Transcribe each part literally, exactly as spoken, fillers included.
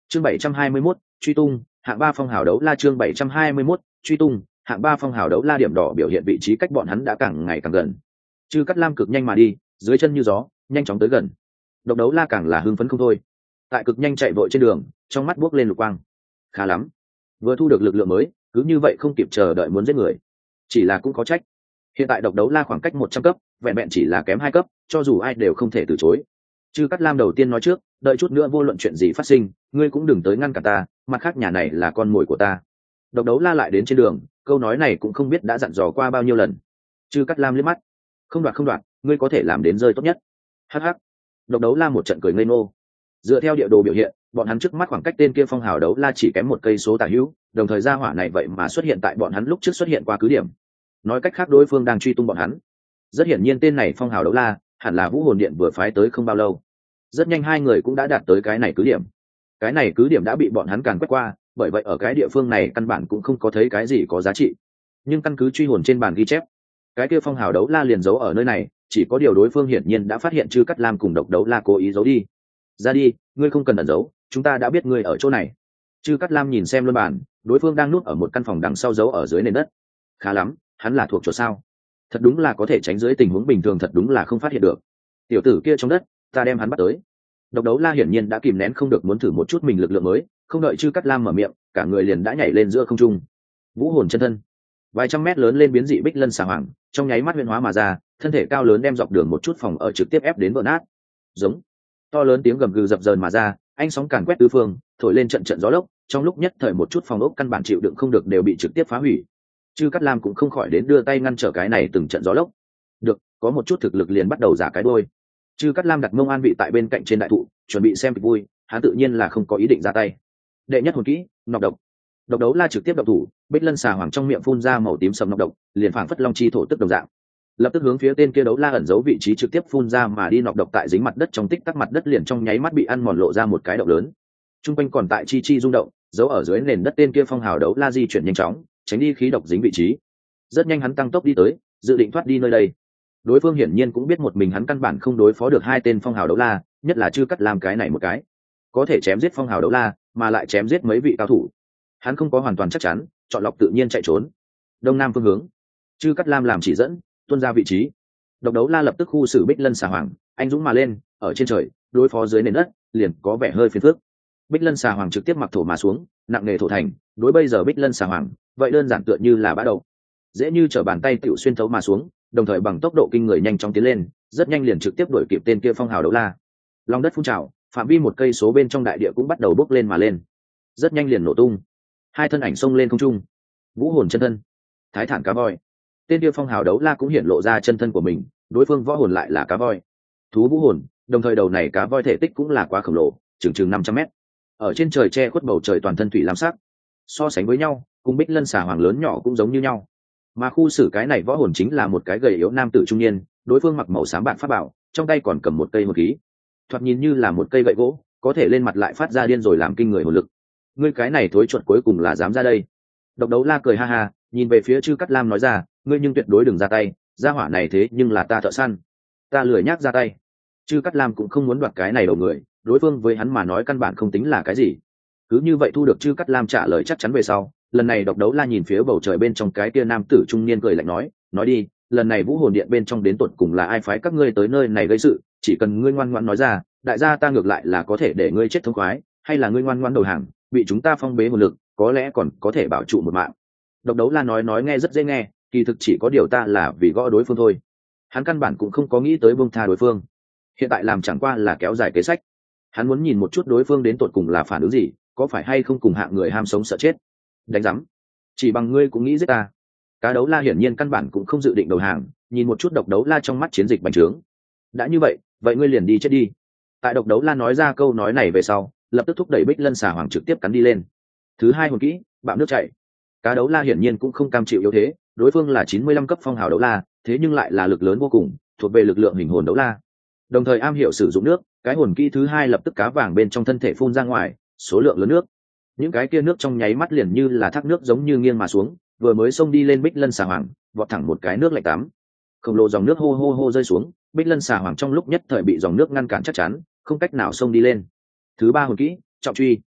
chương bảy trăm hai mươi mốt truy tung hạng ba phong hào đấu la chương bảy trăm hai mươi mốt truy tung hạng ba phong hào đấu la điểm đỏ biểu hiện vị trí cách bọn hắn đã càng ngày càng gần. Chư Cát Lam cực nhanh mà đi, dưới chân như gió, nhanh chóng tới gần. Độc đấu la càng là hưng phấn không thôi. Tại cực nhanh chạy vội trên đường, trong mắt buốc lên lục quang. Khá lắm, vừa thu được lực lượng mới, cứ như vậy không kịp chờ đợi muốn giết người. Chỉ là cũng có trách. Hiện tại độc đấu la khoảng cách một trăm cấp, vẹn vẹn chỉ là kém hai cấp, cho dù ai đều không thể từ chối. Chư Cát Lam đầu tiên nói trước, đợi chút nữa vô luận chuyện gì phát sinh, ngươi cũng đừng tới ngăn cản ta, mặt khác nhà này là con mồi của ta. Độc đấu la lại đến trên đường, câu nói này cũng không biết đã dặn dò qua bao nhiêu lần. Chư Cát Lam liếc mắt, không đoạt không đoạt, ngươi có thể làm đến rơi tốt nhất. Hắc hắc. Độc đấu la một trận cười ngây ngô. Dựa theo địa đồ biểu hiện, bọn hắn trước mắt khoảng cách tên kia phong hào đấu la chỉ kém một cây số tả hữu, đồng thời gia hỏa này vậy mà xuất hiện tại bọn hắn lúc trước xuất hiện qua cứ điểm. Nói cách khác đối phương đang truy tung bọn hắn. Rất hiển nhiên tên này phong hào đấu la hẳn là Vũ Hồn Điện vừa phái tới không bao lâu. Rất nhanh hai người cũng đã đạt tới cái này cứ điểm. Cái này cứ điểm đã bị bọn hắn càn quét qua, bởi vậy ở cái địa phương này căn bản cũng không có thấy cái gì có giá trị. Nhưng căn cứ truy hồn trên bàn ghi chép, cái kia phong hào đấu la liền giấu ở nơi này, chỉ có điều đối phương hiển nhiên đã phát hiện Chư Cát Lam cùng độc đấu la cố ý giấu đi. Ra đi, ngươi không cần ẩn giấu, chúng ta đã biết ngươi ở chỗ này. Chư Cát Lam nhìn xem luân bàn, đối phương đang núp ở một căn phòng đằng sau giấu ở dưới nền đất. Khá lắm, hắn là thuộc chỗ sao? Thật đúng là có thể tránh dưới tình huống bình thường, thật đúng là không phát hiện được. Tiểu tử kia trong đất, ta đem hắn bắt tới. Độc đấu la hiển nhiên đã kìm nén không được muốn thử một chút mình lực lượng mới, không đợi Chư Cát Lam mở miệng, cả người liền đã nhảy lên giữa không trung. Vũ hồn chân thân, vài trăm mét lớn lên biến dị bích lân xà hoàng, trong nháy mắt huyễn hóa mà ra, thân thể cao lớn đem dọc đường một chút phòng ở trực tiếp ép đến vỡ nát. Giống, to lớn tiếng gầm gừ dập dờn mà ra, ánh sóng càn quét tứ phương, thổi lên trận trận gió lốc, trong lúc nhất thời một chút phòng ốc căn bản chịu đựng không được đều bị trực tiếp phá hủy. Chư Cát Lam cũng không khỏi đến đưa tay ngăn trở cái này từng trận gió lốc. Được, có một chút thực lực liền bắt đầu giả cái đôi. Chư Cát Lam đặt mông an vị tại bên cạnh trên đại thụ, chuẩn bị xem kịch vui, hắn tự nhiên là không có ý định ra tay. Đệ nhất hồn kỹ, nọc độc. Độc đấu la trực tiếp độc thủ, bích lân xà hoàng trong miệng phun ra màu tím sầm nọc độc, liền phảng phất long chi thổ tức đồng dạng. Lập tức hướng phía tên kia đấu la ẩn giấu vị trí trực tiếp phun ra mà đi, nọc độc tại dính mặt đất trong tích tắc mặt đất liền trong nháy mắt bị ăn mòn lộ ra một cái động lớn. Trung quanh còn tại chi chi rung động, giấu ở dưới nền đất tên kia phong hào đấu la di chuyển nhanh chóng, tránh đi khí độc dính vị trí. Rất nhanh hắn tăng tốc đi tới, dự định thoát đi nơi đây. Đối phương hiển nhiên cũng biết một mình hắn căn bản không đối phó được hai tên phong hào đấu la, nhất là Chư Cát Lam cái này một cái có thể chém giết phong hào đấu la mà lại chém giết mấy vị cao thủ. Hắn không có hoàn toàn chắc chắn, chọn lọc tự nhiên chạy trốn. Đông nam phương hướng, Chư Cát Lam làm chỉ dẫn, tuân ra vị trí. Độc đấu la lập tức khu xử bích lân xà hoàng, anh dũng mà lên, ở trên trời đối phó dưới nền đất liền có vẻ hơi phiền phức. Bích lân xà hoàng trực tiếp mặc thổ mà xuống, nặng nề thổ thành, đối bây giờ bích lân xà hoàng vậy đơn giản tựa như là bã đầu, dễ như trở bàn tay tiểu xuyên thấu mà xuống, đồng thời bằng tốc độ kinh người nhanh chóng tiến lên, rất nhanh liền trực tiếp đuổi kịp tên kia phong hào đấu la. Long đất phun trào, phạm vi một cây số bên trong đại địa cũng bắt đầu bốc lên mà lên, rất nhanh liền nổ tung. Hai thân ảnh xông lên không trung. Vũ hồn chân thân, thái thản cá voi. Tên kia phong hào đấu la cũng hiện lộ ra chân thân của mình, đối phương võ hồn lại là cá voi, thú vũ hồn, đồng thời đầu này cá voi thể tích cũng là quá khổng lồ, chừng chừng năm trăm mét, ở trên trời che khuất bầu trời toàn thân thủy lam sắc. So sánh với nhau, cùng bích lân xà hoàng lớn nhỏ cũng giống như nhau, mà khu xử cái này võ hồn chính là một cái gầy yếu nam tử trung niên, đối phương mặc màu xám bạc pháp bảo, trong tay còn cầm một cây hồn khí, thoạt nhìn như là một cây gậy gỗ, có thể lên mặt lại phát ra điên rồi làm kinh người hồn lực. Ngươi cái này thối chuột cuối cùng là dám ra đây. Độc đấu la cười ha ha, nhìn về phía Chư Cát Lam nói ra, ngươi nhưng tuyệt đối đừng ra tay, gia hỏa này thế nhưng là ta thợ săn, ta lười nhác ra tay. Chư Cát Lam cũng không muốn đoạt cái này đầu người, đối phương với hắn mà nói căn bản không tính là cái gì. Cứ như vậy thu được Chư Cát Lam trả lời chắc chắn về sau, lần này độc đấu la nhìn phía bầu trời bên trong cái kia nam tử trung niên cười lạnh nói, nói đi, lần này vũ hồn điện bên trong đến tuột cùng là ai phái các ngươi tới nơi này gây sự, chỉ cần ngươi ngoan ngoãn nói ra, đại gia ta ngược lại là có thể để ngươi chết thống khoái, hay là ngươi ngoan ngoãn đầu hàng, bị chúng ta phong bế hồn lực, có lẽ còn có thể bảo trụ một mạng. Độc đấu la nói nói nghe rất dễ nghe, kỳ thực chỉ có điều ta là vì gõ đối phương thôi. Hắn căn bản cũng không có nghĩ tới buông tha đối phương, hiện tại làm chẳng qua là kéo dài kế sách. Hắn muốn nhìn một chút đối phương đến tột cùng là phản ứng gì, có phải hay không cùng hạng người ham sống sợ chết. Đánh rắm, chỉ bằng ngươi cũng nghĩ giết ta. Cá đấu la hiển nhiên căn bản cũng không dự định đầu hàng, nhìn một chút độc đấu la trong mắt chiến dịch bành trướng. Đã như vậy, vậy ngươi liền đi chết đi. Tại độc đấu la nói ra câu nói này về sau, lập tức thúc đẩy bích lân xà hoàng trực tiếp cắn đi lên. Thứ hai hồn kỹ, bạo nước chảy. Cá đấu la hiển nhiên cũng không cam chịu yếu thế, đối phương là chín mươi lăm cấp phong hào đấu la, thế nhưng lại là lực lớn vô cùng, thuộc về lực lượng hình hồn đấu la, đồng thời am hiểu sử dụng nước. Cái hồn kỹ thứ hai lập tức cá vàng bên trong thân thể phun ra ngoài, số lượng lớn nước, những cái kia nước trong nháy mắt liền như là thác nước giống như nghiêng mà xuống, vừa mới xông đi lên bích lân xà hoàng, vọt thẳng một cái nước lạnh tắm, khổng lồ dòng nước hô hô hô rơi xuống, bích lân xà hoàng trong lúc nhất thời bị dòng nước ngăn cản chắc chắn, không cách nào xông đi lên. Thứ ba hồn kỹ, trọng truy.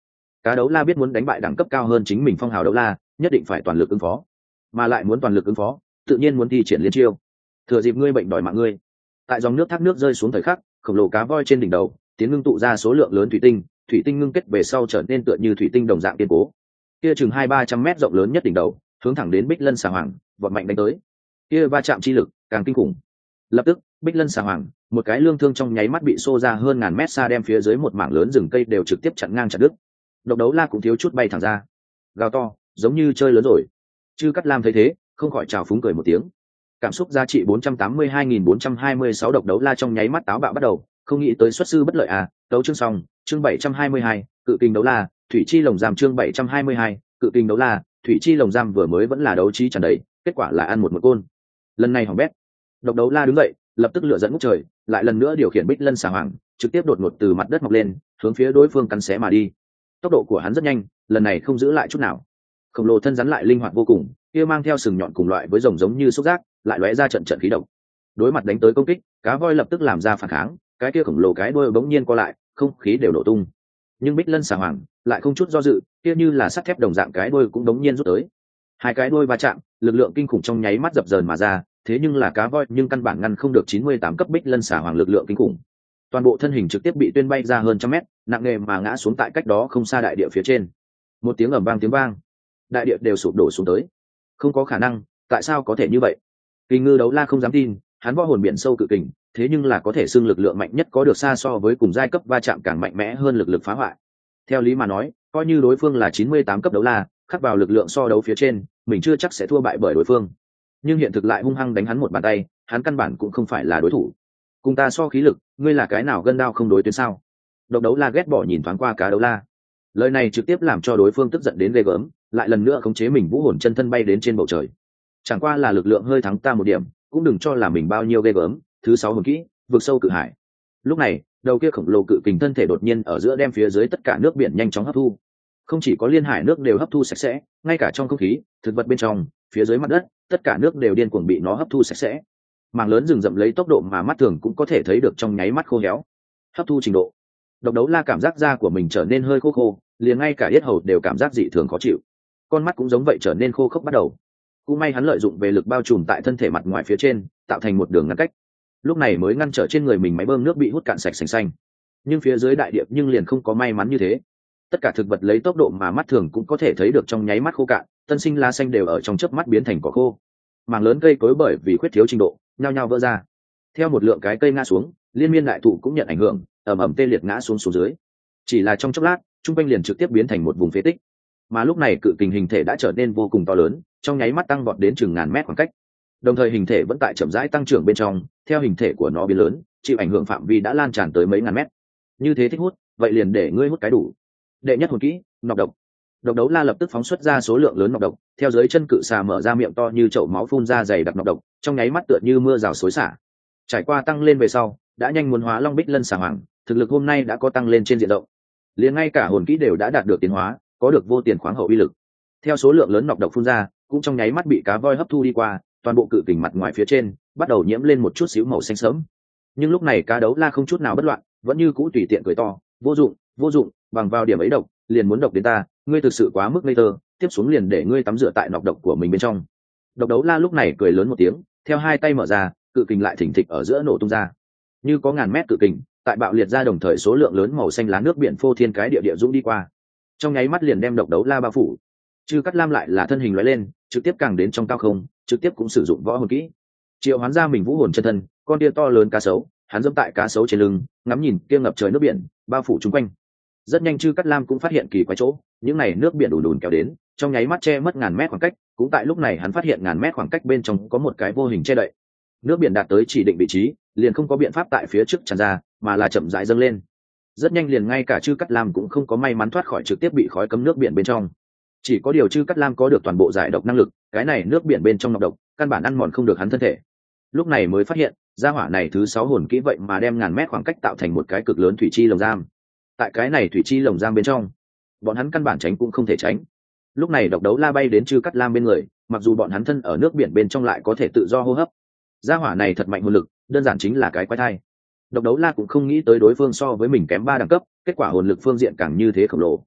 Cá đấu la biết muốn đánh bại đẳng cấp cao hơn chính mình phong hào đấu la, nhất định phải toàn lực ứng phó, mà lại muốn toàn lực ứng phó, tự nhiên muốn thi triển liên chiêu. Thừa dịp ngươi bệnh đòi mạng ngươi. Tại dòng nước thác nước rơi xuống thời khắc, khổng lồ cá voi trên đỉnh đầu, tiến ngưng tụ ra số lượng lớn thủy tinh, thủy tinh ngưng kết về sau trở nên tựa như thủy tinh đồng dạng kiên cố. Kia chừng hai ba trăm mét rộng lớn nhất đỉnh đầu, hướng thẳng đến Bích Lân Xà Hoàng, vọt mạnh đánh tới. Kia va chạm chi lực càng kinh khủng. Lập tức, Bích Lân Xà Hoàng, một cái lương thương trong nháy mắt bị xô ra hơn ngàn mét xa, đem phía dưới một mảng lớn rừng cây đều trực tiếp chặn ngang chặt đứt. Độc đấu la cũng thiếu chút bay thẳng ra, gào to, giống như chơi lớn rồi. Chư Cát Lam thấy thế, không khỏi trào phúng cười một tiếng. Cảm xúc giá trị bốn trăm tám mươi hai nghìn bốn trăm hai mươi sáu. Độc đấu la trong nháy mắt táo bạo bắt đầu, không nghĩ tới xuất sư bất lợi à. Tấu chương xong, chương bảy trăm hai mươi hai, cự kình đấu la, thủy chi lồng giam. Chương bảy trăm hai mươi hai, cự kình đấu la, thủy chi lồng giam. Vừa mới vẫn là đấu trí tràn đầy, kết quả là ăn một một côn. Lần này hỏng bét. Độc đấu la đứng dậy, lập tức lửa dẫn ngút trời, lại lần nữa điều khiển Bích Lân Xà Hoàng, trực tiếp đột ngột từ mặt đất mọc lên, hướng phía đối phương cắn xé mà đi. Tốc độ của hắn rất nhanh, lần này không giữ lại chút nào. Khổng lồ thân rắn lại linh hoạt vô cùng, kia mang theo sừng nhọn cùng loại với rồng giống như xúc giác, lại lóe ra trận trận khí độc. Đối mặt đánh tới công kích, cá voi lập tức làm ra phản kháng, cái kia khổng lồ cái đuôi bỗng nhiên co lại, không khí đều nổ tung. Nhưng Bích Lân Xà Hoàng lại không chút do dự, kia như là sắt thép đồng dạng cái đuôi cũng bỗng nhiên rút tới. Hai cái đuôi va chạm, lực lượng kinh khủng trong nháy mắt dập dờn mà ra, thế nhưng là cá voi nhưng căn bản ngăn không được chín mươi tám cấp Bích Lân Xà Hoàng lực lượng kinh khủng. Toàn bộ thân hình trực tiếp bị tuyên bay ra hơn trăm mét, nặng nề mà ngã xuống tại cách đó không xa đại địa phía trên. Một tiếng ầm vang tiếng vang, đại địa đều sụp đổ xuống tới. Không có khả năng, tại sao có thể như vậy? Kình ngư đấu la không dám tin, hắn võ hồn biển sâu cự kình, thế nhưng là có thể xưng lực lượng mạnh nhất có được xa so với cùng giai cấp va chạm càng mạnh mẽ hơn lực lực phá hoại. Theo lý mà nói, coi như đối phương là chín mươi tám cấp đấu la, khắc vào lực lượng so đấu phía trên, mình chưa chắc sẽ thua bại bởi đối phương. Nhưng hiện thực lại hung hăng đánh hắn một bàn tay, hắn căn bản cũng không phải là đối thủ. Cùng ta so khí lực, ngươi là cái nào gân đao không đối tuyến sao? Độc đấu la ghét bỏ nhìn thoáng qua cá đấu la. Lời này trực tiếp làm cho đối phương tức giận đến ghê gớm, lại lần nữa khống chế mình vũ hồn chân thân bay đến trên bầu trời. Chẳng qua là lực lượng hơi thắng ta một điểm, cũng đừng cho là mình bao nhiêu ghê gớm. Thứ sáu hồn kỹ, vực sâu cự hải. Lúc này, đầu kia khổng lồ cự kình thân thể đột nhiên ở giữa đem phía dưới tất cả nước biển nhanh chóng hấp thu. Không chỉ có liên hải nước đều hấp thu sạch sẽ, ngay cả trong không khí, thực vật bên trong, phía dưới mặt đất, tất cả nước đều điên cuồng bị nó hấp thu sạch sẽ. Mảng lớn rừng rậm lấy tốc độ mà mắt thường cũng có thể thấy được trong nháy mắt khô héo. Hấp thu trình độ. Độc đấu la cảm giác da của mình trở nên hơi khô khô, liền ngay cả yết hầu đều cảm giác dị thường khó chịu. Con mắt cũng giống vậy trở nên khô khốc bắt đầu. Cũng may hắn lợi dụng về lực bao trùm tại thân thể mặt ngoài phía trên, tạo thành một đường ngăn cách. Lúc này mới ngăn trở trên người mình máy bơm nước bị hút cạn sạch sành xanh. Nhưng phía dưới đại địa nhưng liền không có may mắn như thế. Tất cả thực vật lấy tốc độ mà mắt thường cũng có thể thấy được trong nháy mắt khô cạn, tân sinh lá xanh đều ở trong chớp mắt biến thành cỏ khô. Mảng lớn cây cối bởi vì khuyết thiếu trình độ, nhao nhao vỡ ra. Theo một lượng cái cây ngã xuống, liên miên đại thụ cũng nhận ảnh hưởng, ầm ầm tê liệt ngã xuống xuống dưới. Chỉ là trong chốc lát, trung quanh liền trực tiếp biến thành một vùng phế tích. Mà lúc này cự kình hình thể đã trở nên vô cùng to lớn, trong nháy mắt tăng vọt đến chừng ngàn mét khoảng cách. Đồng thời hình thể vẫn tại chậm rãi tăng trưởng bên trong, theo hình thể của nó biến lớn, chịu ảnh hưởng phạm vi đã lan tràn tới mấy ngàn mét. Như thế thích hút, vậy liền để ngươi hút cái đủ. Đệ nhất hồn kỹ, nọc độc. Độc đấu la lập tức phóng xuất ra số lượng lớn nọc độc, theo dưới chân cự xà mở ra miệng to như chậu máu phun ra dày đặc nọc độc, trong nháy mắt tựa như mưa rào xối xả. Trải qua tăng lên về sau, đã nhanh muốn hóa Long Bích Lân Xà Hoàng, thực lực hôm nay đã có tăng lên trên diện rộng. Liền ngay cả hồn kỹ đều đã đạt được tiến hóa, có được vô tiền khoáng hậu uy lực. Theo số lượng lớn nọc độc phun ra, cũng trong nháy mắt bị cá voi hấp thu đi qua, toàn bộ cự kình mặt ngoài phía trên bắt đầu nhiễm lên một chút xíu màu xanh sẫm. Nhưng lúc này cá đấu la không chút nào bất loạn, vẫn như cũ tùy tiện cười to, vô dụng, vô dụng, bằng vào điểm ấy độc, liền muốn độc đến ta, ngươi thực sự quá mức ngây thơ, tiếp xuống liền để ngươi tắm rửa tại nọc độc của mình bên trong. Độc đấu la lúc này cười lớn một tiếng, theo hai tay mở ra, cự kình lại thỉnh thịch ở giữa nổ tung ra. Như có ngàn mét cự kình, tại bạo liệt ra đồng thời số lượng lớn màu xanh lá nước biển phô thiên cái địa địa dũng đi qua. Trong nháy mắt liền đem độc đấu la bao phủ. Chư Cát Lam lại là thân hình lóe lên, trực tiếp càng đến trong cao không, trực tiếp cũng sử dụng võ hồn kỹ. Triệu hoán ra mình vũ hồn chân thân, con tia to lớn cá sấu, hắn dẫm tại cá sấu trên lưng, ngắm nhìn kia ngập trời nước biển, bao phủ chúng quanh. Rất nhanh Chư Cát Lam cũng phát hiện kỳ quái chỗ, những này nước biển đùn đùn kéo đến, trong nháy mắt che mất ngàn mét khoảng cách, cũng tại lúc này hắn phát hiện ngàn mét khoảng cách bên trong có một cái vô hình che đậy. Nước biển đạt tới chỉ định vị trí, liền không có biện pháp tại phía trước tràn ra, mà là chậm rãi dâng lên. Rất nhanh liền ngay cả Chư Cát Lam cũng không có may mắn thoát khỏi trực tiếp bị khói cấm nước biển bên trong. Chỉ có điều Chư Cát Lam có được toàn bộ giải độc năng lực, cái này nước biển bên trong nọc độc, căn bản ăn mòn không được hắn thân thể. Lúc này mới phát hiện, gia hỏa này thứ sáu hồn kỹ vậy mà đem ngàn mét khoảng cách tạo thành một cái cực lớn thủy chi lồng giam. Tại cái này thủy chi lồng giam bên trong, bọn hắn căn bản tránh cũng không thể tránh. Lúc này độc đấu la bay đến Chư Cát Lam bên người, mặc dù bọn hắn thân ở nước biển bên trong lại có thể tự do hô hấp. Gia hỏa này thật mạnh hồn lực, đơn giản chính là cái quái thai. Độc đấu la cũng không nghĩ tới đối phương so với mình kém ba đẳng cấp, kết quả hồn lực phương diện càng như thế khổng lồ.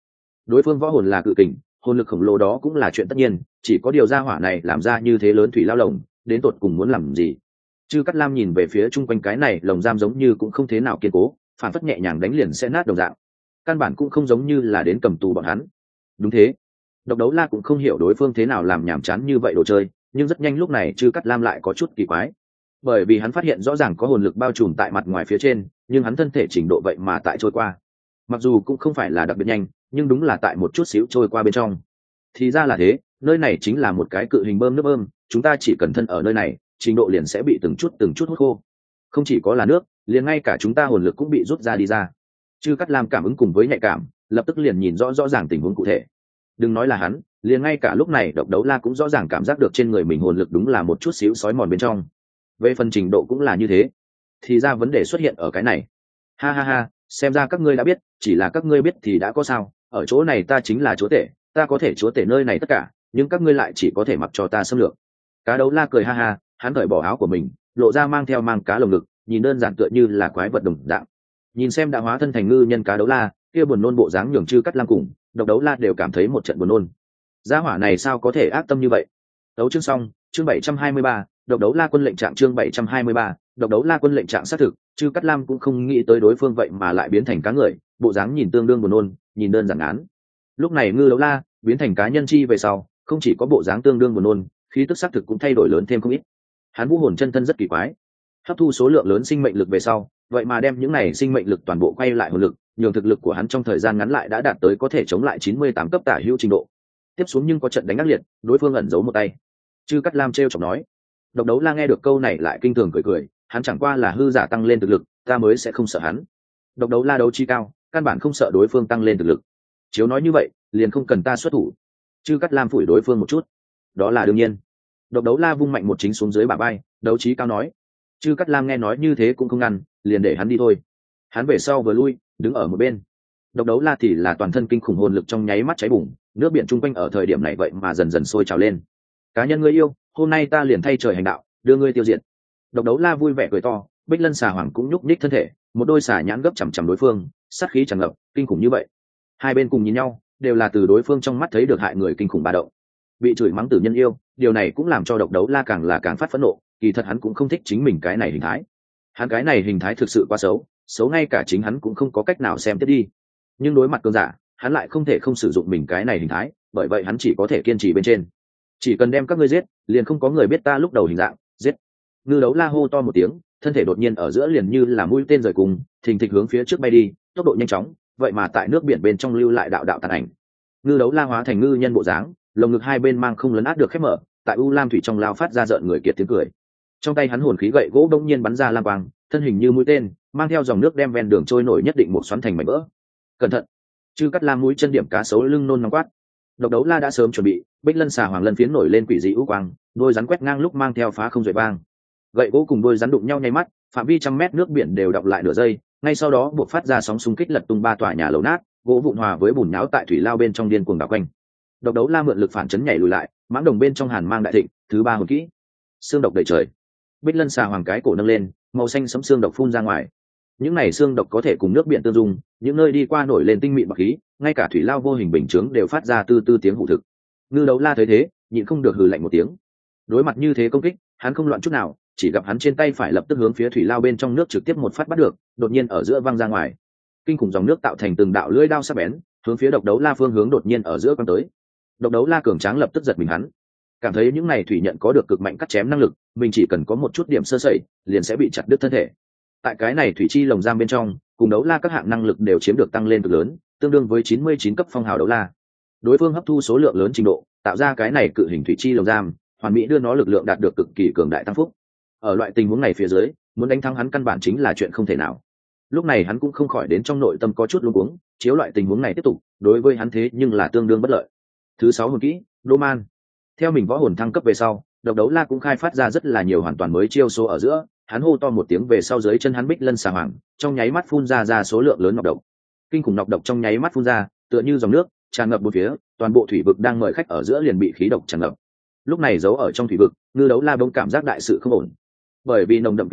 đối phương võ hồn là cự kình, hồn lực khổng lồ đó cũng là chuyện tất nhiên, chỉ có điều gia hỏa này làm ra như thế lớn thủy lao lồng, đến tột cùng muốn làm gì? Chư Cát Lam nhìn về phía chung quanh cái này lồng giam giống như cũng không thế nào kiên cố, phản phất nhẹ nhàng đánh liền sẽ nát đồng dạng, căn bản cũng không giống như là đến cầm tù bọn hắn. Đúng thế, Độc Đấu La cũng không hiểu đối phương thế nào làm nhảm chán như vậy đồ chơi, nhưng rất nhanh lúc này Chư Cát Lam lại có chút kỳ quái, bởi vì hắn phát hiện rõ ràng có hồn lực bao trùm tại mặt ngoài phía trên, nhưng hắn thân thể trình độ vậy mà tại trôi qua, mặc dù cũng không phải là đặc biệt nhanh, nhưng đúng là tại một chút xíu trôi qua bên trong. Thì ra là thế, nơi này chính là một cái cự hình bơm nước bơm, chúng ta chỉ cần thân ở nơi này, trình độ liền sẽ bị từng chút từng chút hút khô. Không chỉ có là nước, liền ngay cả chúng ta hồn lực cũng bị rút ra đi ra. Chư Cát Lam cảm ứng cùng với nhạy cảm, lập tức liền nhìn rõ rõ ràng tình huống cụ thể. Đừng nói là hắn, liền ngay cả lúc này Độc Đấu La cũng rõ ràng cảm giác được trên người mình hồn lực đúng là một chút xíu sói mòn bên trong. Về phần trình độ cũng là như thế. Thì ra vấn đề xuất hiện ở cái này. Ha ha ha, xem ra các ngươi đã biết, chỉ là các ngươi biết thì đã có sao, ở chỗ này ta chính là chúa tể, ta có thể chúa tể nơi này tất cả, nhưng các ngươi lại chỉ có thể mặc cho ta xâm lược. Cá Đấu La cười ha ha, hắn cởi bỏ áo của mình, lộ ra mang theo mang cá lồng ngực, nhìn đơn giản tựa như là quái vật đồng dạng. Nhìn xem đã hóa thân thành ngư nhân Cá Đấu La, kia buồn nôn bộ dáng nhường Chư Cát Lam cùng Độc Đấu La đều cảm thấy một trận buồn nôn. Gia hỏa này sao có thể ác tâm như vậy? Đấu chương xong, chương bảy trăm hai mươi ba, Độc Đấu La quân lệnh trạng chương bảy trăm hai mươi ba, Độc Đấu La quân lệnh trạng xác thực, Chư Cát Lam cũng không nghĩ tới đối phương vậy mà lại biến thành cá người, bộ dáng nhìn tương đương buồn nôn, nhìn đơn giản án. Lúc này Ngư Đấu La biến thành cá nhân chi về sau, không chỉ có bộ dáng tương đương buồn nôn, khí tức xác thực cũng thay đổi lớn thêm không ít. Hắn vũ hồn chân thân rất kỳ quái, hấp thu số lượng lớn sinh mệnh lực về sau, vậy mà đem những này sinh mệnh lực toàn bộ quay lại hồn lực, nhường thực lực của hắn trong thời gian ngắn lại đã đạt tới có thể chống lại chín mươi tám cấp tả hữu trình độ. Tiếp xuống nhưng có trận đánh ác liệt, đối phương ẩn giấu một tay. Chư Cát Lam trêu chọc nói. Độc Đấu La nghe được câu này lại kinh thường cười cười, hắn chẳng qua là hư giả tăng lên thực lực, ta mới sẽ không sợ hắn. Độc Đấu La đấu chi cao, căn bản không sợ đối phương tăng lên thực lực. Chiếu nói như vậy, liền không cần ta xuất thủ. Chư Cát Lam phủi đối phương một chút. Đó là đương nhiên. Độc Đấu La vung mạnh một chính xuống dưới bả vai, đấu trí cao nói. Chư Cát Lam nghe nói như thế cũng không ngăn, liền để hắn đi thôi. Hắn về sau vừa lui, đứng ở một bên. Độc Đấu La thì là toàn thân kinh khủng hồn lực trong nháy mắt cháy bùng, nước biển chung quanh ở thời điểm này vậy mà dần dần sôi trào lên. Cá nhân ngươi yêu, hôm nay ta liền thay trời hành đạo, đưa ngươi tiêu diệt. Độc Đấu La vui vẻ cười to, Bích Lân xà hoàng cũng nhúc nhích thân thể, một đôi xà nhãn gấp chằm chằm đối phương, sát khí tràn ngập, kinh khủng như vậy. Hai bên cùng nhìn nhau, đều là từ đối phương trong mắt thấy được hại người kinh khủng ba động. Bị chửi mắng tử nhân yêu, điều này cũng làm cho Độc Đấu La càng là càng phát phẫn nộ, kỳ thật hắn cũng không thích chính mình cái này hình thái. Hắn cái này hình thái thực sự quá xấu, xấu ngay cả chính hắn cũng không có cách nào xem tiếp đi. Nhưng đối mặt cường giả, hắn lại không thể không sử dụng mình cái này hình thái, bởi vậy hắn chỉ có thể kiên trì bên trên. Chỉ cần đem các ngươi giết, liền không có người biết ta lúc đầu hình dạng. Giết! Ngư Đấu La hô to một tiếng, thân thể đột nhiên ở giữa liền như là mũi tên rời cùng, thình thịch hướng phía trước bay đi, tốc độ nhanh chóng, vậy mà tại nước biển bên trong lưu lại đạo đạo tàn ảnh. Ngư Đấu La hóa thành ngư nhân bộ dáng, lồng ngực hai bên mang không lấn át được khép mở, tại u lam thủy trong lao phát ra rợn người kiệt tiếng cười. Trong tay hắn hồn khí gậy gỗ bỗng nhiên bắn ra lam quang, thân hình như mũi tên, mang theo dòng nước đem ven đường trôi nổi nhất định một xoắn thành mảnh vỡ. Cẩn thận! Chư Cát Lam mũi chân điểm cá sấu lưng nôn nóng quát. Độc Đấu La đã sớm chuẩn bị, Bích Lân xà hoàng lân phiến nổi lên quỷ dị u quang, đôi rắn quét ngang lúc mang theo phá không rồi vang. Gậy gỗ cùng đôi rắn đụng nhau nháy mắt, phạm vi trăm mét nước biển đều đọng lại nửa giây, ngay sau đó buộc phát ra sóng xung kích lật tung ba tòa nhà lầu nát, gỗ vụn hòa với bùn nhão tại thủy lao bên trong điên cuồng đảo quanh. Độc Đấu La mượn lực phản chấn nhảy lùi lại, mãng đồng bên trong hàn mang đại thịnh, thứ ba hồn kỹ, xương độc đầy trời. Bích Lân xà hoàng cái cổ nâng lên, màu xanh sẫm xương độc phun ra ngoài. Những này xương độc có thể cùng nước biển tương dung, những nơi đi qua nổi lên tinh mịn bạc khí, ngay cả thủy lao vô hình bình chướng đều phát ra tư tư tiếng hụ thực. Ngư Đấu La thấy thế, nhịn không được hừ lạnh một tiếng. Đối mặt như thế công kích, hắn không loạn chút nào, chỉ gặp hắn trên tay phải lập tức hướng phía thủy lao bên trong nước trực tiếp một phát bắt được, đột nhiên ở giữa văng ra ngoài. Kinh khủng dòng nước tạo thành từng đạo lưỡi đao sắc bén, hướng phía Độc Đấu La phương hướng đột nhiên ở giữa quăng tới. Độc Đấu La cường tráng lập tức giật mình hắn, cảm thấy những này thủy nhận có được cực mạnh cắt chém năng lực, mình chỉ cần có một chút điểm sơ sẩy, liền sẽ bị chặt đứt thân thể. Tại cái này thủy chi lồng giam bên trong, cùng Đấu La các hạng năng lực đều chiếm được tăng lên cực lớn, tương đương với chín mươi chín cấp phong hào Đấu La. Đối phương hấp thu số lượng lớn trình độ, tạo ra cái này cự hình thủy chi lồng giam, hoàn mỹ đưa nó lực lượng đạt được cực kỳ cường đại tăng phúc. Ở loại tình huống này phía dưới, muốn đánh thắng hắn căn bản chính là chuyện không thể nào. Lúc này hắn cũng không khỏi đến trong nội tâm có chút luống cuống, chiếu loại tình huống này tiếp tục, đối với hắn thế nhưng là tương đương bất lợi. Thứ sáu hồn kỹ, Đô Man. Theo mình võ hồn thăng cấp về sau, Độc Đấu La cũng khai phát ra rất là nhiều hoàn toàn mới chiêu số ở giữa, hắn hô to một tiếng về sau dưới chân hắn Bích Lân xà hoàng, trong nháy mắt phun ra ra số lượng lớn nọc độc. Kinh khủng nọc độc trong nháy mắt phun ra, tựa như dòng nước, tràn ngập bốn phía, toàn bộ thủy vực đang mời khách ở giữa liền bị khí độc tràn ngập. Lúc này giấu ở trong thủy vực, Ngư Đấu La bỗng cảm giác đại sự không ổn. Bởi vì nồng đậm kịch độc,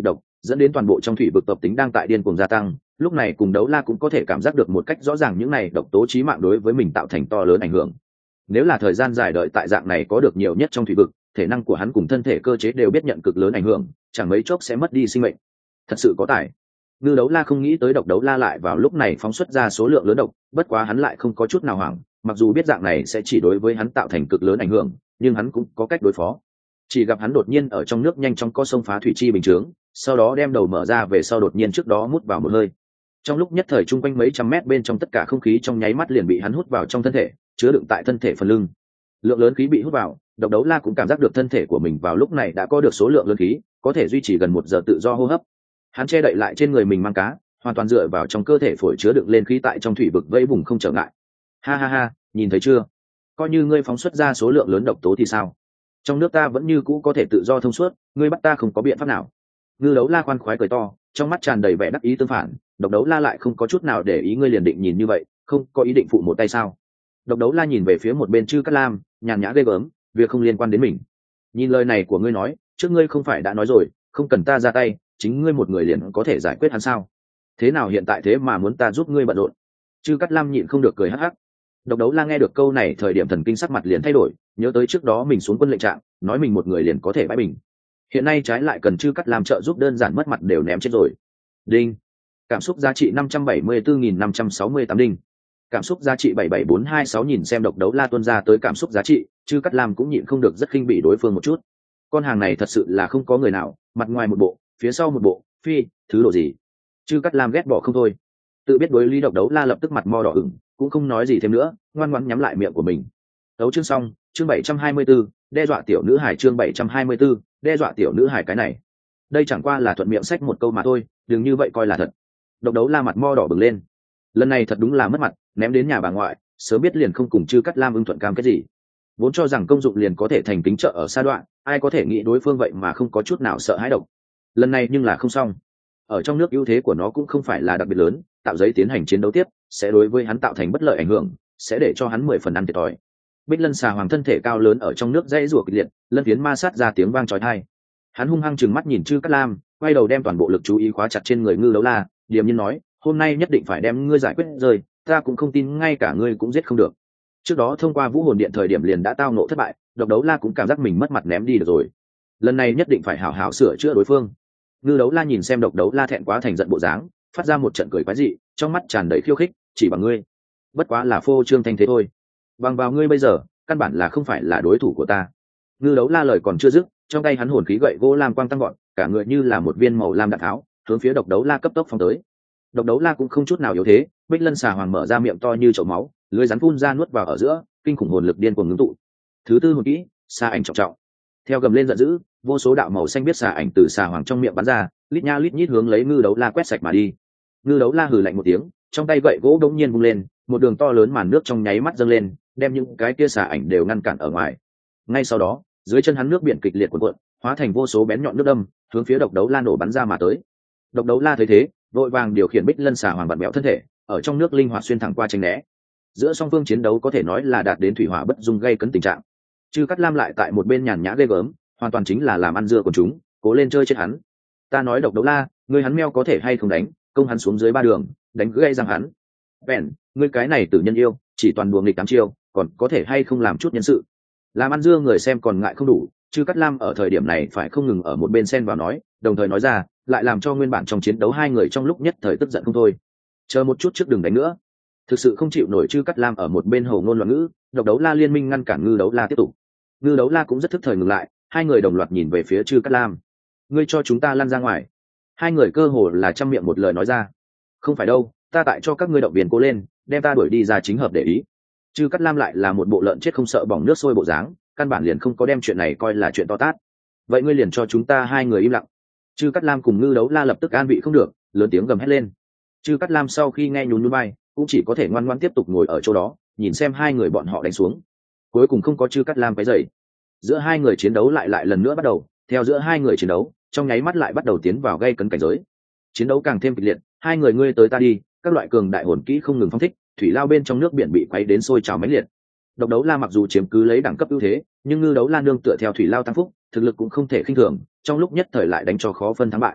dẫn đến toàn bộ trong thủy vực tập tính đang tại điên cuồng gia tăng. Lúc này cùng đấu la cũng có thể cảm giác được một cách rõ ràng những này độc tố chí mạng đối với mình tạo thành to lớn ảnh hưởng. Nếu là thời gian dài đợi tại dạng này có được nhiều nhất trong thủy vực, thể năng của hắn cùng thân thể cơ chế đều biết nhận cực lớn ảnh hưởng, chẳng mấy chốc sẽ mất đi sinh mệnh. Thật sự có tài. Ngư đấu la không nghĩ tới độc đấu la lại vào lúc này phóng xuất ra số lượng lớn độc, bất quá hắn lại không có chút nào hoảng, mặc dù biết dạng này sẽ chỉ đối với hắn tạo thành cực lớn ảnh hưởng, nhưng hắn cũng có cách đối phó. Chỉ gặp hắn đột nhiên ở trong nước nhanh chóng co sông phá thủy chi bình chướng, sau đó đem đầu mở ra về sau đột nhiên trước đó mút vào một hơi. Trong lúc nhất thời chung quanh mấy trăm mét bên trong tất cả không khí trong nháy mắt liền bị hắn hút vào trong thân thể, chứa đựng tại thân thể phần lưng. Lượng lớn khí bị hút vào, độc đấu la cũng cảm giác được thân thể của mình vào lúc này đã có được số lượng lớn khí, có thể duy trì gần một giờ tự do hô hấp. Hắn che đậy lại trên người mình mang cá, hoàn toàn dựa vào trong cơ thể phổi chứa đựng lên khí tại trong thủy vực vây vùng không trở ngại. Ha ha ha, nhìn thấy chưa? Coi như ngươi phóng xuất ra số lượng lớn độc tố thì sao? Trong nước ta vẫn như cũ có thể tự do thông suốt, ngươi bắt ta không có biện pháp nào. Ngư đấu la khoan khoái cười to, trong mắt tràn đầy vẻ đắc ý tương phản. Độc đấu la lại không có chút nào để ý ngươi liền định nhìn như vậy, không có ý định phụ một tay sao? Độc đấu la nhìn về phía một bên Chư Cát Lam, nhàn nhã ghê gớm, việc không liên quan đến mình. Nhìn lời này của ngươi nói, trước ngươi không phải đã nói rồi, không cần ta ra tay, chính ngươi một người liền có thể giải quyết hắn sao? Thế nào hiện tại thế mà muốn ta giúp ngươi bận rộn? Chư Cát Lam nhịn không được cười hắc hắc. Độc đấu la nghe được câu này thời điểm thần kinh sắc mặt liền thay đổi, nhớ tới trước đó mình xuống quân lệnh trạng, nói mình một người liền có thể bãi bình. Hiện nay trái lại cần Chư Cát Lam trợ giúp đơn giản mất mặt đều ném chết rồi. Đinh. Cảm xúc giá trị năm trăm bảy mươi tư nghìn năm trăm sáu mươi tám đinh. Cảm xúc giá trị bảy bảy bốn hai sáu nhìn xem độc đấu la tuôn ra tới cảm xúc giá trị, Chư Cát Lam cũng nhịn không được rất khinh bỉ đối phương một chút. Con hàng này thật sự là không có người nào, mặt ngoài một bộ, phía sau một bộ, phi, thứ độ gì? Chư Cát Lam ghét bỏ không thôi. Tự biết đối lý độc đấu la lập tức mặt mo đỏ ửng, cũng không nói gì thêm nữa, ngoan ngoãn nhắm lại miệng của mình. Đấu chương xong, chương bảy trăm hai mươi 724, đe dọa tiểu nữ hải chương bảy trăm hai mươi 724, đe dọa tiểu nữ hải cái này. Đây chẳng qua là thuận miệng xách một câu mà thôi, đừng như vậy coi là thật. Độc đấu la mặt mo đỏ bừng lên. Lần này thật đúng là mất mặt, ném đến nhà bà ngoại, sớm biết liền không cùng Chư Cát Lam ưng thuận cam cái gì. Vốn cho rằng công dụng liền có thể thành kính trợ ở xa đoạn, ai có thể nghĩ đối phương vậy mà không có chút nào sợ hãi độc. Lần này nhưng là không xong. Ở trong nước ưu thế của nó cũng không phải là đặc biệt lớn, tạo giấy tiến hành chiến đấu tiếp sẽ đối với hắn tạo thành bất lợi ảnh hưởng, sẽ để cho hắn mười phần ăn thiệt thòi. Bích Lân xà hoàng thân thể cao lớn ở trong nước dãy rủa kịch liệt, lân phiến ma sát ra tiếng vang chói tai. Hắn hung hăng trừng mắt nhìn Chư Cát Lam, quay đầu đem toàn bộ lực chú ý khóa chặt trên người Ngư đấu la, điềm nhiên nói, hôm nay nhất định phải đem ngươi giải quyết rơi, ta cũng không tin ngay cả ngươi cũng giết không được. Trước đó thông qua vũ hồn điện thời điểm liền đã tao nộ thất bại, độc đấu la cũng cảm giác mình mất mặt ném đi được rồi. Lần này nhất định phải hảo hảo sửa chữa đối phương. Ngư đấu la nhìn xem độc đấu la thẹn quá thành giận bộ dáng, phát ra một trận cười quái dị, trong mắt tràn đầy khiêu khích, chỉ bằng ngươi, bất quá là phô trương thanh thế thôi. Bằng vào ngươi bây giờ, căn bản là không phải là đối thủ của ta. Ngư đấu la lời còn chưa dứt, trong tay hắn hồn khí gậy gỗ lam quang tăng gọn, cả người như là một viên màu lam đạn tháo, hướng phía độc đấu la cấp tốc phóng tới. Độc đấu la cũng không chút nào yếu thế, Bích Lân xà hoàng mở ra miệng to như chậu máu, lưỡi rắn phun ra nuốt vào ở giữa, kinh khủng hồn lực điên cuồng ngưng tụ. Thứ tư hồn kỹ, xà ảnh trọng trọng. Theo gầm lên giận dữ, vô số đạo màu xanh biết xà ảnh từ xà hoàng trong miệng bắn ra, lít nha lít nhít hướng lấy Ngư đấu la quét sạch mà đi. Ngư đấu la hừ lạnh một tiếng, trong tay gậy gỗ đống nhiên vung lên, một đường to lớn màn nước trong nháy mắt dâng lên, đem những cái kia xà ảnh đều ngăn cản ở ngoài. Ngay sau đó, dưới chân hắn nước biển kịch liệt cuộn cuộn, hóa thành vô số bén nhọn nước đâm, hướng phía độc đấu la nổ bắn ra mà tới. Độc đấu la thấy thế, vội vàng điều khiển Bích Lân xà hoàng vặn bẹo thân thể, ở trong nước linh hoạt xuyên thẳng qua tránh né. Giữa song phương chiến đấu có thể nói là đạt đến thủy hỏa bất dung gây cấn tình trạng. Chư Cát Lam lại tại một bên nhàn nhã ghê gớm, hoàn toàn chính là làm ăn dưa của chúng, cố lên chơi chết hắn. Ta nói độc đấu la, ngươi hắn meo có thể hay không đánh, công hắn xuống dưới ba đường, đánh gây răng hắn. Bèn, ngươi cái này tử nhân yêu, chỉ toàn đùa nghịch tám chiêu, còn có thể hay không làm chút nhân sự. Làm ăn dưa người xem còn ngại không đủ, Chư Cát Lam ở thời điểm này phải không ngừng ở một bên xen vào nói, đồng thời nói ra, lại làm cho nguyên bản trong chiến đấu hai người trong lúc nhất thời tức giận không thôi. Chờ một chút trước đừng đánh nữa. Thực sự không chịu nổi Chư Cát Lam ở một bên hầu ngôn loạn ngữ, độc đấu la liên minh ngăn cản Ngư đấu la tiếp tục. Ngư đấu la cũng rất thức thời ngừng lại, hai người đồng loạt nhìn về phía Chư Cát Lam. Ngươi cho chúng ta lăn ra ngoài. Hai người cơ hồ là trăm miệng một lời nói ra. Không phải đâu, ta tại cho các ngươi động viên cố lên, đem ta đuổi đi ra chính hợp để ý. Chư Cát Lam lại là một bộ lợn chết không sợ bỏng nước sôi bộ dáng, căn bản liền không có đem chuyện này coi là chuyện to tát. Vậy ngươi liền cho chúng ta hai người im lặng. Chư Cát Lam cùng Ngư đấu la lập tức an vị không được, lớn tiếng gầm hét lên. Chư Cát Lam sau khi nghe nhún nhún vai, cũng chỉ có thể ngoan ngoãn tiếp tục ngồi ở chỗ đó, nhìn xem hai người bọn họ đánh xuống. Cuối cùng không có Chư Cát Lam cái dậy. Giữa hai người chiến đấu lại lại lần nữa bắt đầu, theo giữa hai người chiến đấu, trong nháy mắt lại bắt đầu tiến vào gây cấn cảnh giới. Chiến đấu càng thêm kịch liệt, hai người ngươi tới ta đi, các loại cường đại hồn kỹ không ngừng phong thích, thủy lao bên trong nước biển bị quấy đến sôi trào mãnh liệt. Độc đấu la mặc dù chiếm cứ lấy đẳng cấp ưu thế, nhưng Ngư đấu la nương tựa theo thủy lao tăng phúc, thực lực cũng không thể khinh thường, trong lúc nhất thời lại đánh cho khó phân thắng bại.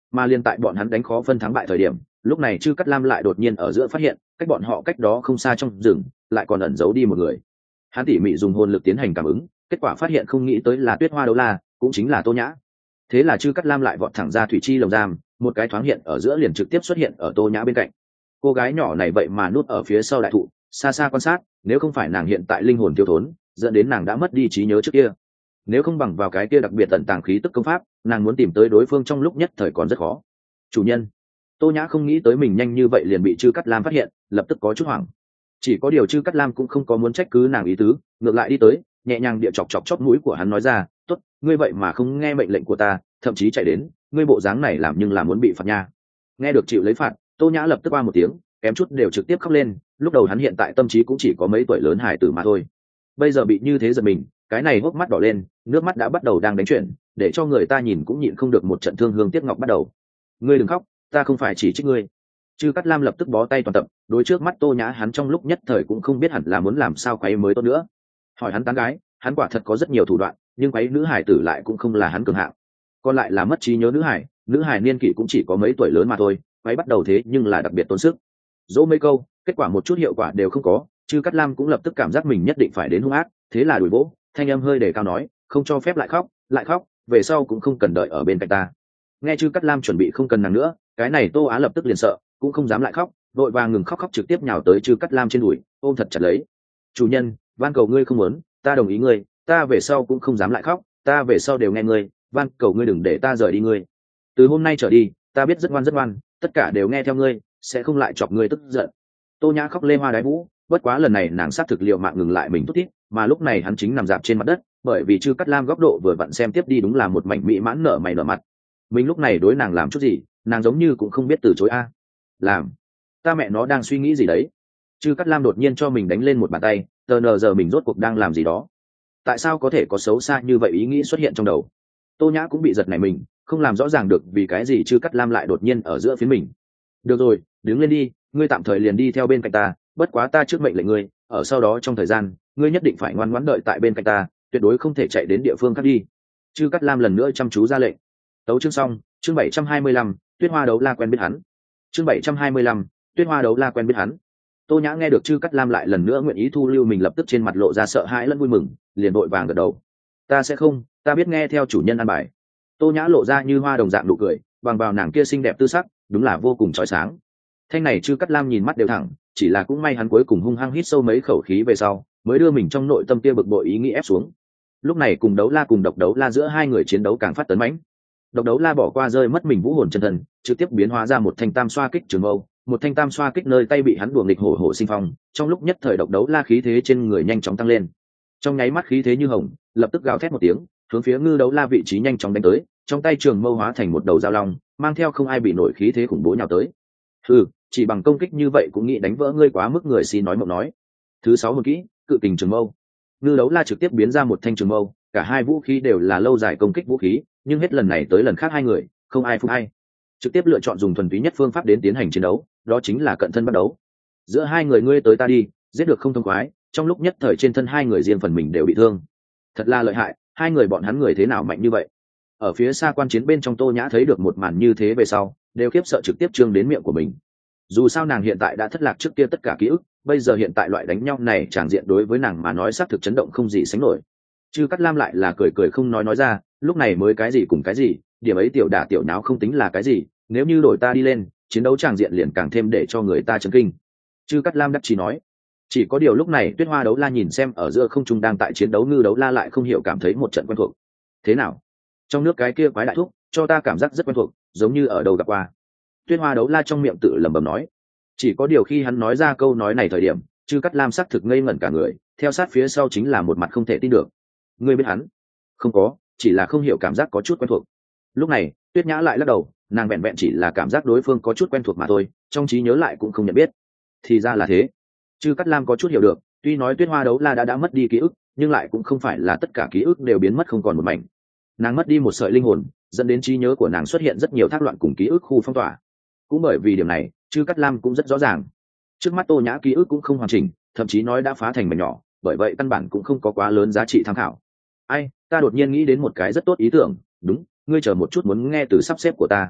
mà liên tại bọn hắn đánh khó phân thắng bại thời điểm, lúc này Trư Cát Lam lại đột nhiên ở giữa phát hiện cách bọn họ cách đó không xa trong rừng lại còn ẩn giấu đi một người. Hắn tỉ mỉ dùng hồn lực tiến hành cảm ứng, kết quả phát hiện không nghĩ tới là Tuyết Hoa Đấu La, cũng chính là Tô Nhã. Thế là Trư Cát Lam lại vọt thẳng ra thủy chi lồng giam, một cái thoáng hiện ở giữa liền trực tiếp xuất hiện ở Tô Nhã bên cạnh. Cô gái nhỏ này vậy mà núp ở phía sau đại thụ, xa xa quan sát, nếu không phải nàng hiện tại linh hồn tiêu thốn, dẫn đến nàng đã mất đi trí nhớ trước kia. Nếu không bằng vào cái kia đặc biệt tận tàng khí tức công pháp, nàng muốn tìm tới đối phương trong lúc nhất thời còn rất khó. Chủ nhân. Tô Nhã không nghĩ tới mình nhanh như vậy liền bị Trư Cát Lam phát hiện, lập tức có chút hoảng. Chỉ có điều Trư Cát Lam cũng không có muốn trách cứ nàng ý tứ, ngược lại đi tới, nhẹ nhàng địa chọc chọc chóp mũi của hắn nói ra, "Tốt, ngươi vậy mà không nghe mệnh lệnh của ta, thậm chí chạy đến, ngươi bộ dáng này làm nhưng là muốn bị phạt nha." Nghe được chịu lấy phạt, Tô Nhã lập tức qua một tiếng, kém chút đều trực tiếp khóc lên, lúc đầu hắn hiện tại tâm trí cũng chỉ có mấy tuổi lớn hài tử mà thôi. Bây giờ bị như thế giật mình, cái này hốc mắt đỏ lên, nước mắt đã bắt đầu đang đánh chuyển, để cho người ta nhìn cũng nhịn không được một trận thương hương tiếc ngọc bắt đầu. "Ngươi đừng khóc, ta không phải chỉ trích ngươi." Trư Cát Lam lập tức bó tay toàn tập, đối trước mắt Tô Nhã hắn trong lúc nhất thời cũng không biết hẳn là muốn làm sao quấy mới tốt nữa. Hỏi hắn tán gái, hắn quả thật có rất nhiều thủ đoạn, nhưng quấy nữ hải tử lại cũng không là hắn cường hạng. Còn lại là mất trí nhớ nữ hải, nữ hải niên kỷ cũng chỉ có mấy tuổi lớn mà thôi, quấy bắt đầu thế nhưng là đặc biệt tốn sức. Dỗ mấy câu, kết quả một chút hiệu quả đều không có, Trư Cát Lam cũng lập tức cảm giác mình nhất định phải đến hung ác, thế là đuổi vỗ, thanh âm hơi đề cao nói, "Không cho phép lại khóc, lại khóc, về sau cũng không cần đợi ở bên cạnh ta." Nghe Trư Cát Lam chuẩn bị không cần nàng nữa, cái này Tô Á lập tức liền sợ, cũng không dám lại khóc, vội vàng ngừng khóc khóc trực tiếp nhào tới Trư Cát Lam trên đùi, ôm thật chặt lấy. "Chủ nhân, van cầu ngươi không muốn, ta đồng ý ngươi, ta về sau cũng không dám lại khóc, ta về sau đều nghe ngươi, van cầu ngươi đừng để ta rời đi ngươi. Từ hôm nay trở đi, ta biết rất ngoan rất ngoan, tất cả đều nghe theo ngươi, sẽ không lại chọc ngươi tức giận." Tô Nhã khóc lê hoa đái vũ, bất quá lần này nàng sát thực liệu mạng ngừng lại mình thút thít, mà lúc này hắn chính nằm dạp trên mặt đất, bởi vì Trư Cát Lam góc độ vừa vặn xem tiếp đi đúng là một mảnh mỹ mãn nở mày nở mặt. Mình lúc này đối nàng làm chút gì, nàng giống như cũng không biết từ chối a. Làm? Ta mẹ nó đang suy nghĩ gì đấy? Trư Cát Lam đột nhiên cho mình đánh lên một bàn tay, tờ nờ giờ mình rốt cuộc đang làm gì đó? Tại sao có thể có xấu xa như vậy ý nghĩ xuất hiện trong đầu? Tô Nhã cũng bị giật nảy mình, không làm rõ ràng được vì cái gì Trư Cát Lam lại đột nhiên ở giữa phía mình. "Được rồi, đứng lên đi, ngươi tạm thời liền đi theo bên cạnh ta, bất quá ta trước mệnh lệnh ngươi, ở sau đó trong thời gian, ngươi nhất định phải ngoan ngoãn đợi tại bên cạnh ta, tuyệt đối không thể chạy đến địa phương khác đi." Trư Cát Lam lần nữa chăm chú ra lệnh. Tấu chương xong, chương bảy trăm hai mươi lăm, Tuyết Hoa Đấu La quen biết hắn. Chương bảy trăm hai mươi lăm, Tuyết Hoa Đấu La quen biết hắn. Tô Nhã nghe được Trư Cát Lam lại lần nữa nguyện ý thu lưu mình, lập tức trên mặt lộ ra sợ hãi lẫn vui mừng, liền vội vàng gật đầu. "Ta sẽ không, ta biết nghe theo chủ nhân an bài." Tô Nhã lộ ra như hoa đồng dạng nụ cười, bằng vào nàng kia xinh đẹp tư sắc, đúng là vô cùng chói sáng. Thanh này Trư Cát Lam nhìn mắt đều thẳng, chỉ là cũng may hắn cuối cùng hung hăng hít sâu mấy khẩu khí về sau, mới đưa mình trong nội tâm kia bực bội ý nghĩ ép xuống. Lúc này cùng Đấu La cùng Độc Đấu La giữa hai người chiến đấu càng phát tấn mãnh. Độc Đấu La bỏ qua rơi mất mình vũ hồn chân thần, trực tiếp biến hóa ra một thanh tam xoa kích trường mâu, một thanh tam xoa kích nơi tay bị hắn đùa nghịch hổ hổ sinh phong, trong lúc nhất thời Độc Đấu La khí thế trên người nhanh chóng tăng lên. Trong nháy mắt khí thế như hồng, lập tức gào thét một tiếng, hướng phía Ngư Đấu La vị trí nhanh chóng đánh tới, trong tay trường mâu hóa thành một đầu dao long, mang theo không ai bị nổi khí thế khủng bố nhào tới. "Ừ, chỉ bằng công kích như vậy cũng nghĩ đánh vỡ ngươi, quá mức." Người xin nói mộng nói. Thứ sáu hồn kỹ, Cự Kình Trường Mâu. Ngư Đấu La trực tiếp biến ra một thanh trường mâu, cả hai vũ khí đều là lâu dài công kích vũ khí, nhưng hết lần này tới lần khác hai người không ai phục ai, trực tiếp lựa chọn dùng thuần túy nhất phương pháp đến tiến hành chiến đấu, đó chính là cận thân bắt đấu. Giữa hai người ngươi tới ta đi, giết được không thông khoái, trong lúc nhất thời trên thân hai người riêng phần mình đều bị thương. Thật là lợi hại, hai người bọn hắn người thế nào mạnh như vậy? Ở phía xa quan chiến bên trong Tô Nhã thấy được một màn như thế về sau, đều khiếp sợ trực tiếp trương đến miệng của mình. Dù sao nàng hiện tại đã thất lạc trước kia tất cả ký ức, bây giờ hiện tại loại đánh nhau này tràng diện đối với nàng mà nói xác thực chấn động không gì sánh nổi. Trư Cát Lam lại là cười cười không nói nói ra, lúc này mới cái gì cùng cái gì, điểm ấy tiểu đả tiểu nháo không tính là cái gì, nếu như đổi ta đi lên, chiến đấu tràng diện liền càng thêm để cho người ta chấn kinh. Trư Cát Lam đắc chí nói. Chỉ có điều lúc này Tuyết Hoa Đấu La nhìn xem ở giữa không trung đang tại chiến đấu Ngư Đấu La lại không hiểu cảm thấy một trận quen thuộc. Thế nào? Trong nước cái kia quái đại thúc, cho ta cảm giác rất quen thuộc, giống như ở đâu gặp qua. Tuyết Hoa Đấu La trong miệng tự lẩm bẩm nói. Chỉ có điều khi hắn nói ra câu nói này thời điểm, Trư Cát Lam sắc thực ngây ngẩn cả người, theo sát phía sau chính là một mặt không thể tin được. Ngươi biết hắn? Không có, chỉ là không hiểu cảm giác có chút quen thuộc. Lúc này Tuyết Nhã lại lắc đầu, nàng vẹn vẹn chỉ là cảm giác đối phương có chút quen thuộc mà thôi, trong trí nhớ lại cũng không nhận biết. Thì ra là thế. Trư Cát Lam có chút hiểu được, tuy nói Tuyết Hoa Đấu La đã đã mất đi ký ức, nhưng lại cũng không phải là tất cả ký ức đều biến mất không còn một mảnh. Nàng mất đi một sợi linh hồn, dẫn đến trí nhớ của nàng xuất hiện rất nhiều thác loạn cùng ký ức khu phong tỏa. Cũng bởi vì điểm này, Trư Cát Lam cũng rất rõ ràng, trước mắt Tô Nhã ký ức cũng không hoàn chỉnh, thậm chí nói đã phá thành mảnh nhỏ, bởi vậy căn bản cũng không có quá lớn giá trị tham khảo. Ai, ta đột nhiên nghĩ đến một cái rất tốt ý tưởng, đúng, ngươi chờ một chút muốn nghe từ sắp xếp của ta.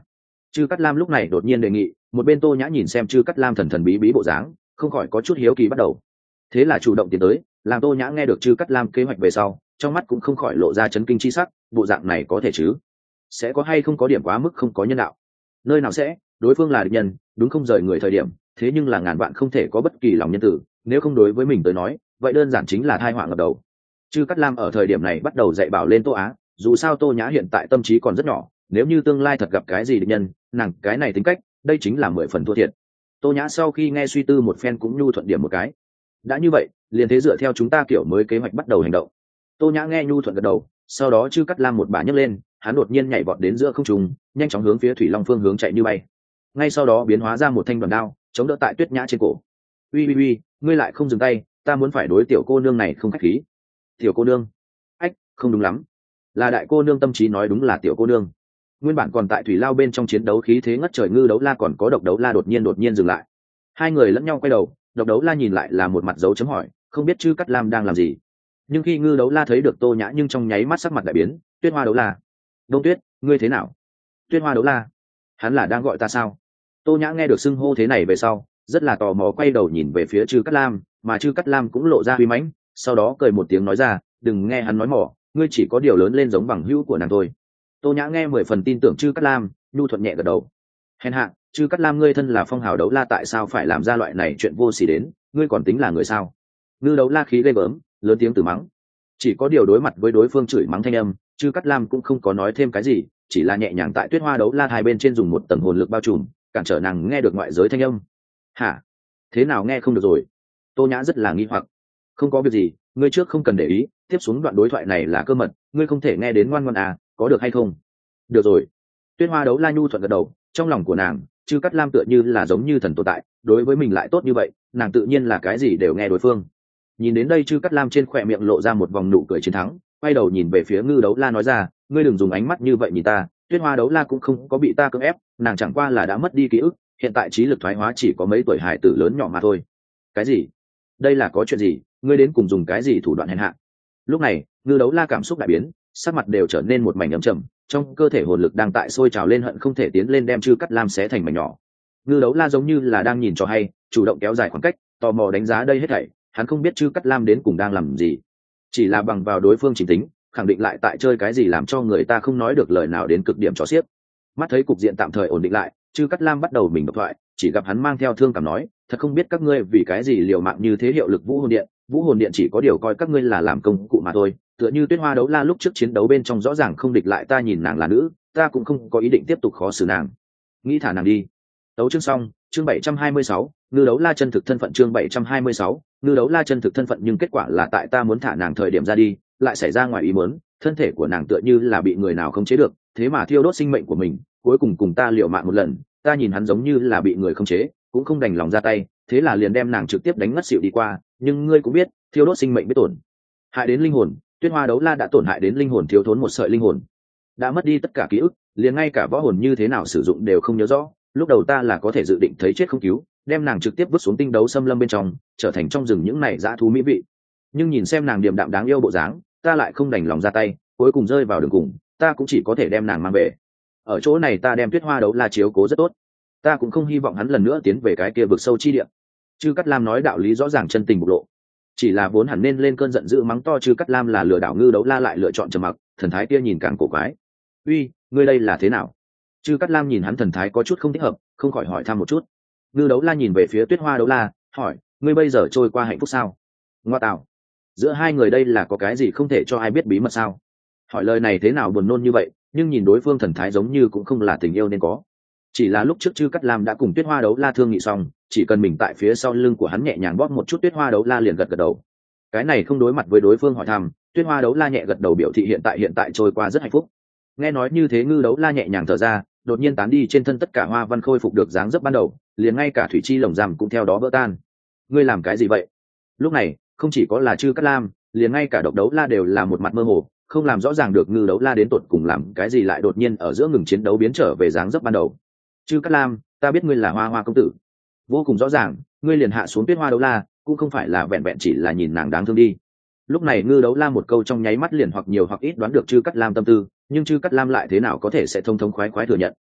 Chư Cát Lam lúc này đột nhiên đề nghị, một bên Tô Nhã nhìn xem Chư Cát Lam thần thần bí bí bộ dáng, không khỏi có chút hiếu kỳ bắt đầu. Thế là chủ động tiến tới, làm Tô Nhã nghe được Chư Cát Lam kế hoạch về sau, trong mắt cũng không khỏi lộ ra chấn kinh chi sắc, bộ dạng này có thể chứ? Sẽ có hay không có điểm quá mức không có nhân đạo? Nơi nào sẽ, đối phương là địch nhân, đúng không rời người thời điểm, thế nhưng là ngàn vạn không thể có bất kỳ lòng nhân tử, nếu không đối với mình tới nói, vậy đơn giản chính là tai họa ngập đầu. Chư Cát Lam ở thời điểm này bắt đầu dạy bảo lên Tô Á, dù sao Tô Nhã hiện tại tâm trí còn rất nhỏ, nếu như tương lai thật gặp cái gì địch nhân, nàng cái này tính cách, đây chính là mười phần thua thiệt. Tô Nhã sau khi nghe suy tư một phen cũng nhu thuận điểm một cái. Đã như vậy, liền thế dựa theo chúng ta kiểu mới kế hoạch bắt đầu hành động. Tô Nhã nghe nhu thuận gật đầu, sau đó Chư Cát Lam một bà nhấc lên, hắn đột nhiên nhảy vọt đến giữa không trung, nhanh chóng hướng phía Thủy Long phương hướng chạy như bay. Ngay sau đó biến hóa ra một thanh đoàn đao, chống đỡ tại Tuyết Nhã trên cổ. "Uy uy uy, ngươi lại không dừng tay, ta muốn phải đối tiểu cô nương này không khách khí." "Tiểu cô nương?" "Ách, không đúng lắm. Là đại cô nương." Tâm trí nói đúng là tiểu cô nương. Nguyên bản còn tại thủy lao bên trong chiến đấu khí thế ngất trời Ngư Đấu La còn có Độc Đấu La đột nhiên đột nhiên dừng lại. Hai người lẫn nhau quay đầu, Độc Đấu La nhìn lại là một mặt dấu chấm hỏi, không biết Chư Cát Lam đang làm gì. Nhưng khi Ngư Đấu La thấy được Tô Nhã nhưng trong nháy mắt sắc mặt đại biến, "Tuyết Hoa Đấu La." "Đông Tuyết, ngươi thế nào?" "Tuyết Hoa Đấu La? Hắn là đang gọi ta sao?" Tô Nhã nghe được xưng hô thế này về sau, rất là tò mò quay đầu nhìn về phía Chư Cát Lam, mà Chư Cát Lam cũng lộ ra uy mãnh, sau đó cười một tiếng nói ra, "Đừng nghe hắn nói mỏ, ngươi chỉ có điều lớn lên giống bằng hữu của nàng thôi." Tô Nhã nghe mười phần tin tưởng Chư Cát Lam, nhu thuận nhẹ gật đầu. "Hèn hạ, Chư Cát Lam ngươi thân là phong hào đấu la tại sao phải làm ra loại này chuyện vô sỉ đến, ngươi còn tính là người sao?" Ngư Đấu La khí ghê gớm, lớn tiếng từ mắng. Chỉ có điều đối mặt với đối phương chửi mắng thanh âm, Chư Cát Lam cũng không có nói thêm cái gì, chỉ là nhẹ nhàng tại Tuyết Hoa Đấu La hai bên trên dùng một tầng hồn lực bao trùm, cản trở nàng nghe được ngoại giới thanh âm. "Hả? Thế nào nghe không được rồi?" Tô Nhã rất là nghi hoặc. "Không có việc gì, ngươi trước không cần để ý, tiếp xuống đoạn đối thoại này là cơ mật, ngươi không thể nghe đến, ngoan ngoãn à, có được hay không?" "Được rồi." Tuyết Hoa Đấu La nhu thuận gật đầu, trong lòng của nàng, Chư Cát Lam tựa như là giống như thần tồn tại, đối với mình lại tốt như vậy, nàng tự nhiên là cái gì đều nghe đối phương. Nhìn đến đây Chư Cát Lam trên khóe miệng lộ ra một vòng nụ cười chiến thắng, quay đầu nhìn về phía Ngư Đấu La nói ra, "Ngươi đừng dùng ánh mắt như vậy nhìn ta, Tuyết Hoa Đấu La cũng không có bị ta cưỡng ép, nàng chẳng qua là đã mất đi ký ức, hiện tại trí lực thoái hóa chỉ có mấy tuổi hài tử lớn nhỏ mà thôi." "Cái gì? Đây là có chuyện gì? Ngươi đến cùng dùng cái gì thủ đoạn hèn hạ?" Lúc này, Ngư Đấu La cảm xúc đại biến, sắc mặt đều trở nên một mảnh ấm trầm, trong cơ thể hồn lực đang tại sôi trào lên, hận không thể tiến lên đem Chư Cát Lam xé thành mảnh nhỏ. Ngư Đấu La giống như là đang nhìn cho hay, chủ động kéo dài khoảng cách, tò mò đánh giá đây hết thảy, hắn không biết Chư Cát Lam đến cùng đang làm gì, chỉ là bằng vào đối phương chính tính, khẳng định lại tại chơi cái gì làm cho người ta không nói được lời nào đến cực điểm cho xiếc. Mắt thấy cục diện tạm thời ổn định lại, Chư Cát Lam bắt đầu mình độc thoại, chỉ gặp hắn mang theo thương cảm nói, "Thật không biết các ngươi vì cái gì liều mạng như thế hiệu lực Vũ Hồn Điện, Vũ Hồn Điện chỉ có điều coi các ngươi là làm công cụ mà thôi, tựa như Tuyết Hoa Đấu La lúc trước chiến đấu bên trong rõ ràng không địch lại ta, nhìn nàng là nữ, ta cũng không có ý định tiếp tục khó xử nàng, nghĩ thả nàng đi." Tấu chương xong, chương bảy trăm hai mươi sáu, Ngư Đấu La chân thực thân phận. Chương bảy trăm hai mươi sáu, Ngư Đấu La chân thực thân phận. Nhưng kết quả là tại ta muốn thả nàng thời điểm ra đi, lại xảy ra ngoài ý muốn, thân thể của nàng tựa như là bị người nào khống chế được, thế mà thiêu đốt sinh mệnh của mình, cuối cùng cùng ta liều mạng một lần, ta nhìn hắn giống như là bị người khống chế, cũng không đành lòng ra tay, thế là liền đem nàng trực tiếp đánh ngất xỉu đi qua. Nhưng ngươi cũng biết, thiêu đốt sinh mệnh biết tổn hại đến linh hồn, Tuyết Hoa Đấu La đã tổn hại đến linh hồn, thiếu thốn một sợi linh hồn, đã mất đi tất cả ký ức, liền ngay cả võ hồn như thế nào sử dụng đều không nhớ rõ. Lúc đầu ta là có thể dự định thấy chết không cứu, đem nàng trực tiếp vứt xuống tinh đấu xâm lâm bên trong, trở thành trong rừng những này dã thú mỹ vị, nhưng nhìn xem nàng điềm đạm đáng yêu bộ dáng, ta lại không đành lòng ra tay, cuối cùng rơi vào đường cùng, ta cũng chỉ có thể đem nàng mang về. Ở chỗ này ta đem Tuyết Hoa Đấu La chiếu cố rất tốt, ta cũng không hy vọng hắn lần nữa tiến về cái kia vực sâu chi địa. Chư Cát Lam nói đạo lý rõ ràng, chân tình bộc lộ, chỉ là vốn hẳn nên lên cơn giận dữ mắng to Chư Cát Lam là lừa đảo, Ngư Đấu La lại lựa chọn trầm mặc, thần thái kia nhìn càng cổ quái. "Uy, ngươi đây là thế nào?" Chư Cát Lam nhìn hắn thần thái có chút không thích hợp, không khỏi hỏi thăm một chút. Ngư Đấu La nhìn về phía Tuyết Hoa Đấu La, hỏi, "Ngươi bây giờ trôi qua hạnh phúc sao?" "Ngoa tạo, giữa hai người đây là có cái gì không thể cho ai biết bí mật sao?" Hỏi lời này thế nào buồn nôn như vậy, nhưng nhìn đối phương thần thái giống như cũng không là tình yêu nên có. Chỉ là lúc trước Chư Cát Lam đã cùng Tuyết Hoa Đấu La thương nghị xong, chỉ cần mình tại phía sau lưng của hắn nhẹ nhàng bóp một chút, Tuyết Hoa Đấu La liền gật gật đầu. Cái này không đối mặt với đối phương hỏi thăm, Tuyết Hoa Đấu La nhẹ gật đầu biểu thị hiện tại hiện tại trôi qua rất hạnh phúc. Nghe nói như thế, Ngư Đấu La nhẹ nhàng thở ra, đột nhiên tán đi trên thân tất cả hoa văn, khôi phục được dáng dấp ban đầu, liền ngay cả thủy chi lồng giam cũng theo đó vỡ tan. "Ngươi làm cái gì vậy?" Lúc này không chỉ có là Chư Cát Lam, liền ngay cả Độc Đấu La đều là một mặt mơ hồ, không làm rõ ràng được Ngư Đấu La đến tột cùng làm cái gì lại đột nhiên ở giữa ngừng chiến đấu biến trở về dáng dấp ban đầu. "Chư Cát Lam, ta biết ngươi là Hoa Hoa công tử, vô cùng rõ ràng, ngươi liền hạ xuống Tuyết Hoa Đấu La, cũng không phải là vẹn vẹn chỉ là nhìn nàng đáng thương đi." Lúc này Ngư Đấu La một câu trong nháy mắt liền hoặc nhiều hoặc ít đoán được Chư Cát Lam tâm tư, nhưng Chư Cát Lam lại thế nào có thể sẽ thông thống khoái khoái thừa nhận.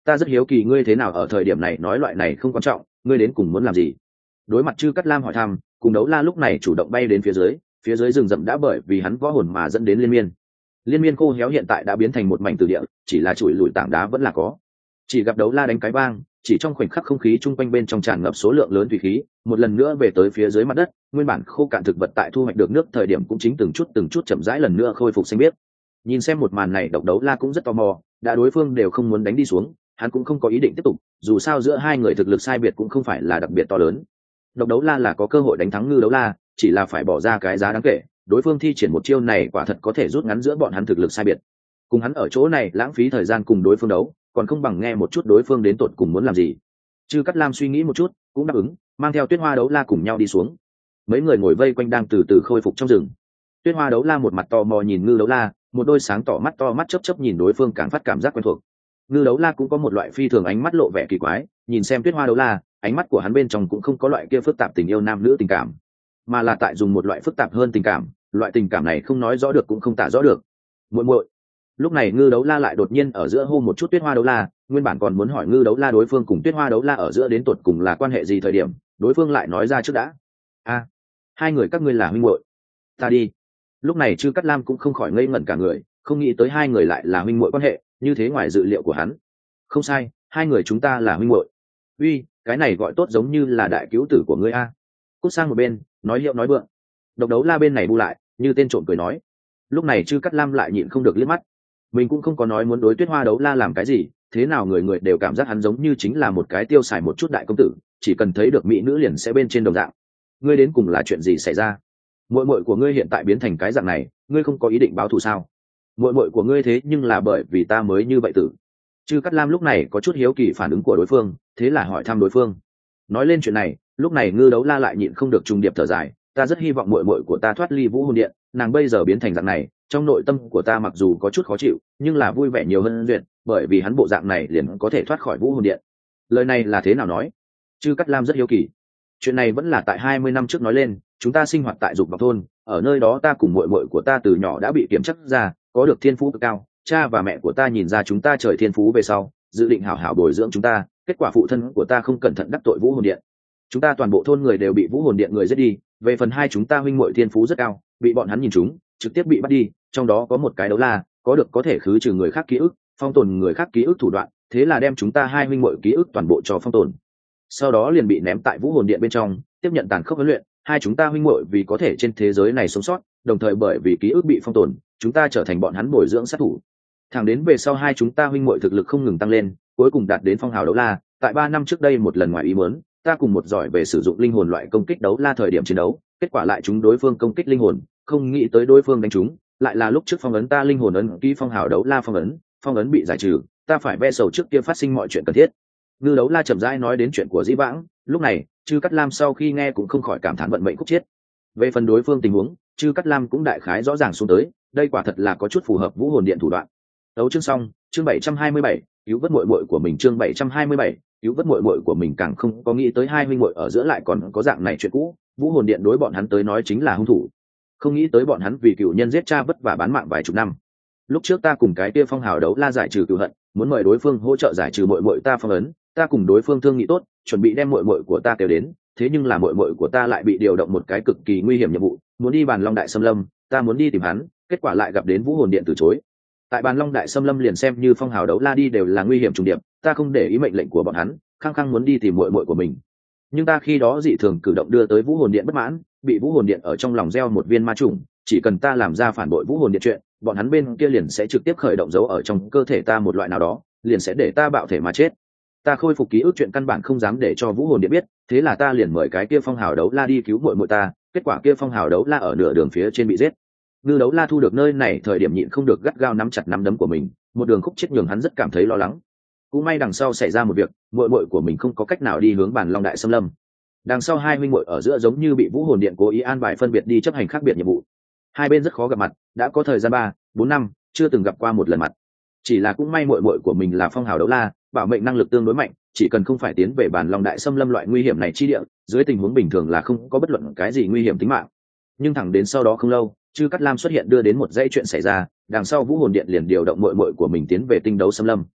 ta rất hiếu kỳ ngươi thế nào ở thời điểm này nói loại này không quan trọng, ngươi đến cùng muốn làm gì? Đối mặt Chư Cát Lam hỏi thăm, cùng đấu la lúc này chủ động bay đến phía dưới, phía dưới rừng rậm đã bởi vì hắn võ hồn mà dẫn đến liên miên. Liên miên khô héo hiện tại đã biến thành một mảnh từ địa, chỉ là chuỗi lùi tảng đá vẫn là có. Chỉ gặp đấu la đánh cái vang, chỉ trong khoảnh khắc không khí chung quanh bên trong tràn ngập số lượng lớn thủy khí, một lần nữa về tới phía dưới mặt đất, nguyên bản khô cạn thực vật tại thu hoạch được nước thời điểm cũng chính từng chút từng chút chậm rãi lần nữa khôi phục xanh biếc. Nhìn xem một màn này, độc đấu la cũng rất tò mò, đã đối phương đều không muốn đánh đi xuống, hắn cũng không có ý định tiếp tục, dù sao giữa hai người thực lực sai biệt cũng không phải là đặc biệt to lớn. Độc đấu la là có cơ hội đánh thắng ngư đấu la, chỉ là phải bỏ ra cái giá đáng kể, đối phương thi triển một chiêu này quả thật có thể rút ngắn giữa bọn hắn thực lực sai biệt. Cùng hắn ở chỗ này lãng phí thời gian cùng đối phương đấu, còn không bằng nghe một chút đối phương đến tột cùng muốn làm gì. Chư Cát Lam suy nghĩ một chút, cũng đáp ứng, mang theo Tuyết Hoa đấu la cùng nhau đi xuống. Mấy người ngồi vây quanh đang từ từ khôi phục trong rừng. Tuyết Hoa đấu la một mặt tò mò nhìn ngư đấu la, một đôi sáng tỏ mắt to mắt chớp chớp nhìn đối phương, càng phát cảm giác quen thuộc. Ngư đấu la cũng có một loại phi thường ánh mắt lộ vẻ kỳ quái, nhìn xem Tuyết Hoa đấu la, ánh mắt của hắn bên trong cũng không có loại kia phức tạp tình yêu nam nữ tình cảm, mà là tại dùng một loại phức tạp hơn tình cảm, loại tình cảm này không nói rõ được cũng không tả rõ được. Muội muội. Lúc này ngư đấu la lại đột nhiên ở giữa hô một chút Tuyết Hoa đấu la, nguyên bản còn muốn hỏi ngư đấu la đối phương cùng Tuyết Hoa đấu la ở giữa đến tột cùng là quan hệ gì thời điểm, đối phương lại nói ra trước đã. A, hai người các ngươi là huynh muội. Ta đi. Lúc này Chư Cát Lam cũng không khỏi ngây ngẩn cả người, không nghĩ tới hai người lại là huynh muội quan hệ, như thế ngoài dự liệu của hắn. Không sai, hai người chúng ta là huynh muội. Uy, cái này gọi tốt giống như là đại cứu tử của ngươi a. Cút sang một bên, nói hiệu nói vượng. Độc đấu la bên này bu lại, như tên trộm cười nói. Lúc này Chư Cát Lam lại nhịn không được liếc mắt. Mình cũng không có nói muốn đối Tuyết Hoa đấu la làm cái gì, thế nào người người đều cảm giác hắn giống như chính là một cái tiêu xài một chút đại công tử, chỉ cần thấy được mỹ nữ liền sẽ bên trên đồng dạng. Ngươi đến cùng là chuyện gì xảy ra? Muội muội của ngươi hiện tại biến thành cái dạng này, ngươi không có ý định báo thù sao? Muội muội của ngươi thế nhưng là bởi vì ta mới như vậy tử. Chư Cát Lam lúc này có chút hiếu kỳ phản ứng của đối phương, thế là hỏi thăm đối phương. Nói lên chuyện này, lúc này ngư đấu la lại nhịn không được trùng điệp thở dài, ta rất hy vọng muội muội của ta thoát ly vũ hồn điện, nàng bây giờ biến thành dạng này, trong nội tâm của ta mặc dù có chút khó chịu, nhưng là vui vẻ nhiều hơn duyệt, bởi vì hắn bộ dạng này liền có thể thoát khỏi vũ hồn điện. Lời này là thế nào nói? Chư Cát Lam rất hiếu kỳ. Chuyện này vẫn là tại hai mươi năm trước nói lên, chúng ta sinh hoạt tại Dục Vọng thôn, ở nơi đó ta cùng muội muội của ta từ nhỏ đã bị kiểm chắc ra, có được thiên phú cực cao, cha và mẹ của ta nhìn ra chúng ta trời thiên phú về sau, dự định hảo hảo bồi dưỡng chúng ta, kết quả phụ thân của ta không cẩn thận đắc tội vũ hồn điện. Chúng ta toàn bộ thôn người đều bị vũ hồn điện người giết đi, về phần hai chúng ta huynh muội thiên phú rất cao, bị bọn hắn nhìn trúng, trực tiếp bị bắt đi, trong đó có một cái đấu la, có được có thể khứ trừ người khác ký ức, phong tồn người khác ký ức thủ đoạn, thế là đem chúng ta hai huynh muội ký ức toàn bộ cho phong tồn. Sau đó liền bị ném tại vũ hồn điện bên trong, tiếp nhận tàn khốc huấn luyện, hai chúng ta huynh muội vì có thể trên thế giới này sống sót, đồng thời bởi vì ký ức bị phong tồn, chúng ta trở thành bọn hắn bồi dưỡng sát thủ. Thẳng đến về sau hai chúng ta huynh muội thực lực không ngừng tăng lên, cuối cùng đạt đến phong hào đấu la, tại ba năm trước đây một lần ngoài ý muốn, ta cùng một giỏi về sử dụng linh hồn loại công kích đấu la thời điểm chiến đấu, kết quả lại chúng đối phương công kích linh hồn, không nghĩ tới đối phương đánh chúng, lại là lúc trước phong ấn ta linh hồn ấn ký phong hào đấu la phong ấn, phong ấn bị giải trừ, ta phải ve sầu trước kia phát sinh mọi chuyện cần thiết. Ngư đấu la chậm rãi nói đến chuyện của dĩ vãng, lúc này Chư Cát Lam sau khi nghe cũng không khỏi cảm thán vận mệnh khúc chiết. Về phần đối phương tình huống, Chư Cát Lam cũng đại khái rõ ràng xuống tới, đây quả thật là có chút phù hợp vũ hồn điện thủ đoạn. Đấu chương xong, chương bảy trăm hai mươi bảy, cứu vớt muội muội của mình, chương bảy trăm hai mươi bảy, cứu vớt muội muội của mình, càng không có nghĩ tới hai huynh muội ở giữa lại còn có dạng này chuyện cũ, vũ hồn điện đối bọn hắn tới nói chính là hung thủ. Không nghĩ tới bọn hắn vì cựu nhân giết cha vất vả bán mạng vài chục năm. Lúc trước ta cùng cái kia phong hào đấu la giải trừ cựu hận, muốn mời đối phương hỗ trợ giải trừ muội muội ta phong ấn, ta cùng đối phương thương nghị tốt, chuẩn bị đem muội muội của ta kêu đến, thế nhưng là muội muội của ta lại bị điều động một cái cực kỳ nguy hiểm nhiệm vụ, muốn đi Bàn Long Đại Xâm Lâm, ta muốn đi tìm hắn, kết quả lại gặp đến vũ hồn điện từ chối. Tại Bàn Long Đại Xâm Lâm liền xem như phong hào đấu la đi đều là nguy hiểm trùng điệp, ta không để ý mệnh lệnh của bọn hắn, khăng khăng muốn đi tìm muội muội của mình. Nhưng ta khi đó dị thường cử động đưa tới vũ hồn điện bất mãn, bị vũ hồn điện ở trong lòng gieo một viên ma trùng, chỉ cần ta làm ra phản bội vũ hồn điện chuyện, bọn hắn bên kia liền sẽ trực tiếp khởi động dấu ở trong cơ thể ta một loại nào đó, liền sẽ để ta bạo thể mà chết. Ta khôi phục ký ức chuyện căn bản không dám để cho vũ hồn điện biết, thế là ta liền mời cái kia phong hào đấu la đi cứu muội muội ta, kết quả kia phong hào đấu la ở nửa đường phía trên bị giết. Ngư đấu la thu được nơi này thời điểm nhịn không được gắt gao nắm chặt nắm đấm của mình, một đường khúc chết nhường hắn rất cảm thấy lo lắng. Cũng may đằng sau xảy ra một việc, muội muội của mình không có cách nào đi hướng Bàn Long Đại Xâm Lâm. Đằng sau hai huynh muội ở giữa giống như bị vũ hồn điện cố ý an bài phân biệt đi chấp hành khác biệt nhiệm vụ. Hai bên rất khó gặp mặt, đã có thời gian ba, bốn năm chưa từng gặp qua một lần mặt. Chỉ là cũng may muội muội của mình là phong hào đấu la, bảo mệnh năng lực tương đối mạnh, chỉ cần không phải tiến về Bàn Long Đại Xâm Lâm loại nguy hiểm này chi địa, dưới tình huống bình thường là không có bất luận cái gì nguy hiểm tính mạng. Nhưng thẳng đến sau đó không lâu, Chư Cát Lam xuất hiện đưa đến một dãy chuyện xảy ra, đằng sau vũ hồn điện liền điều động muội muội của mình tiến về Tinh Đấu Xâm Lâm.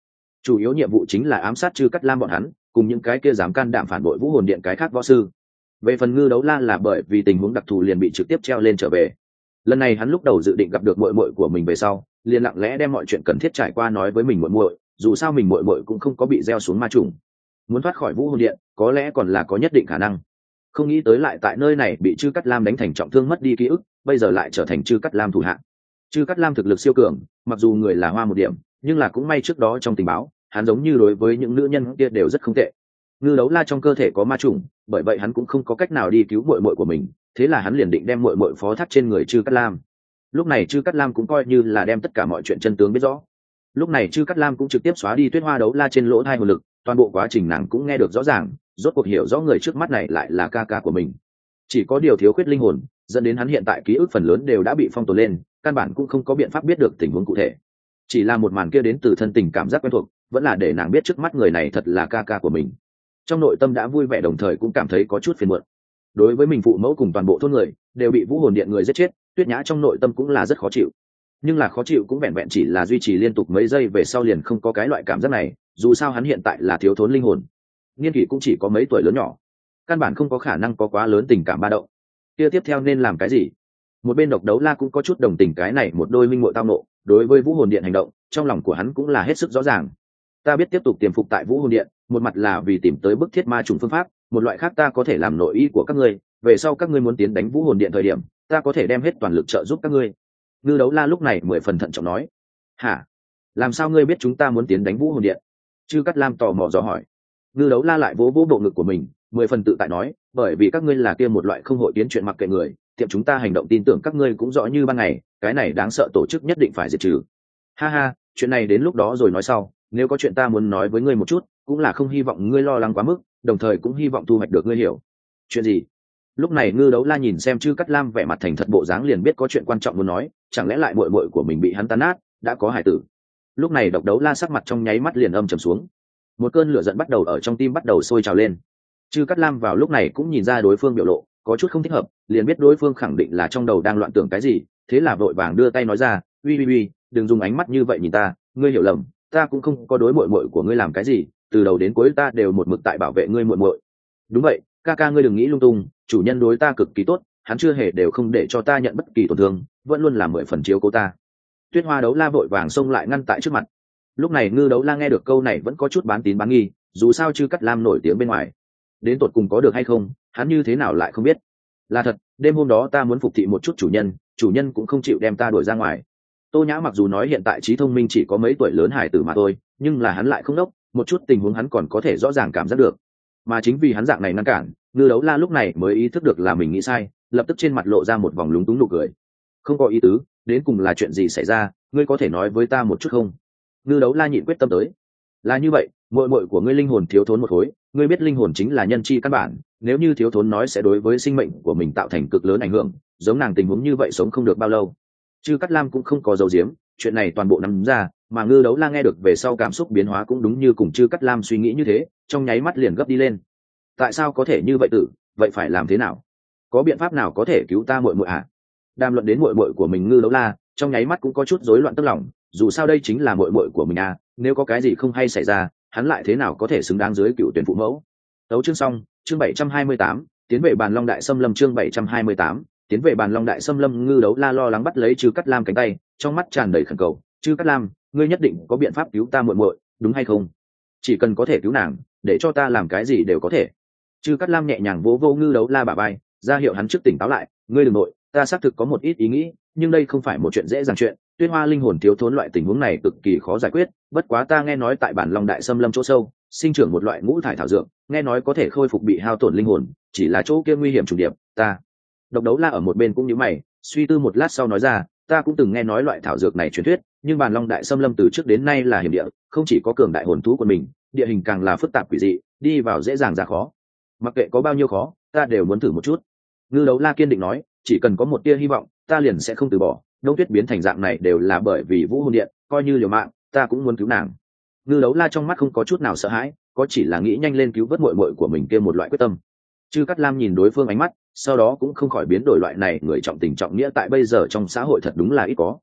chủ yếu nhiệm vụ chính là ám sát Chư Cắt Lam bọn hắn cùng những cái kia dám can đảm phản bội vũ hồn điện cái khác võ sư. Về phần Ngư Đấu La là bởi vì tình huống đặc thù liền bị trực tiếp treo lên trở về. Lần này hắn lúc đầu dự định gặp được muội muội của mình về sau, liền lặng lẽ đem mọi chuyện cần thiết trải qua nói với mình muội muội, dù sao mình muội muội cũng không có bị gieo xuống ma trùng. Muốn thoát khỏi vũ hồn điện, có lẽ còn là có nhất định khả năng. Không nghĩ tới lại tại nơi này bị Chư Cắt Lam đánh thành trọng thương mất đi ký ức, bây giờ lại trở thành Chư Cắt Lam thủ hạ. Chư Cắt Lam thực lực siêu cường, mặc dù người là hoa một điểm, nhưng là cũng may trước đó trong tình báo, hắn giống như đối với những nữ nhân kia đều rất không tệ. Ngư Đấu La trong cơ thể có ma trùng, bởi vậy hắn cũng không có cách nào đi cứu muội muội của mình, thế là hắn liền định đem muội muội phó thác trên người Chư Cắt Lam. Lúc này Chư Cắt Lam cũng coi như là đem tất cả mọi chuyện chân tướng biết rõ. Lúc này Chư Cắt Lam cũng trực tiếp xóa đi Tuyết Hoa Đấu La trên lỗ tai hồn lực, toàn bộ quá trình nàng cũng nghe được rõ ràng, rốt cuộc hiểu rõ người trước mắt này lại là ca ca của mình. Chỉ có điều thiếu khuyết linh hồn, dẫn đến hắn hiện tại ký ức phần lớn đều đã bị phong tồn lên, căn bản cũng không có biện pháp biết được tình huống cụ thể. Chỉ là một màn kia đến từ thân tình cảm giác quen thuộc, vẫn là để nàng biết trước mắt người này thật là ca ca của mình. Trong nội tâm đã vui vẻ đồng thời cũng cảm thấy có chút phiền muộn. Đối với mình phụ mẫu cùng toàn bộ thôn người đều bị vũ hồn điện người giết chết, Tuyết Nhã trong nội tâm cũng là rất khó chịu. Nhưng là khó chịu cũng vẹn vẹn chỉ là duy trì liên tục mấy giây về sau liền không có cái loại cảm giác này, dù sao hắn hiện tại là thiếu thốn linh hồn, niên kỷ cũng chỉ có mấy tuổi lớn nhỏ, căn bản không có khả năng có quá lớn tình cảm ba động. Kia tiếp theo nên làm cái gì? Một bên Độc Đấu La cũng có chút đồng tình cái này một đôi minh muội tao nộ, đối với vũ hồn điện hành động, trong lòng của hắn cũng là hết sức rõ ràng. Ta biết tiếp tục tiềm phục tại vũ hồn điện, một mặt là vì tìm tới bức thiết ma trùng phương pháp, một loại khác ta có thể làm nội y của các ngươi, về sau các ngươi muốn tiến đánh vũ hồn điện thời điểm, ta có thể đem hết toàn lực trợ giúp các ngươi. Ngư Đấu La lúc này mười phần thận trọng nói. Hả? Làm sao ngươi biết chúng ta muốn tiến đánh vũ hồn điện? Chư Cắt Lam tò mò dò hỏi. Ngư Đấu La lại vỗ vỗ bộ ngực của mình, mười phần tự tại nói, bởi vì các ngươi là kia một loại không hội tiến chuyện mặc kệ người, tiệm chúng ta hành động tin tưởng các ngươi cũng rõ như ban ngày, cái này đáng sợ tổ chức nhất định phải diệt trừ. Ha ha, chuyện này đến lúc đó rồi nói sau, nếu có chuyện ta muốn nói với ngươi một chút, cũng là không hy vọng ngươi lo lắng quá mức, đồng thời cũng hy vọng thu hoạch được ngươi hiểu. Chuyện gì? Lúc này Ngư Đấu La nhìn xem Chư Cắt Lam vẻ mặt thành thật bộ dáng liền biết có chuyện quan trọng muốn nói, chẳng lẽ lại muội muội của mình bị hắn tan nát, đã có hải tử. Lúc này Độc Đấu La sắc mặt trong nháy mắt liền âm trầm xuống, một cơn lửa giận bắt đầu ở trong tim bắt đầu sôi trào lên. Chư Cắt Lam vào lúc này cũng nhìn ra đối phương biểu lộ có chút không thích hợp, liền biết đối phương khẳng định là trong đầu đang loạn tưởng cái gì, thế là vội vàng đưa tay nói ra, uy uy uy, đừng dùng ánh mắt như vậy nhìn ta, ngươi hiểu lầm, ta cũng không có đối muội muội của ngươi làm cái gì, từ đầu đến cuối ta đều một mực tại bảo vệ ngươi muội muội. Đúng vậy, ca ca ngươi đừng nghĩ lung tung, chủ nhân đối ta cực kỳ tốt, hắn chưa hề đều không để cho ta nhận bất kỳ tổn thương, vẫn luôn là mười phần chiếu cố ta. Tuyết Hoa Đấu La vội vàng xông lại ngăn tại trước mặt. Lúc này Ngư Đấu La nghe được câu này vẫn có chút bán tín bán nghi, dù sao Chư Cắt Lam nổi tiếng bên ngoài, đến tột cùng có được hay không, hắn như thế nào lại không biết. Là thật, đêm hôm đó ta muốn phục thị một chút chủ nhân, chủ nhân cũng không chịu đem ta đuổi ra ngoài. Tô Nhã mặc dù nói hiện tại trí thông minh chỉ có mấy tuổi lớn hải tử mà thôi, nhưng là hắn lại không đốc, một chút tình huống hắn còn có thể rõ ràng cảm giác được. Mà chính vì hắn dạng này ngăn cản, Ngư Đấu La lúc này mới ý thức được là mình nghĩ sai, lập tức trên mặt lộ ra một vòng lúng túng nụ cười. Không có ý tứ, đến cùng là chuyện gì xảy ra, ngươi có thể nói với ta một chút không? Ngư Đấu La nhịn quyết tâm tới. Là như vậy, muội muội của ngươi linh hồn thiếu thốn một khối, ngươi biết linh hồn chính là nhân chi căn bản, nếu như thiếu thốn nói sẽ đối với sinh mệnh của mình tạo thành cực lớn ảnh hưởng, giống nàng tình huống như vậy sống không được bao lâu. Chư Cắt Lam cũng không có dấu diếm, chuyện này toàn bộ nắm ra, mà Ngư Đấu La nghe được về sau cảm xúc biến hóa cũng đúng như cùng Chư Cắt Lam suy nghĩ như thế, trong nháy mắt liền gấp đi lên. Tại sao có thể như vậy tử, vậy phải làm thế nào? Có biện pháp nào có thể cứu ta muội muội à? Đàm luận đến muội muội của mình Ngư Đấu La, trong nháy mắt cũng có chút rối loạn tức lòng, dù sao đây chính là muội muội của mình à, nếu có cái gì không hay xảy ra, hắn lại thế nào có thể xứng đáng dưới cựu tuyển phụ mẫu. Tấu chương xong, chương bảy trăm hai mươi tám, tiến về Bàn Long Đại Xâm Lâm chương bảy trăm hai mươi tám, tiến về Bàn Long Đại Xâm Lâm. Ngư Đấu La lo lắng bắt lấy Chư Cắt Lam cánh tay, trong mắt tràn đầy khẩn cầu, "Chư Cắt Lam, ngươi nhất định có biện pháp cứu ta muội muội, đúng hay không? Chỉ cần có thể cứu nàng, để cho ta làm cái gì đều có thể." Chư Cắt Lam nhẹ nhàng vỗ vỗ Ngư Đấu La bả vai, ra hiệu hắn trước tỉnh táo lại, "Ngươi đừng nội, ta xác thực có một ít ý nghĩ, nhưng đây không phải một chuyện dễ dàng chuyện, Tuyết Hoa linh hồn thiếu thốn loại tình huống này cực kỳ khó giải quyết, bất quá ta nghe nói tại Bản Long Đại Xâm Lâm chỗ sâu, sinh trưởng một loại ngũ thải thảo dược, nghe nói có thể khôi phục bị hao tổn linh hồn, chỉ là chỗ kia nguy hiểm trùng điệp, ta." Độc Đấu La ở một bên cũng nhíu mày, suy tư một lát sau nói ra, "Ta cũng từng nghe nói loại thảo dược này truyền thuyết, nhưng Bản Long Đại Xâm Lâm từ trước đến nay là hiểm địa, không chỉ có cường đại hồn thú của mình, địa hình càng là phức tạp quỷ dị, đi vào dễ dàng ra khó. Mặc kệ có bao nhiêu khó, ta đều muốn thử một chút." Ngư Đấu La kiên định nói, "Chỉ cần có một tia hy vọng, ta liền sẽ không từ bỏ. Đông Tuyết biến thành dạng này đều là bởi vì Vũ Hồn Điện, coi như liều mạng, ta cũng muốn cứu nàng." Ngư Đấu La trong mắt không có chút nào sợ hãi, có chỉ là nghĩ nhanh lên cứu vớt muội muội của mình kia một loại quyết tâm. Chư Cắt Lam nhìn đối phương ánh mắt, sau đó cũng không khỏi biến đổi, loại này người trọng tình trọng nghĩa tại bây giờ trong xã hội thật đúng là ít có.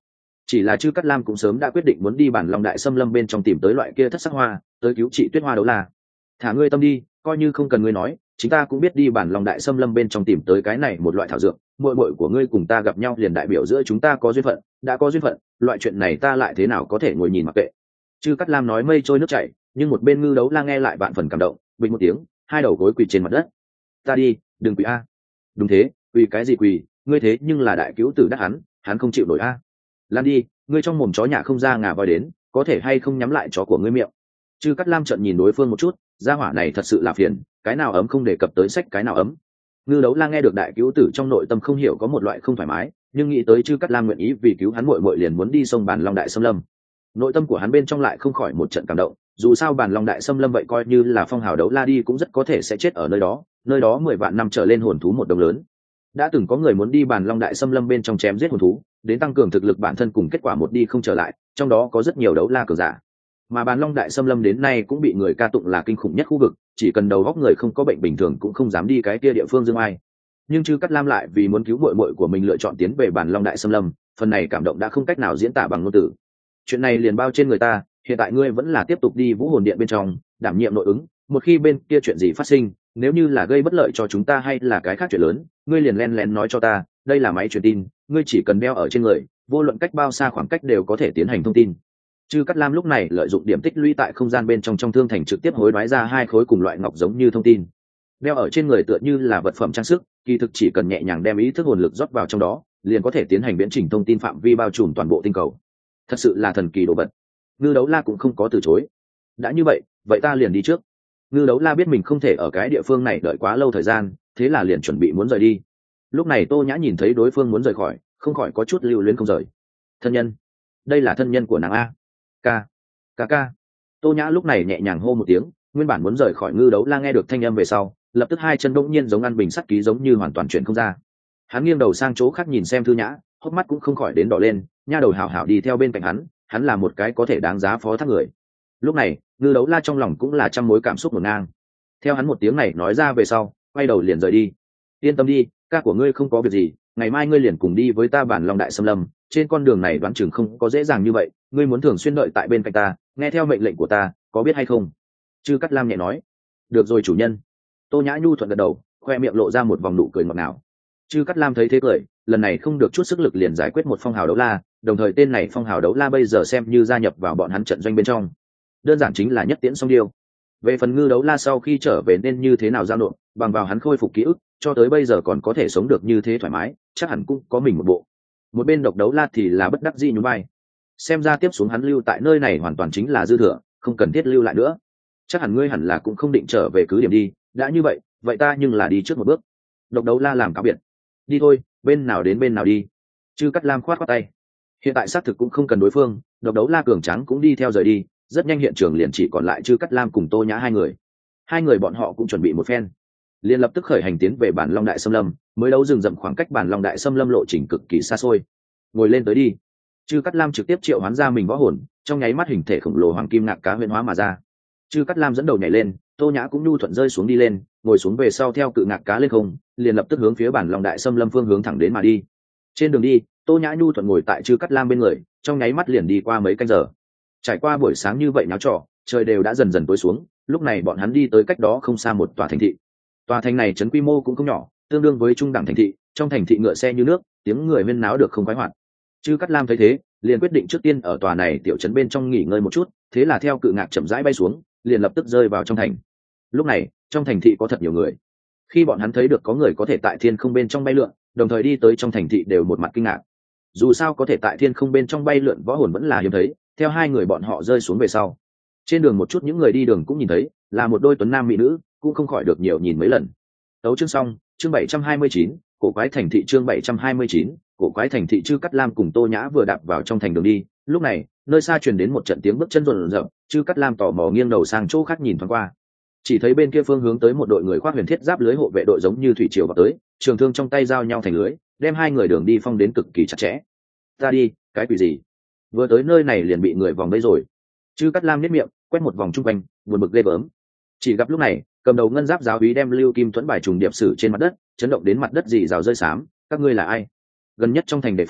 chỉ là chư cát lam cũng sớm đã quyết định muốn đi bản long đại xâm lâm bên trong tìm tới loại kia thất sắc hoa, tới cứu trị Tuyết Hoa Đấu La. Thả ngươi tâm đi, coi như không cần ngươi nói, chúng ta cũng biết đi bản long đại xâm lâm bên trong tìm tới cái này một loại thảo dược. Muội muội của ngươi cùng ta gặp nhau liền đại biểu giữa chúng ta có duyên phận, đã có duyên phận, loại chuyện này ta lại thế nào có thể ngồi nhìn mặc kệ. Chư cát lam nói mây trôi nước chảy, nhưng một bên Ngư Đấu La nghe lại vạn phần cảm động, bình một tiếng, hai đầu gối quỳ trên mặt đất. Ta đi, đừng quỳ a. Đúng thế, quỳ cái gì quỳ, ngươi thế nhưng là đại cứu tử đắc hắn, hắn không chịu nổi a. Lan đi, ngươi trong mồm chó nhà không ra ngà voi đến, có thể hay không nhắm lại chó của ngươi miệng. Chư cát lam trợn nhìn đối phương một chút, gia hỏa này thật sự là phiền, cái nào ấm không đề cập tới sách cái nào ấm. Ngư Đấu La nghe được đại cứu tử trong nội tâm không hiểu có một loại không thoải mái, nhưng nghĩ tới chư cát lam nguyện ý vì cứu hắn muội muội liền muốn đi sông bản long đại xâm lâm, nội tâm của hắn bên trong lại không khỏi một trận cảm động. Dù sao bản long đại xâm lâm vậy coi như là phong hào đấu la đi cũng rất có thể sẽ chết ở nơi đó, nơi đó mười vạn năm trở lên hồn thú một đồng lớn. Đã từng có người muốn đi bản long đại xâm lâm bên trong chém giết hồn thú, đến tăng cường thực lực bản thân, cùng kết quả một đi không trở lại, trong đó có rất nhiều đấu la cường giả. Mà bản long đại xâm lâm đến nay cũng bị người ca tụng là kinh khủng nhất khu vực, chỉ cần đầu óc người không có bệnh bình thường cũng không dám đi cái kia địa phương dương ai. Nhưng chư cát lam lại vì muốn cứu muội muội của mình lựa chọn tiến về bản long đại xâm lâm, phần này cảm động đã không cách nào diễn tả bằng ngôn từ. Chuyện này liền bao trên người ta, hiện tại ngươi vẫn là tiếp tục đi vũ hồn điện bên trong đảm nhiệm nội ứng, một khi bên kia chuyện gì phát sinh, nếu như là gây bất lợi cho chúng ta hay là cái khác chuyện lớn, ngươi liền len lén nói cho ta, đây là máy truyền tin, ngươi chỉ cần đeo ở trên người, vô luận cách bao xa khoảng cách đều có thể tiến hành thông tin. Chư Cát Lam lúc này lợi dụng điểm tích lũy tại không gian bên trong trong thương thành trực tiếp hối đoái ra hai khối cùng loại ngọc giống như thông tin, đeo ở trên người tựa như là vật phẩm trang sức, kỳ thực chỉ cần nhẹ nhàng đem ý thức hồn lực rót vào trong đó, liền có thể tiến hành viễn trình thông tin phạm vi bao trùm toàn bộ tinh cầu. Thật sự là thần kỳ đồ vật. Ngư Đấu La cũng không có từ chối. Đã như vậy, vậy ta liền đi trước. Ngư Đấu La biết mình không thể ở cái địa phương này đợi quá lâu thời gian, thế là liền chuẩn bị muốn rời đi. Lúc này Tô Nhã nhìn thấy đối phương muốn rời khỏi, không khỏi có chút lưu luyến không rời. Thân nhân, đây là thân nhân của nàng a. Ca, ca ca. Tô Nhã lúc này nhẹ nhàng hô một tiếng, nguyên bản muốn rời khỏi Ngư Đấu La nghe được thanh âm về sau, lập tức hai chân bỗng nhiên giống ăn bình sắt ký giống như hoàn toàn chuyển không ra. Hắn nghiêng đầu sang chỗ khác nhìn xem Thư Nhã, hốc mắt cũng không khỏi đến đỏ lên, nha đầu hảo hảo đi theo bên cạnh hắn, hắn là một cái có thể đáng giá phó thác người. Lúc này Ngư Đấu La trong lòng cũng là trăm mối cảm xúc ngổn ngang. Theo hắn một tiếng này nói ra về sau, quay đầu liền rời đi. Yên tâm đi, ca của ngươi không có việc gì, ngày mai ngươi liền cùng đi với ta bản Long đại xâm lâm, trên con đường này đoán chừng không có dễ dàng như vậy, ngươi muốn thường xuyên đợi tại bên cạnh ta, nghe theo mệnh lệnh của ta, có biết hay không? Chư Cát Lam nhẹ nói. Được rồi chủ nhân. Tô Nhã nhu thuận gật đầu, khoe miệng lộ ra một vòng nụ cười ngọt ngào. Chư Cát Lam thấy thế cười, lần này không được chút sức lực liền giải quyết một phong hào đấu la, đồng thời tên này phong hào đấu la bây giờ xem như gia nhập vào bọn hắn trận doanh bên trong, đơn giản chính là nhất tiễn song điêu. Về phần Ngư Đấu La sau khi trở về nên như thế nào giao nộp, bằng vào hắn khôi phục ký ức, cho tới bây giờ còn có thể sống được như thế thoải mái, chắc hẳn cũng có mình một bộ. Một bên Độc Đấu La thì là bất đắc dĩ nhún vai, xem ra tiếp xuống hắn lưu tại nơi này hoàn toàn chính là dư thừa, không cần thiết lưu lại nữa. Chắc hẳn ngươi hẳn là cũng không định trở về cứ điểm đi, đã như vậy, vậy ta nhưng là đi trước một bước. Độc Đấu La làm cáo biệt. Đi thôi, bên nào đến bên nào đi. Chư Cát Lam khoát khoát tay. Hiện tại xác thực cũng không cần đối phương, Độc Đấu La cường tráng cũng đi theo rời đi, rất nhanh hiện trường liền chỉ còn lại Chư Cát Lam cùng Tô Nhã hai người. Hai người bọn họ cũng chuẩn bị một phen, liền lập tức khởi hành tiến về bản Long đại xâm lâm, mới đấu rừng rậm khoảng cách bản Long đại xâm lâm lộ trình cực kỳ xa xôi. Ngồi lên tới đi. Chư Cát Lam trực tiếp triệu hoán ra mình võ hồn, trong nháy mắt hình thể khổng lồ hoàng kim ngạc cá huyễn hóa mà ra. Chư Cát Lam dẫn đầu nhảy lên, Tô Nhã cũng nhu thuận rơi xuống đi lên, ngồi xuống về sau theo cự ngạc cá lên không, liền lập tức hướng phía bản Long đại xâm lâm phương hướng thẳng đến mà đi. Trên đường đi, Tô Nhã nhu thuận ngồi tại Chư Cát Lam bên người, trong nháy mắt liền đi qua mấy canh giờ. Trải qua buổi sáng như vậy náo trò, trời đều đã dần dần tối xuống, lúc này bọn hắn đi tới cách đó không xa một tòa thành thị. Tòa thành này trấn quy mô cũng không nhỏ, tương đương với trung đẳng thành thị, trong thành thị ngựa xe như nước, tiếng người huyên náo được không khoái hoạt. Chư Cát Lam thấy thế, liền quyết định trước tiên ở tòa này tiểu trấn bên trong nghỉ ngơi một chút, thế là theo cự ngạc chậm rãi bay xuống, liền lập tức rơi vào trong thành. Lúc này, trong thành thị có thật nhiều người. Khi bọn hắn thấy được có người có thể tại thiên không bên trong bay lượn, đồng thời đi tới trong thành thị đều một mặt kinh ngạc. Dù sao có thể tại thiên không bên trong bay lượn võ hồn vẫn là hiếm thấy, theo hai người bọn họ rơi xuống về sau. Trên đường một chút những người đi đường cũng nhìn thấy, là một đôi tuấn nam mỹ nữ, cũng không khỏi được nhiều nhìn mấy lần. Tấu chương xong, chương bảy trăm hai mươi chín, cổ quái thành thị chương bảy trăm hai mươi chín, cổ quái thành thị. Chư Cát Lam cùng Tô Nhã vừa đạp vào trong thành đường đi, lúc này, nơi xa truyền đến một trận tiếng bước chân rộn rợn, Chư Cát Lam tò mò nghiêng đầu sang chỗ khác nhìn thoáng qua. Chỉ thấy bên kia phương hướng tới một đội người khoác huyền thiết giáp lưới hộ vệ đội giống như thủy triều vào tới, trường thương trong tay giao nhau thành lưới, đem hai người đường đi phong đến cực kỳ chặt chẽ. Ta đi, cái quỷ gì? Vừa tới nơi này liền bị người vòng đây rồi. Chư Cát Lam nhếch miệng, quét một vòng chung quanh, buồn bực ghê gớm. Chỉ gặp lúc này, cầm đầu ngân giáp giáo úy đem lưu kim thuẫn bài trùng điệp sử trên mặt đất, chấn động đến mặt đất rì rào rơi xám. Các ngươi là ai? Gần nhất trong thành đề phòng,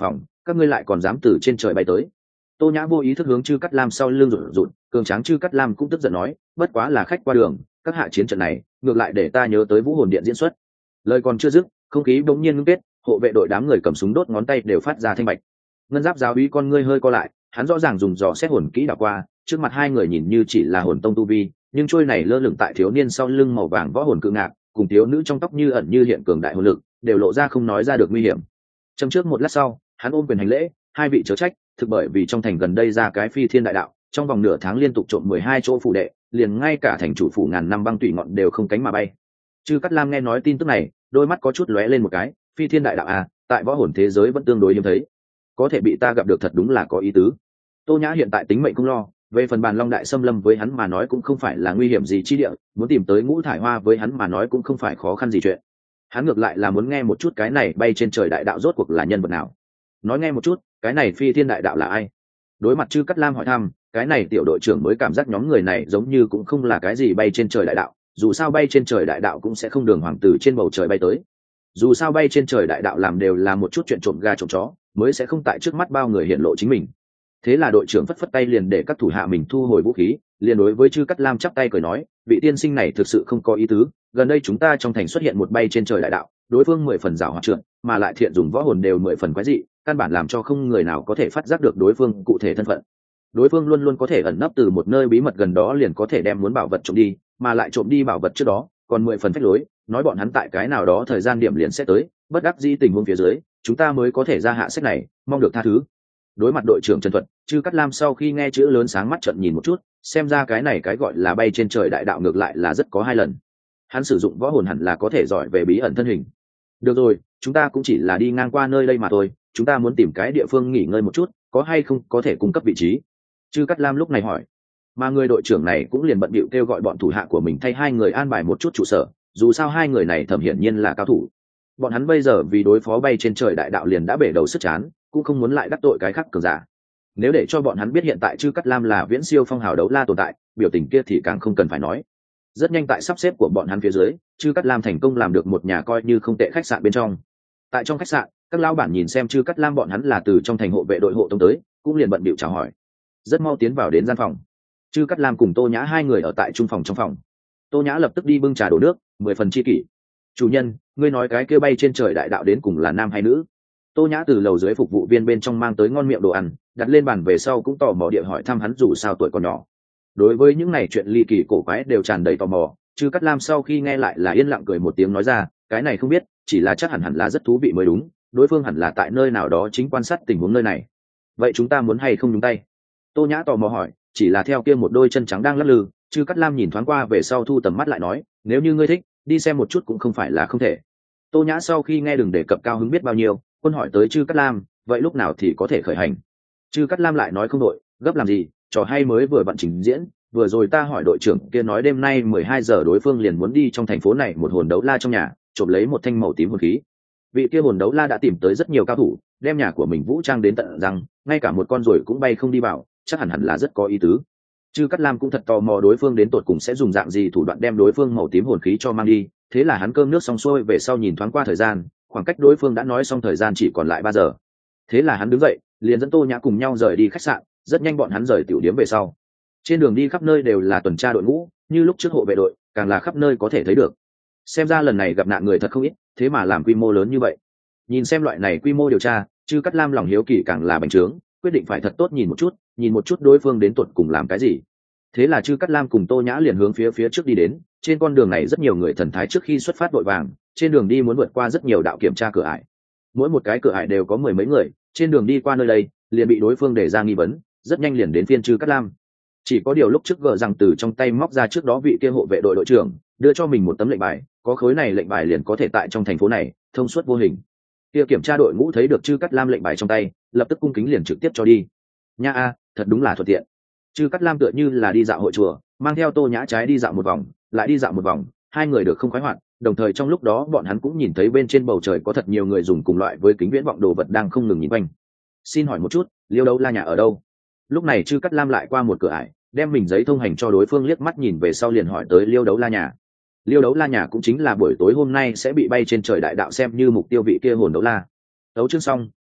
các ngươi lại còn dám từ trên trời bay tới. Tô Nhã vô ý thức hướng Chư Cát Lam sau lưng rụt rụt, cường tráng Chư Cát Lam cũng tức giận nói, bất quá là khách qua đường, các hạ chiến trận này ngược lại để ta nhớ tới Vũ Hồn Điện diễn xuất. Lời còn chưa dứt, không khí bỗng nhiên ngưng kết, hộ vệ đội đám người cầm súng đốt ngón tay đều phát ra thanh bạch. Ngân Giáp giáo úy con ngươi hơi co lại, hắn rõ ràng dùng dò xét hồn kỹ đảo qua, trước mặt hai người nhìn như chỉ là hồn tông tu vi, nhưng trôi này lơ lửng tại thiếu niên sau lưng màu vàng võ hồn cự ngạc, cùng thiếu nữ trong tóc như ẩn như hiện cường đại hồn lực, đều lộ ra không nói ra được nguy hiểm. Trong trước một lát sau, hắn ôm quyền hành lễ, hai vị chớ trách, thực bởi vì trong thành gần đây ra cái phi thiên đại đạo, trong vòng nửa tháng liên tục trộm mười hai chỗ phủ đệ, liền ngay cả thành chủ phủ ngàn năm băng tùy ngọn đều không cánh mà bay. Chư Cát Lam nghe nói tin tức này, đôi mắt có chút lóe lên một cái, phi thiên đại đạo à, tại võ hồn thế giới vẫn tương đối hiếm thấy, có thể bị ta gặp được thật đúng là có ý tứ. Tô Nhã hiện tại tính mệnh không lo, về phần bàn long đại xâm lâm với hắn mà nói cũng không phải là nguy hiểm gì chi địa, muốn tìm tới ngũ thải hoa với hắn mà nói cũng không phải khó khăn gì chuyện. Hắn ngược lại là muốn nghe một chút cái này bay trên trời đại đạo rốt cuộc là nhân vật nào. Nói nghe một chút, cái này phi thiên đại đạo là ai? Đối mặt Chư Cát Lam hỏi thăm, cái này tiểu đội trưởng mới cảm giác nhóm người này giống như cũng không là cái gì bay trên trời đại đạo, dù sao bay trên trời đại đạo cũng sẽ không đường hoàng tử trên bầu trời bay tới. Dù sao bay trên trời đại đạo làm đều là một chút chuyện trộm gà trộm chó, mới sẽ không tại trước mắt bao người hiện lộ chính mình. Thế là đội trưởng phất phất tay liền để các thủ hạ mình thu hồi vũ khí, liền đối với Chư Cát Lam chắp tay cười nói, vị tiên sinh này thực sự không có ý tứ, gần đây chúng ta trong thành xuất hiện một bay trên trời đại đạo, đối phương mười phần giảo hoạt trượt, mà lại thiện dùng võ hồn đều mười phần quái dị, căn bản làm cho không người nào có thể phát giác được đối phương cụ thể thân phận. Đối phương luôn luôn có thể ẩn nấp từ một nơi bí mật gần đó liền có thể đem muốn bảo vật trộm đi, mà lại trộm đi bảo vật trước đó còn mười phần phách lối, nói bọn hắn tại cái nào đó thời gian điểm liền sẽ tới, bất đắc dĩ tình huống phía dưới, chúng ta mới có thể ra hạ sách này, mong được tha thứ. Đối mặt đội trưởng Trần Thuật, Chư Cát Lam sau khi nghe chữ lớn sáng mắt trợn nhìn một chút, xem ra cái này cái gọi là bay trên trời đại đạo ngược lại là rất có hai lần. Hắn sử dụng võ hồn hẳn là có thể giỏi về bí ẩn thân hình. Được rồi, chúng ta cũng chỉ là đi ngang qua nơi đây mà thôi, chúng ta muốn tìm cái địa phương nghỉ ngơi một chút, có hay không có thể cung cấp vị trí? Chư Cát Lam lúc này hỏi. Mà người đội trưởng này cũng liền bận bịu kêu gọi bọn thủ hạ của mình thay hai người an bài một chút trụ sở, dù sao hai người này thẩm hiển nhiên là cao thủ. Bọn hắn bây giờ vì đối phó bay trên trời đại đạo liền đã bể đầu sức chán, cũng không muốn lại đắc tội cái khác cường giả. Nếu để cho bọn hắn biết hiện tại Chư Cát Lam là viễn siêu phong hào đấu la tồn tại, biểu tình kia thì càng không cần phải nói. Rất nhanh tại sắp xếp của bọn hắn phía dưới, Chư Cát Lam thành công làm được một nhà coi như không tệ khách sạn bên trong. Tại trong khách sạn, các lão bản nhìn xem Chư Cát Lam bọn hắn là từ trong thành hộ vệ đội hộ tống tới, cũng liền bận bịu chào hỏi. Rất mau tiến vào đến gian phòng. Chư Cát Lam cùng Tô Nhã hai người ở tại trung phòng trong phòng. Tô Nhã lập tức đi bưng trà đổ nước, mười phần chi kỷ. Chủ nhân, ngươi nói cái kia bay trên trời đại đạo đến cùng là nam hay nữ? Tô Nhã từ lầu dưới phục vụ viên bên trong mang tới ngon miệng đồ ăn, đặt lên bàn về sau cũng tò mò địa hỏi thăm hắn dù sao tuổi còn nhỏ. Đối với những này chuyện ly kỳ cổ quái đều tràn đầy tò mò, Chư Cát Lam sau khi nghe lại là yên lặng cười một tiếng nói ra, cái này không biết, chỉ là chắc hẳn hẳn là rất thú vị mới đúng, đối phương hẳn là tại nơi nào đó chính quan sát tình huống nơi này. Vậy chúng ta muốn hay không nhúng tay? Tô Nhã tò mò hỏi, chỉ là theo kia một đôi chân trắng đang lắc lư, Chư Cát Lam nhìn thoáng qua về sau thu tầm mắt lại nói, nếu như ngươi thích, đi xem một chút cũng không phải là không thể. Tô Nhã sau khi nghe đừng đề cập cao hứng biết bao nhiêu, quân hỏi tới Chư Cát Lam, vậy lúc nào thì có thể khởi hành? Chư Cát Lam lại nói không đội, gấp làm gì, trò hay mới vừa bận trình diễn, vừa rồi ta hỏi đội trưởng kia nói đêm nay mười hai giờ đối phương liền muốn đi trong thành phố này một hồn đấu la trong nhà, trộm lấy một thanh màu tím hồn khí. Vị kia hồn đấu la đã tìm tới rất nhiều cao thủ, đem nhà của mình vũ trang đến tận răng, ngay cả một con ruồi cũng bay không đi vào, chắc hẳn hẳn là rất có ý tứ. Chư Cát Lam cũng thật tò mò đối phương đến tột cùng sẽ dùng dạng gì thủ đoạn đem đối phương màu tím hồn khí cho mang đi, thế là hắn cơm nước xong xuôi về sau nhìn thoáng qua thời gian, khoảng cách đối phương đã nói xong thời gian chỉ còn lại ba giờ. Thế là hắn đứng dậy, liền dẫn Tô Nhã cùng nhau rời đi khách sạn, rất nhanh bọn hắn rời tiểu điếm về sau. Trên đường đi khắp nơi đều là tuần tra đội ngũ, như lúc trước hộ vệ đội, càng là khắp nơi có thể thấy được. Xem ra lần này gặp nạn người thật không ít, thế mà làm quy mô lớn như vậy. Nhìn xem loại này quy mô điều tra, Chư Cát Lam lòng hiếu kỳ càng là bành trướng, quyết định phải thật tốt nhìn một chút, nhìn một chút đối phương đến tuột cùng làm cái gì. Thế là Chư Cát Lam cùng Tô Nhã liền hướng phía phía trước đi đến, trên con đường này rất nhiều người thần thái trước khi xuất phát vội vàng, trên đường đi muốn vượt qua rất nhiều đạo kiểm tra cửa ải. Mỗi một cái cửa ải đều có mười mấy người, trên đường đi qua nơi đây, liền bị đối phương đề ra nghi vấn, rất nhanh liền đến phiên Chư Cát Lam. Chỉ có điều lúc trước gờ rằng từ trong tay móc ra trước đó vị kia hộ vệ đội đội trưởng, đưa cho mình một tấm lệnh bài, có khối này lệnh bài liền có thể tại trong thành phố này thông suốt vô hình. Kia kiểm tra đội ngũ thấy được Chư Cát Lam lệnh bài trong tay, lập tức cung kính liền trực tiếp cho đi. Nha a, thật đúng là thuận tiện. Chư Cát Lam tựa như là đi dạo hội chùa, mang theo Tô Nhã trái đi dạo một vòng, lại đi dạo một vòng, hai người được không khoái hoạt, đồng thời trong lúc đó bọn hắn cũng nhìn thấy bên trên bầu trời có thật nhiều người dùng cùng loại với kính viễn vọng đồ vật đang không ngừng nhìn quanh. Xin hỏi một chút, Liêu Đấu La nhà ở đâu? Lúc này Chư Cát Lam lại qua một cửa ải, đem mình giấy thông hành cho đối phương liếc mắt nhìn về sau liền hỏi tới Liêu Đấu La nhà. Liêu Đấu La nhà cũng chính là buổi tối hôm nay sẽ bị bay trên trời đại đạo xem như mục tiêu vị kia hồn đấu la. Đấu chương xong,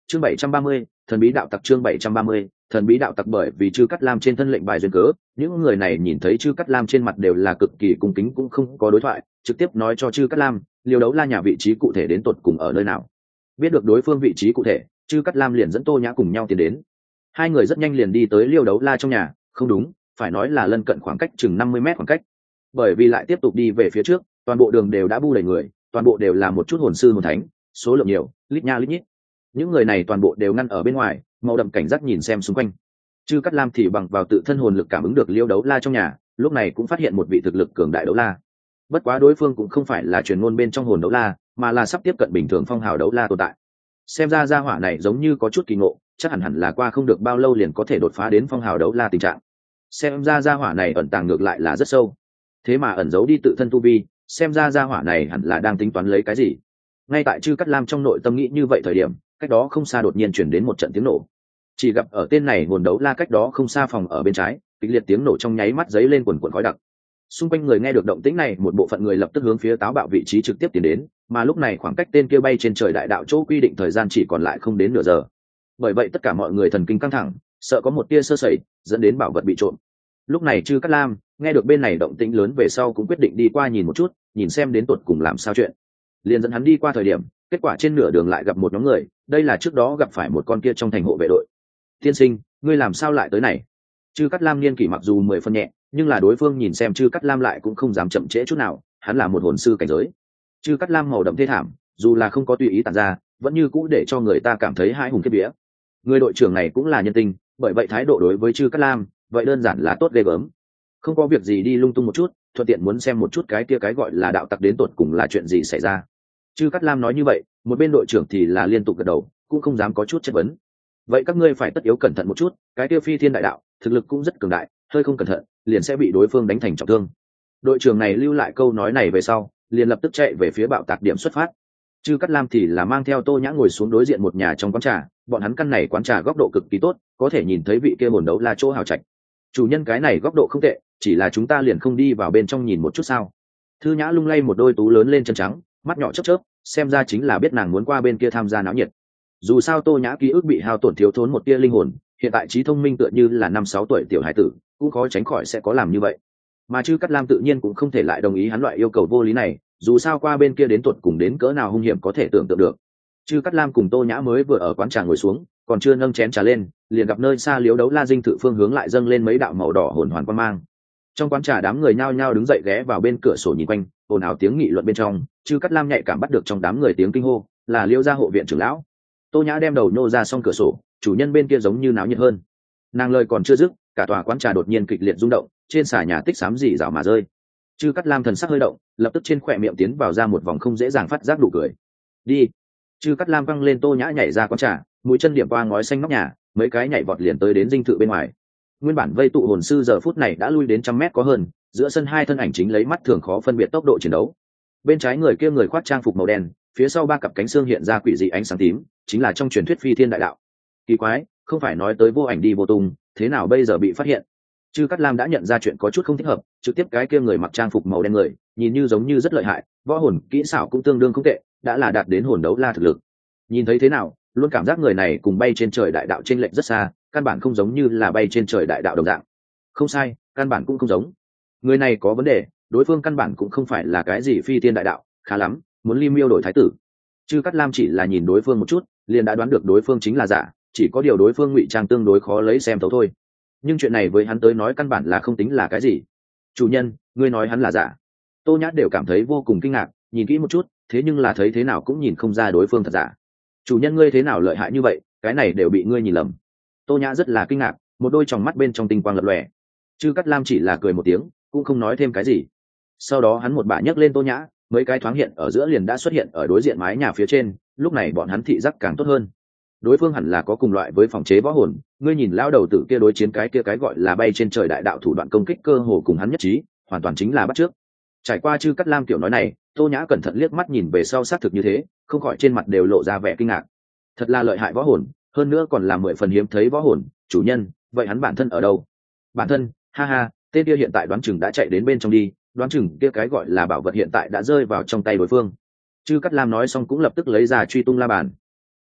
chương bảy trăm ba mươi, thần bí đạo tặc. Chương bảy trăm ba mươi, thần bí đạo tặc. Bởi vì Chư Cát Lam trên thân lệnh bài duyên cớ, những người này nhìn thấy Chư Cát Lam trên mặt đều là cực kỳ cung kính, cũng không có đối thoại, trực tiếp nói cho Chư Cát Lam Liêu Đấu La nhà vị trí cụ thể đến tột cùng ở nơi nào. Biết được đối phương vị trí cụ thể, Chư Cát Lam liền dẫn Tô Nhã cùng nhau tiến đến. Hai người rất nhanh liền đi tới Liêu Đấu La trong nhà, không đúng, phải nói là lân cận khoảng cách chừng năm mươi mét khoảng cách. Bởi vì lại tiếp tục đi về phía trước, toàn bộ đường đều đã bu đầy người, toàn bộ đều là một chút hồn sư hồn thánh, số lượng nhiều, lít nha lít nhít. Những người này toàn bộ đều ngăn ở bên ngoài, màu đậm cảnh giác nhìn xem xung quanh. Chư Cát Lam thì bằng vào tự thân hồn lực cảm ứng được Liêu Đấu La trong nhà, lúc này cũng phát hiện một vị thực lực cường đại đấu la. Bất quá đối phương cũng không phải là truyền ngôn bên trong hồn đấu la, mà là sắp tiếp cận bình thường phong hào đấu la tồn tại. Xem ra gia hỏa này giống như có chút kỳ ngộ, chắc hẳn hẳn là qua không được bao lâu liền có thể đột phá đến phong hào đấu la tình trạng. Xem ra gia hỏa này ẩn tàng ngược lại là rất sâu, thế mà ẩn giấu đi tự thân tu vi, xem ra gia hỏa này hẳn là đang tính toán lấy cái gì. Ngay tại Chư Cát Lam trong nội tâm nghĩ như vậy thời điểm, cách đó không xa đột nhiên chuyển đến một trận tiếng nổ. Chỉ gặp ở tên này hồn đấu la cách đó không xa phòng ở bên trái, kịch liệt tiếng nổ trong nháy mắt giấy lên quần quần khói đặc. Xung quanh người nghe được động tĩnh này, một bộ phận người lập tức hướng phía táo bạo vị trí trực tiếp tiến đến, mà lúc này khoảng cách tên kia bay trên trời đại đạo chỗ quy định thời gian chỉ còn lại không đến nửa giờ. Bởi vậy tất cả mọi người thần kinh căng thẳng, sợ có một tia sơ sẩy dẫn đến bảo vật bị trộm. Lúc này Chư Cát Lam nghe được bên này động tĩnh lớn về sau cũng quyết định đi qua nhìn một chút, nhìn xem đến tột cùng làm sao chuyện. Liền dẫn hắn đi qua thời điểm, kết quả trên nửa đường lại gặp một nhóm người, đây là trước đó gặp phải một con kia trong thành hộ vệ đội. Tiên sinh, ngươi làm sao lại tới này? Chư Cát Lam niên kỷ mặc dù mười phân nhẹ, nhưng là đối phương nhìn xem Chư Cát Lam lại cũng không dám chậm trễ chút nào, hắn là một hồn sư cảnh giới. Chư Cát Lam màu đậm thê thảm, dù là không có tùy ý tản ra, vẫn như cũ để cho người ta cảm thấy hai hùng kiếp vía. Người đội trưởng này cũng là nhân tình, bởi vậy thái độ đối với Chư Cát Lam, vậy đơn giản là tốt ghê gớm. Không có việc gì đi lung tung một chút, thuận tiện muốn xem một chút cái kia cái gọi là đạo tặc đến tột cùng là chuyện gì xảy ra. Chư Cát Lam nói như vậy, một bên đội trưởng thì là liên tục gật đầu, cũng không dám có chút chất vấn. Vậy các ngươi phải tất yếu cẩn thận một chút, cái kia phi thiên đại đạo thực lực cũng rất cường đại, hơi không cẩn thận liền sẽ bị đối phương đánh thành trọng thương. Đội trưởng này lưu lại câu nói này về sau, liền lập tức chạy về phía bạo tạc điểm xuất phát. Chư Cát Lam thì là mang theo Tô Nhã ngồi xuống đối diện một nhà trong quán trà, bọn hắn căn này quán trà góc độ cực kỳ tốt, có thể nhìn thấy vị kia hồn đấu la chỗ hào trạch. Chủ nhân cái này góc độ không tệ, chỉ là chúng ta liền không đi vào bên trong nhìn một chút sao? Thư Nhã lung lay một đôi tú lớn lên chân trắng, mắt nhỏ chớp chớp, xem ra chính là biết nàng muốn qua bên kia tham gia náo nhiệt. Dù sao Tô Nhã ký ức bị hao tổn thiếu thốn một tia linh hồn, hiện tại trí thông minh tựa như là năm sáu tuổi tiểu hải tử, cũng khó tránh khỏi sẽ có làm như vậy. Mà Chư Cát Lam tự nhiên cũng không thể lại đồng ý hắn loại yêu cầu vô lý này, dù sao qua bên kia đến tuột cùng đến cỡ nào hung hiểm có thể tưởng tượng được. Chư Cát Lam cùng Tô Nhã mới vừa ở quán trà ngồi xuống, còn chưa nâng chén trà lên, liền gặp nơi xa Liếu Đấu La dinh thự phương hướng lại dâng lên mấy đạo màu đỏ hồn hoàn quang mang. Trong quán trà đám người nhao nhao đứng dậy ghé vào bên cửa sổ nhìn quanh, ồn ào tiếng nghị luận bên trong. Chư Cát Lam nhạy cảm bắt được trong đám người tiếng kinh hô, là Liêu gia hộ viện trưởng lão. Tô Nhã đem đầu nhô ra xong cửa sổ, chủ nhân bên kia giống như náo nhiệt hơn. Nàng lời còn chưa dứt, cả tòa quán trà đột nhiên kịch liệt rung động, trên xà nhà tích xám rỉ rào mà rơi. Chư Cát Lam thần sắc hơi động, lập tức trên khỏe miệng tiến vào ra một vòng không dễ dàng phát giác đủ cười. Đi. Chư Cát Lam văng lên Tô Nhã nhảy ra quán trà, mũi chân điểm qua ngói xanh nóc nhà, mấy cái nhảy vọt liền tới đến dinh thự bên ngoài. Nguyên bản vây tụ hồn sư giờ phút này đã lui đến trăm mét có hơn, giữa sân hai thân ảnh chính lấy mắt thường khó phân biệt tốc độ chiến đấu. Bên trái người kia người khoác trang phục màu đen, phía sau ba cặp cánh xương hiện ra quỷ dị ánh sáng tím, chính là trong truyền thuyết phi thiên đại đạo. Kỳ quái, không phải nói tới vô ảnh đi vô tung, thế nào bây giờ bị phát hiện? Chư Cát Lam đã nhận ra chuyện có chút không thích hợp, trực tiếp cái kia người mặc trang phục màu đen người, nhìn như giống như rất lợi hại, võ hồn kỹ xảo cũng tương đương không tệ, đã là đạt đến hồn đấu la thực lực. Nhìn thấy thế nào, luôn cảm giác người này cùng bay trên trời đại đạo chênh lệch rất xa, căn bản không giống như là bay trên trời đại đạo đồng dạng. Không sai, căn bản cũng không giống. Người này có vấn đề, đối phương căn bản cũng không phải là cái gì phi thiên đại đạo, khá lắm, muốn Ly Miêu đổi thái tử. Chư Cát Lam chỉ là nhìn đối phương một chút, liền đã đoán được đối phương chính là giả, chỉ có điều đối phương ngụy trang tương đối khó lấy xem thấu thôi. Nhưng chuyện này với hắn tới nói căn bản là không tính là cái gì. Chủ nhân, ngươi nói hắn là giả? Tô Nhã đều cảm thấy vô cùng kinh ngạc, nhìn kỹ một chút, thế nhưng là thấy thế nào cũng nhìn không ra đối phương thật giả. Chủ nhân ngươi thế nào lợi hại như vậy, cái này đều bị ngươi nhìn lầm. Tô Nhã rất là kinh ngạc, một đôi tròng mắt bên trong tinh quang lập lòe. Chư Cát Lam chỉ là cười một tiếng, cũng không nói thêm cái gì. Sau đó hắn một bả nhấc lên Tô Nhã, mấy cái thoáng hiện ở giữa liền đã xuất hiện ở đối diện mái nhà phía trên. Lúc này bọn hắn thị giác càng tốt hơn. Đối phương hẳn là có cùng loại với phòng chế võ hồn, ngươi nhìn lão đầu tử kia đối chiến cái kia cái gọi là bay trên trời đại đạo thủ đoạn công kích cơ hồ cùng hắn nhất trí, hoàn toàn chính là bắt chước. Trải qua Chư Cát Lam tiểu nói này, Tô Nhã cẩn thận liếc mắt nhìn về sau xác thực như thế, không khỏi trên mặt đều lộ ra vẻ kinh ngạc. Thật là lợi hại võ hồn, hơn nữa còn là mười phần hiếm thấy võ hồn. Chủ nhân, vậy hắn bản thân ở đâu? Bản thân? Ha ha, tên kia hiện tại đoán chừng đã chạy đến bên trong đi, đoán chừng kia cái gọi là bảo vật hiện tại đã rơi vào trong tay đối phương. Chư Cát Lam nói xong cũng lập tức lấy ra truy tung la bàn.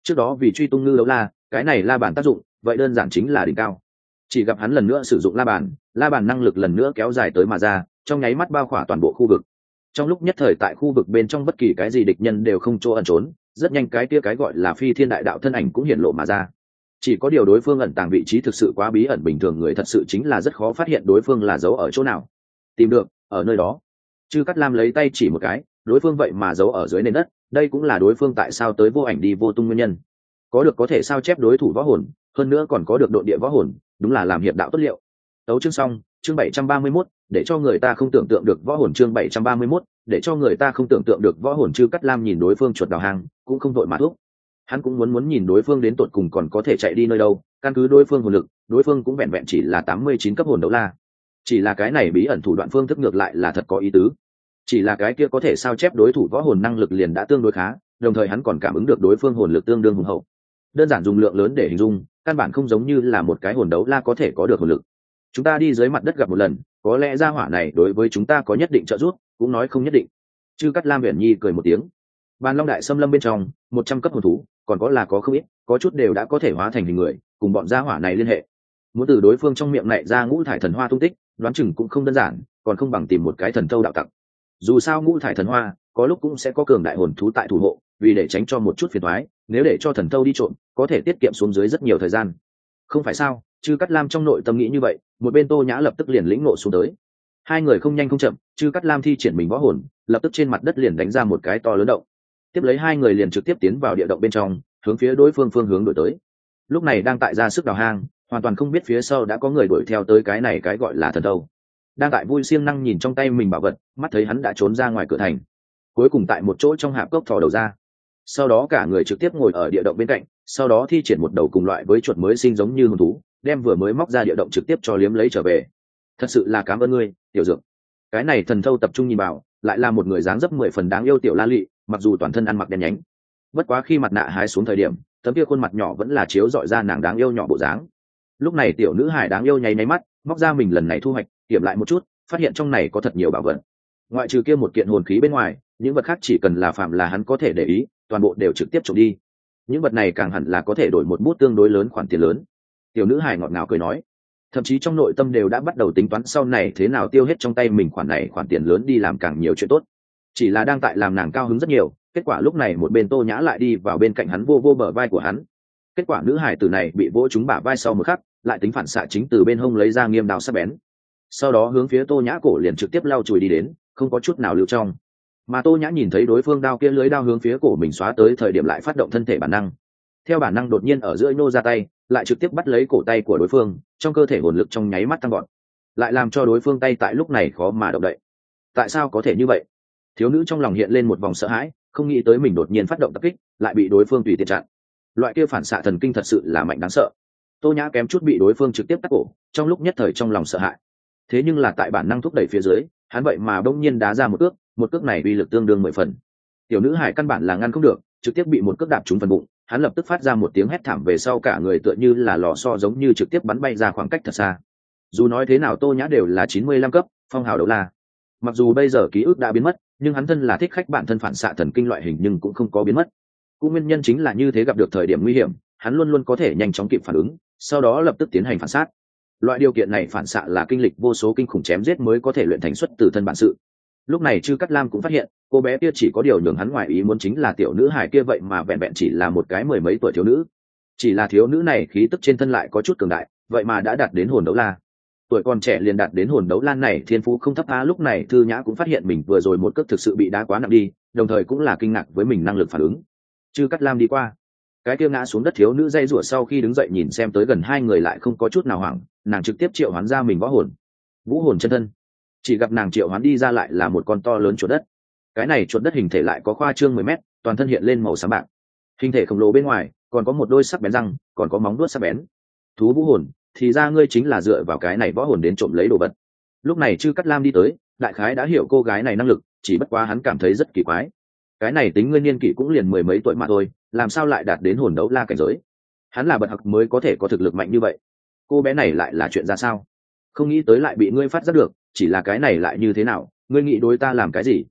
trước đó vì truy tung ngư đấu la, cái này la bàn tác dụng vậy đơn giản chính là đỉnh cao. Chỉ gặp hắn lần nữa sử dụng la bàn, la bàn năng lực lần nữa kéo dài tới mà ra, trong nháy mắt bao khỏa toàn bộ khu vực. Trong lúc nhất thời tại khu vực bên trong bất kỳ cái gì địch nhân đều không chỗ ẩn trốn, rất nhanh cái kia cái gọi là phi thiên đại đạo thân ảnh cũng hiển lộ mà ra. Chỉ có điều đối phương ẩn tàng vị trí thực sự quá bí ẩn, bình thường người thật sự chính là rất khó phát hiện đối phương là giấu ở chỗ nào. Tìm được ở nơi đó. Chư Cát Lam lấy tay chỉ một cái, đối phương vậy mà giấu ở dưới nền đất, đây cũng là đối phương tại sao tới vô ảnh đi vô tung nguyên nhân. Có được có thể sao chép đối thủ võ hồn, hơn nữa còn có được độ địa võ hồn, đúng là làm hiệp đạo tốt liệu. Tấu chương xong, chương bảy trăm ba mươi mốt, để cho người ta không tưởng tượng được võ hồn, chương bảy trăm ba mươi mốt, để cho người ta không tưởng tượng được võ hồn. Chư Cát Lam nhìn đối phương chuột đào hang, cũng không vội mà thúc. Hắn cũng muốn muốn nhìn đối phương đến tột cùng còn có thể chạy đi nơi đâu, căn cứ đối phương hồn lực, đối phương cũng vẹn vẹn chỉ là tám mươi chín cấp hồn đấu la. Chỉ là cái này bí ẩn thủ đoạn phương thức ngược lại là thật có ý tứ. Chỉ là cái kia có thể sao chép đối thủ võ hồn năng lực liền đã tương đối khá, đồng thời hắn còn cảm ứng được đối phương hồn lực tương đương hùng hậu. Đơn giản dùng lượng lớn để hình dung, căn bản không giống như là một cái hồn đấu la có thể có được hồn lực. Chúng ta đi dưới mặt đất gặp một lần, có lẽ gia hỏa này đối với chúng ta có nhất định trợ giúp, cũng nói không nhất định. Chư Cát Lam Uyển Nhi cười một tiếng. Bàn Long Đại Xâm Lâm bên trong, một trăm cấp hồn thú, còn có là có không ít, có chút đều đã có thể hóa thành hình người, cùng bọn gia hỏa này liên hệ. Muốn từ đối phương trong miệng này ra ngũ thải thần hoa tung tích, đoán chừng cũng không đơn giản, còn không bằng tìm một cái thần thâu đạo tặc. Dù sao ngũ thải thần hoa, có lúc cũng sẽ có cường đại hồn thú tại thủ hộ, vì để tránh cho một chút phiền toái, nếu để cho thần thâu đi trộm, có thể tiết kiệm xuống dưới rất nhiều thời gian. Không phải sao? Chư Cát Lam trong nội tâm nghĩ như vậy, một bên Tô Nhã lập tức liền lĩnh ngộ xuống tới. Hai người không nhanh không chậm, Chư Cát Lam thi triển mình võ hồn, lập tức trên mặt đất liền đánh ra một cái to lớn động. Tiếp lấy hai người liền trực tiếp tiến vào địa động bên trong, hướng phía đối phương phương hướng đuổi tới. Lúc này đang tại ra sức đào hang, hoàn toàn không biết phía sau đã có người đuổi theo tới cái này cái gọi là thần thâu. Đang tại vui siêng năng nhìn trong tay mình bảo vật, mắt thấy hắn đã trốn ra ngoài cửa thành, cuối cùng tại một chỗ trong hạp cốc thò đầu ra. Sau đó cả người trực tiếp ngồi ở địa động bên cạnh, sau đó thi triển một đầu cùng loại với chuột mới sinh giống như hồn thú, đem vừa mới móc ra địa động trực tiếp cho liếm lấy trở về. Thật sự là cảm ơn ngươi, tiểu dược. Cái này thần thâu tập trung nhìn vào, lại là một người dáng dấp mười phần đáng yêu tiểu la lị, mặc dù toàn thân ăn mặc đen nhánh, bất quá khi mặt nạ hái xuống thời điểm, tấm kia khuôn mặt nhỏ vẫn là chiếu dọi ra nàng đáng yêu nhỏ bộ dáng. Lúc này tiểu nữ hài đáng yêu nháy nháy mắt, móc ra mình lần này thu hoạch, kiểm lại một chút, phát hiện trong này có thật nhiều bảo vật. Ngoại trừ kia một kiện hồn khí bên ngoài, những vật khác chỉ cần là phạm là hắn có thể để ý, toàn bộ đều trực tiếp trộm đi. Những vật này càng hẳn là có thể đổi một bút tương đối lớn khoản tiền lớn. Tiểu nữ hài ngọt ngào cười nói, thậm chí trong nội tâm đều đã bắt đầu tính toán sau này thế nào tiêu hết trong tay mình khoản này khoản tiền lớn đi làm càng nhiều chuyện tốt. Chỉ là đang tại làm nàng cao hứng rất nhiều, kết quả lúc này một bên Tô Nhã lại đi vào bên cạnh hắn vô vô bờ vai của hắn. Kết quả nữ hài tử này bị vỗ trúng bả vai sau một khắc, lại tính phản xạ chính từ bên hông lấy ra nghiêm đao sắc bén, sau đó hướng phía Tô Nhã cổ liền trực tiếp lau chùi đi đến, không có chút nào lưu trong. Mà Tô Nhã nhìn thấy đối phương đao kia lưới đao hướng phía cổ mình xóa tới thời điểm lại phát động thân thể bản năng, theo bản năng đột nhiên ở giữa nô ra tay, lại trực tiếp bắt lấy cổ tay của đối phương, trong cơ thể hồn lực trong nháy mắt tăng gọn, lại làm cho đối phương tay tại lúc này khó mà động đậy. Tại sao có thể như vậy? Thiếu nữ trong lòng hiện lên một vòng sợ hãi, không nghĩ tới mình đột nhiên phát động tập kích, lại bị đối phương tùy tiện chặn. Loại kia phản xạ thần kinh thật sự là mạnh đáng sợ. Tô Nhã kém chút bị đối phương trực tiếp cắt cổ, trong lúc nhất thời trong lòng sợ hãi. Thế nhưng là tại bản năng thúc đẩy phía dưới, hắn vậy mà bỗng nhiên đá ra một cước, một cước này uy lực tương đương mười phần. Tiểu nữ hải căn bản là ngăn không được, trực tiếp bị một cước đạp trúng phần bụng, hắn lập tức phát ra một tiếng hét thảm, về sau cả người tựa như là lò xo giống như trực tiếp bắn bay ra khoảng cách thật xa. Dù nói thế nào Tô Nhã đều là chín mươi lăm cấp phong hào đấu la, mặc dù bây giờ ký ức đã biến mất, nhưng hắn thân là thích khách bản thân phản xạ thần kinh loại hình nhưng cũng không có biến mất. Cũng nguyên nhân chính là như thế, gặp được thời điểm nguy hiểm, hắn luôn luôn có thể nhanh chóng kịp phản ứng, sau đó lập tức tiến hành phản sát. Loại điều kiện này phản xạ là kinh lịch vô số kinh khủng chém giết mới có thể luyện thành xuất từ thân bản sự. Lúc này Chư Cát Lam cũng phát hiện, cô bé kia chỉ có điều nhường hắn ngoài ý muốn chính là tiểu nữ hài kia vậy mà vẹn vẹn chỉ là một cái mười mấy tuổi thiếu nữ. Chỉ là thiếu nữ này khí tức trên thân lại có chút cường đại, vậy mà đã đạt đến hồn đấu la. Tuổi còn trẻ liền đạt đến hồn đấu la này, thiên phú không thấp á. Lúc này Thư Nhã cũng phát hiện mình vừa rồi một cước thực sự bị đá quá nặng đi, đồng thời cũng là kinh ngạc với mình năng lực phản ứng. Chư Cát Lam đi qua, cái kia ngã xuống đất thiếu nữ dây rủa sau khi đứng dậy nhìn xem tới gần hai người lại không có chút nào hoảng, nàng trực tiếp triệu hoán ra mình võ hồn, vũ hồn chân thân. Chỉ gặp nàng triệu hoán đi ra lại là một con to lớn chuột đất. Cái này chuột đất hình thể lại có khoa trương mười mét, toàn thân hiện lên màu xám bạc, hình thể khổng lồ bên ngoài còn có một đôi sắc bén răng, còn có móng vuốt sắc bén. Thú vũ hồn, thì ra ngươi chính là dựa vào cái này võ hồn đến trộm lấy đồ vật. Lúc này Chư Cát Lam đi tới, đại khái đã hiểu cô gái này năng lực, chỉ bất quá hắn cảm thấy rất kỳ quái. Cái này tính ngươi niên kỷ cũng liền mười mấy tuổi mà thôi, làm sao lại đạt đến hồn đấu la cảnh giới? Hắn là bậc học mới có thể có thực lực mạnh như vậy. Cô bé này lại là chuyện ra sao? Không nghĩ tới lại bị ngươi phát giác được, chỉ là cái này lại như thế nào? Ngươi nghĩ đối ta làm cái gì?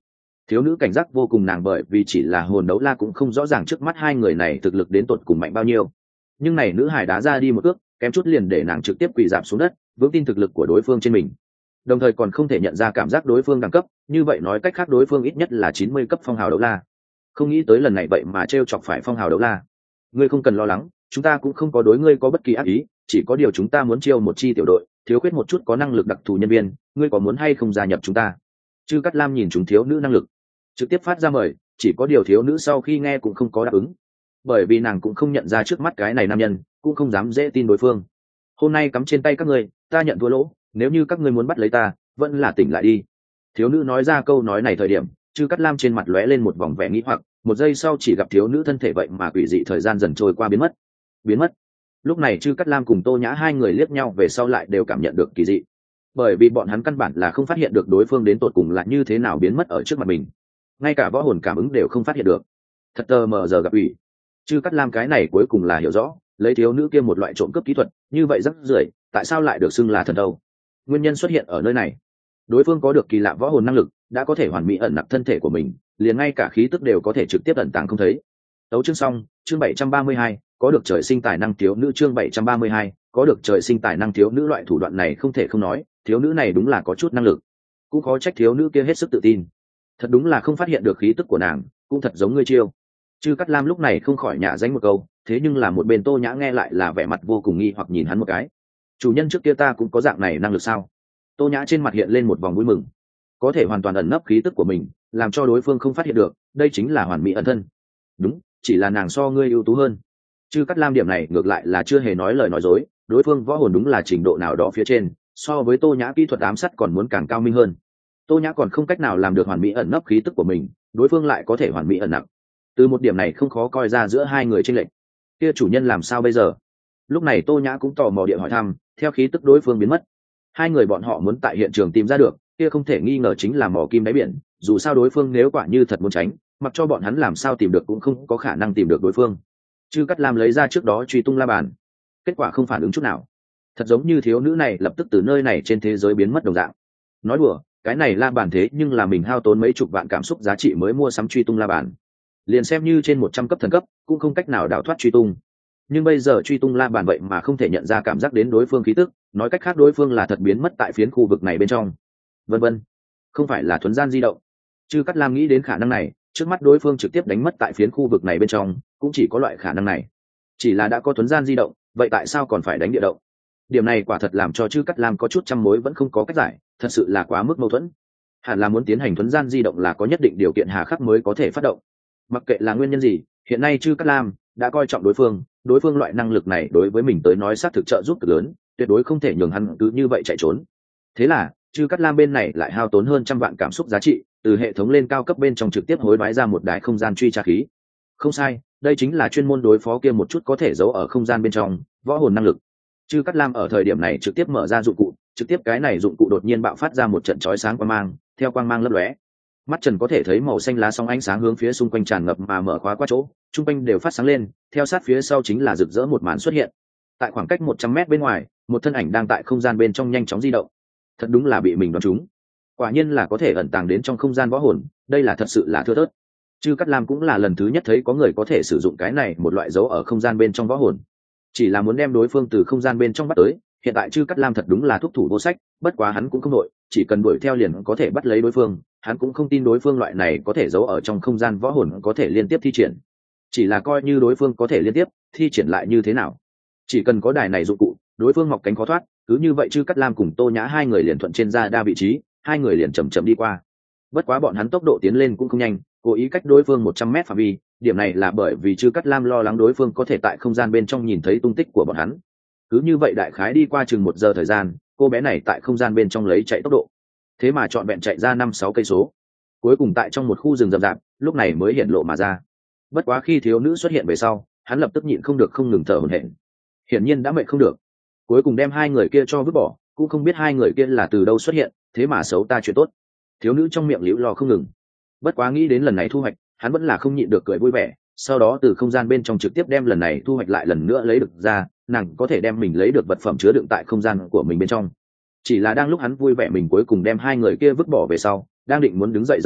Thiếu nữ cảnh giác vô cùng, nàng bởi vì chỉ là hồn đấu la cũng không rõ ràng trước mắt hai người này thực lực đến tột cùng mạnh bao nhiêu, nhưng này nữ hải đá ra đi một ước, kém chút liền để nàng trực tiếp quỳ dạp xuống đất, vững tin thực lực của đối phương trên mình, đồng thời còn không thể nhận ra cảm giác đối phương đẳng cấp, như vậy nói cách khác đối phương ít nhất là chín mươi cấp phong hào đấu la. Không nghĩ tới lần này vậy mà trêu chọc phải phong hào đấu la. Ngươi không cần lo lắng, chúng ta cũng không có đối ngươi có bất kỳ ác ý, chỉ có điều chúng ta muốn chiêu một chi tiểu đội, thiếu khuyết một chút có năng lực đặc thù nhân viên, ngươi có muốn hay không gia nhập chúng ta? Chư Cát Lam nhìn chúng thiếu nữ năng lực, trực tiếp phát ra mời, chỉ có điều thiếu nữ sau khi nghe cũng không có đáp ứng, bởi vì nàng cũng không nhận ra trước mắt cái này nam nhân, cũng không dám dễ tin đối phương. Hôm nay cắm trên tay các ngươi, ta nhận thua lỗ, nếu như các ngươi muốn bắt lấy ta, vẫn là tỉnh lại đi. Thiếu nữ nói ra câu nói này thời điểm, Chư Cát Lam trên mặt lóe lên một vòng vẻ nghi hoặc, một giây sau chỉ gặp thiếu nữ thân thể vậy mà quỷ dị thời gian dần trôi qua biến mất. Biến mất. Lúc này Chư Cát Lam cùng Tô Nhã hai người liếc nhau về sau lại đều cảm nhận được kỳ dị, bởi vì bọn hắn căn bản là không phát hiện được đối phương đến tột cùng là như thế nào biến mất ở trước mặt mình, ngay cả võ hồn cảm ứng đều không phát hiện được. Thật tờ mờ giờ gặp ủy. Chư Cát Lam cái này cuối cùng là hiểu rõ, lấy thiếu nữ kia một loại trộm cướp kỹ thuật như vậy rất rưởi, tại sao lại được xưng là thần đâu? Nguyên nhân xuất hiện ở nơi này. Đối phương có được kỳ lạ võ hồn năng lực, đã có thể hoàn mỹ ẩn nặc thân thể của mình, liền ngay cả khí tức đều có thể trực tiếp ẩn tàng không thấy. Tấu chương xong, chương bảy trăm ba mươi hai, có được trời sinh tài năng thiếu nữ, chương bảy trăm ba mươi hai, có được trời sinh tài năng thiếu nữ. Loại thủ đoạn này không thể không nói, thiếu nữ này đúng là có chút năng lực. Cũng có trách thiếu nữ kia hết sức tự tin. Thật đúng là không phát hiện được khí tức của nàng, cũng thật giống ngươi chiêu. Chư Cát Lam lúc này không khỏi nhả danh một câu, thế nhưng là một bên Tô Nhã nghe lại là vẻ mặt vô cùng nghi hoặc nhìn hắn một cái. Chủ nhân trước kia ta cũng có dạng này năng lực sao? Tô Nhã trên mặt hiện lên một vòng vui mừng, có thể hoàn toàn ẩn nấp khí tức của mình, làm cho đối phương không phát hiện được, đây chính là hoàn mỹ ẩn thân. Đúng, chỉ là nàng so ngươi ưu tú hơn. Chư Cát Lam điểm này ngược lại là chưa hề nói lời nói dối, đối phương võ hồn đúng là trình độ nào đó phía trên, so với Tô Nhã kỹ thuật ám sát còn muốn càng cao minh hơn. Tô Nhã còn không cách nào làm được hoàn mỹ ẩn nấp khí tức của mình, đối phương lại có thể hoàn mỹ ẩn nặc. Từ một điểm này không khó coi ra giữa hai người chênh lệch. Kia chủ nhân làm sao bây giờ? Lúc này Tô Nhã cũng tò mò địa hỏi thăm, theo khí tức đối phương biến mất, hai người bọn họ muốn tại hiện trường tìm ra được, kia không thể nghi ngờ chính là mỏ kim đáy biển, dù sao đối phương nếu quả như thật muốn tránh, mặc cho bọn hắn làm sao tìm được cũng không có khả năng tìm được đối phương. Chư Cát Lam lấy ra trước đó truy tung la bàn, kết quả không phản ứng chút nào, thật giống như thiếu nữ này lập tức từ nơi này trên thế giới biến mất đồng dạng. Nói đùa, cái này la bàn thế nhưng là mình hao tốn mấy chục vạn cảm xúc giá trị mới mua sắm truy tung la bàn, liền xem như trên một trăm cấp thần cấp cũng không cách nào đào thoát truy tung. Nhưng bây giờ truy tung la bàn vậy mà không thể nhận ra cảm giác đến đối phương khí tức, nói cách khác đối phương là thật biến mất tại phiến khu vực này bên trong, vân vân, không phải là thuấn gian di động. Chư Cát Lam nghĩ đến khả năng này, trước mắt đối phương trực tiếp đánh mất tại phiến khu vực này bên trong, cũng chỉ có loại khả năng này. Chỉ là đã có thuấn gian di động, vậy tại sao còn phải đánh địa động? Điểm này quả thật làm cho Chư Cát Lam có chút trăm mối vẫn không có cách giải, thật sự là quá mức mâu thuẫn. Hẳn là muốn tiến hành thuấn gian di động là có nhất định điều kiện hà khắc mới có thể phát động. Mặc kệ là nguyên nhân gì, hiện nay Chư Cát Lam đã coi trọng đối phương, đối phương loại năng lực này đối với mình tới nói xác thực trợ giúp cực lớn, tuyệt đối không thể nhường hắn cứ như vậy chạy trốn. Thế là Chư Cát Lam bên này lại hao tốn hơn trăm vạn cảm xúc giá trị, từ hệ thống lên cao cấp bên trong trực tiếp hối đoái ra một đài không gian truy tra khí. Không sai, đây chính là chuyên môn đối phó kia một chút có thể giấu ở không gian bên trong võ hồn năng lực. Chư Cát Lam ở thời điểm này trực tiếp mở ra dụng cụ, trực tiếp cái này dụng cụ đột nhiên bạo phát ra một trận chói sáng quang mang, theo quang mang lấp lóe, mắt trần có thể thấy màu xanh lá sóng ánh sáng hướng phía xung quanh tràn ngập mà mở khóa qua chỗ, trung quanh đều phát sáng lên, theo sát phía sau chính là rực rỡ một màn xuất hiện. Tại khoảng cách một trăm mét bên ngoài, một thân ảnh đang tại không gian bên trong nhanh chóng di động. Thật đúng là bị mình đoán trúng. Quả nhiên là có thể ẩn tàng đến trong không gian võ hồn, đây là thật sự là thưa thớt. Chư Cát Lam cũng là lần thứ nhất thấy có người có thể sử dụng cái này một loại dấu ở không gian bên trong võ hồn. Chỉ là muốn đem đối phương từ không gian bên trong bắt tới, hiện tại Chư Cát Lam thật đúng là thúc thủ vô sách, bất quá hắn cũng không nội, chỉ cần đuổi theo liền có thể bắt lấy đối phương, hắn cũng không tin đối phương loại này có thể giấu ở trong không gian võ hồn có thể liên tiếp thi triển. Chỉ là coi như đối phương có thể liên tiếp thi triển lại như thế nào, chỉ cần có đài này dụng cụ, đối phương mọc cánh khó thoát. Cứ như vậy Chư Cát Lam cùng Tô Nhã hai người liền thuận trên ra đa vị trí, hai người liền chậm chậm đi qua. Bất quá bọn hắn tốc độ tiến lên cũng không nhanh, cố ý cách đối phương một trăm mét phạm vi, điểm này là bởi vì Chư Cát Lam lo lắng đối phương có thể tại không gian bên trong nhìn thấy tung tích của bọn hắn. Cứ như vậy đại khái đi qua chừng một giờ thời gian, cô bé này tại không gian bên trong lấy chạy tốc độ, thế mà trọn vẹn chạy ra năm sáu cây số, cuối cùng tại trong một khu rừng rậm rạp, lúc này mới hiện lộ mà ra. Bất quá khi thiếu nữ xuất hiện về sau, hắn lập tức nhịn không được không ngừng thở hổn hển, hiển nhiên đã mệt không được, cuối cùng đem hai người kia cho vứt bỏ, cũng không biết hai người kia là từ đâu xuất hiện, thế mà xấu ta chuyện tốt. Thiếu nữ trong miệng liễu lo không ngừng. Bất quá nghĩ đến lần này thu hoạch, hắn vẫn là không nhịn được cười vui vẻ, sau đó từ không gian bên trong trực tiếp đem lần này thu hoạch lại lần nữa lấy được ra, nàng có thể đem mình lấy được vật phẩm chứa đựng tại không gian của mình bên trong. Chỉ là đang lúc hắn vui vẻ mình cuối cùng đem hai người kia vứt bỏ về sau, đang định muốn đứng dậy rời đi,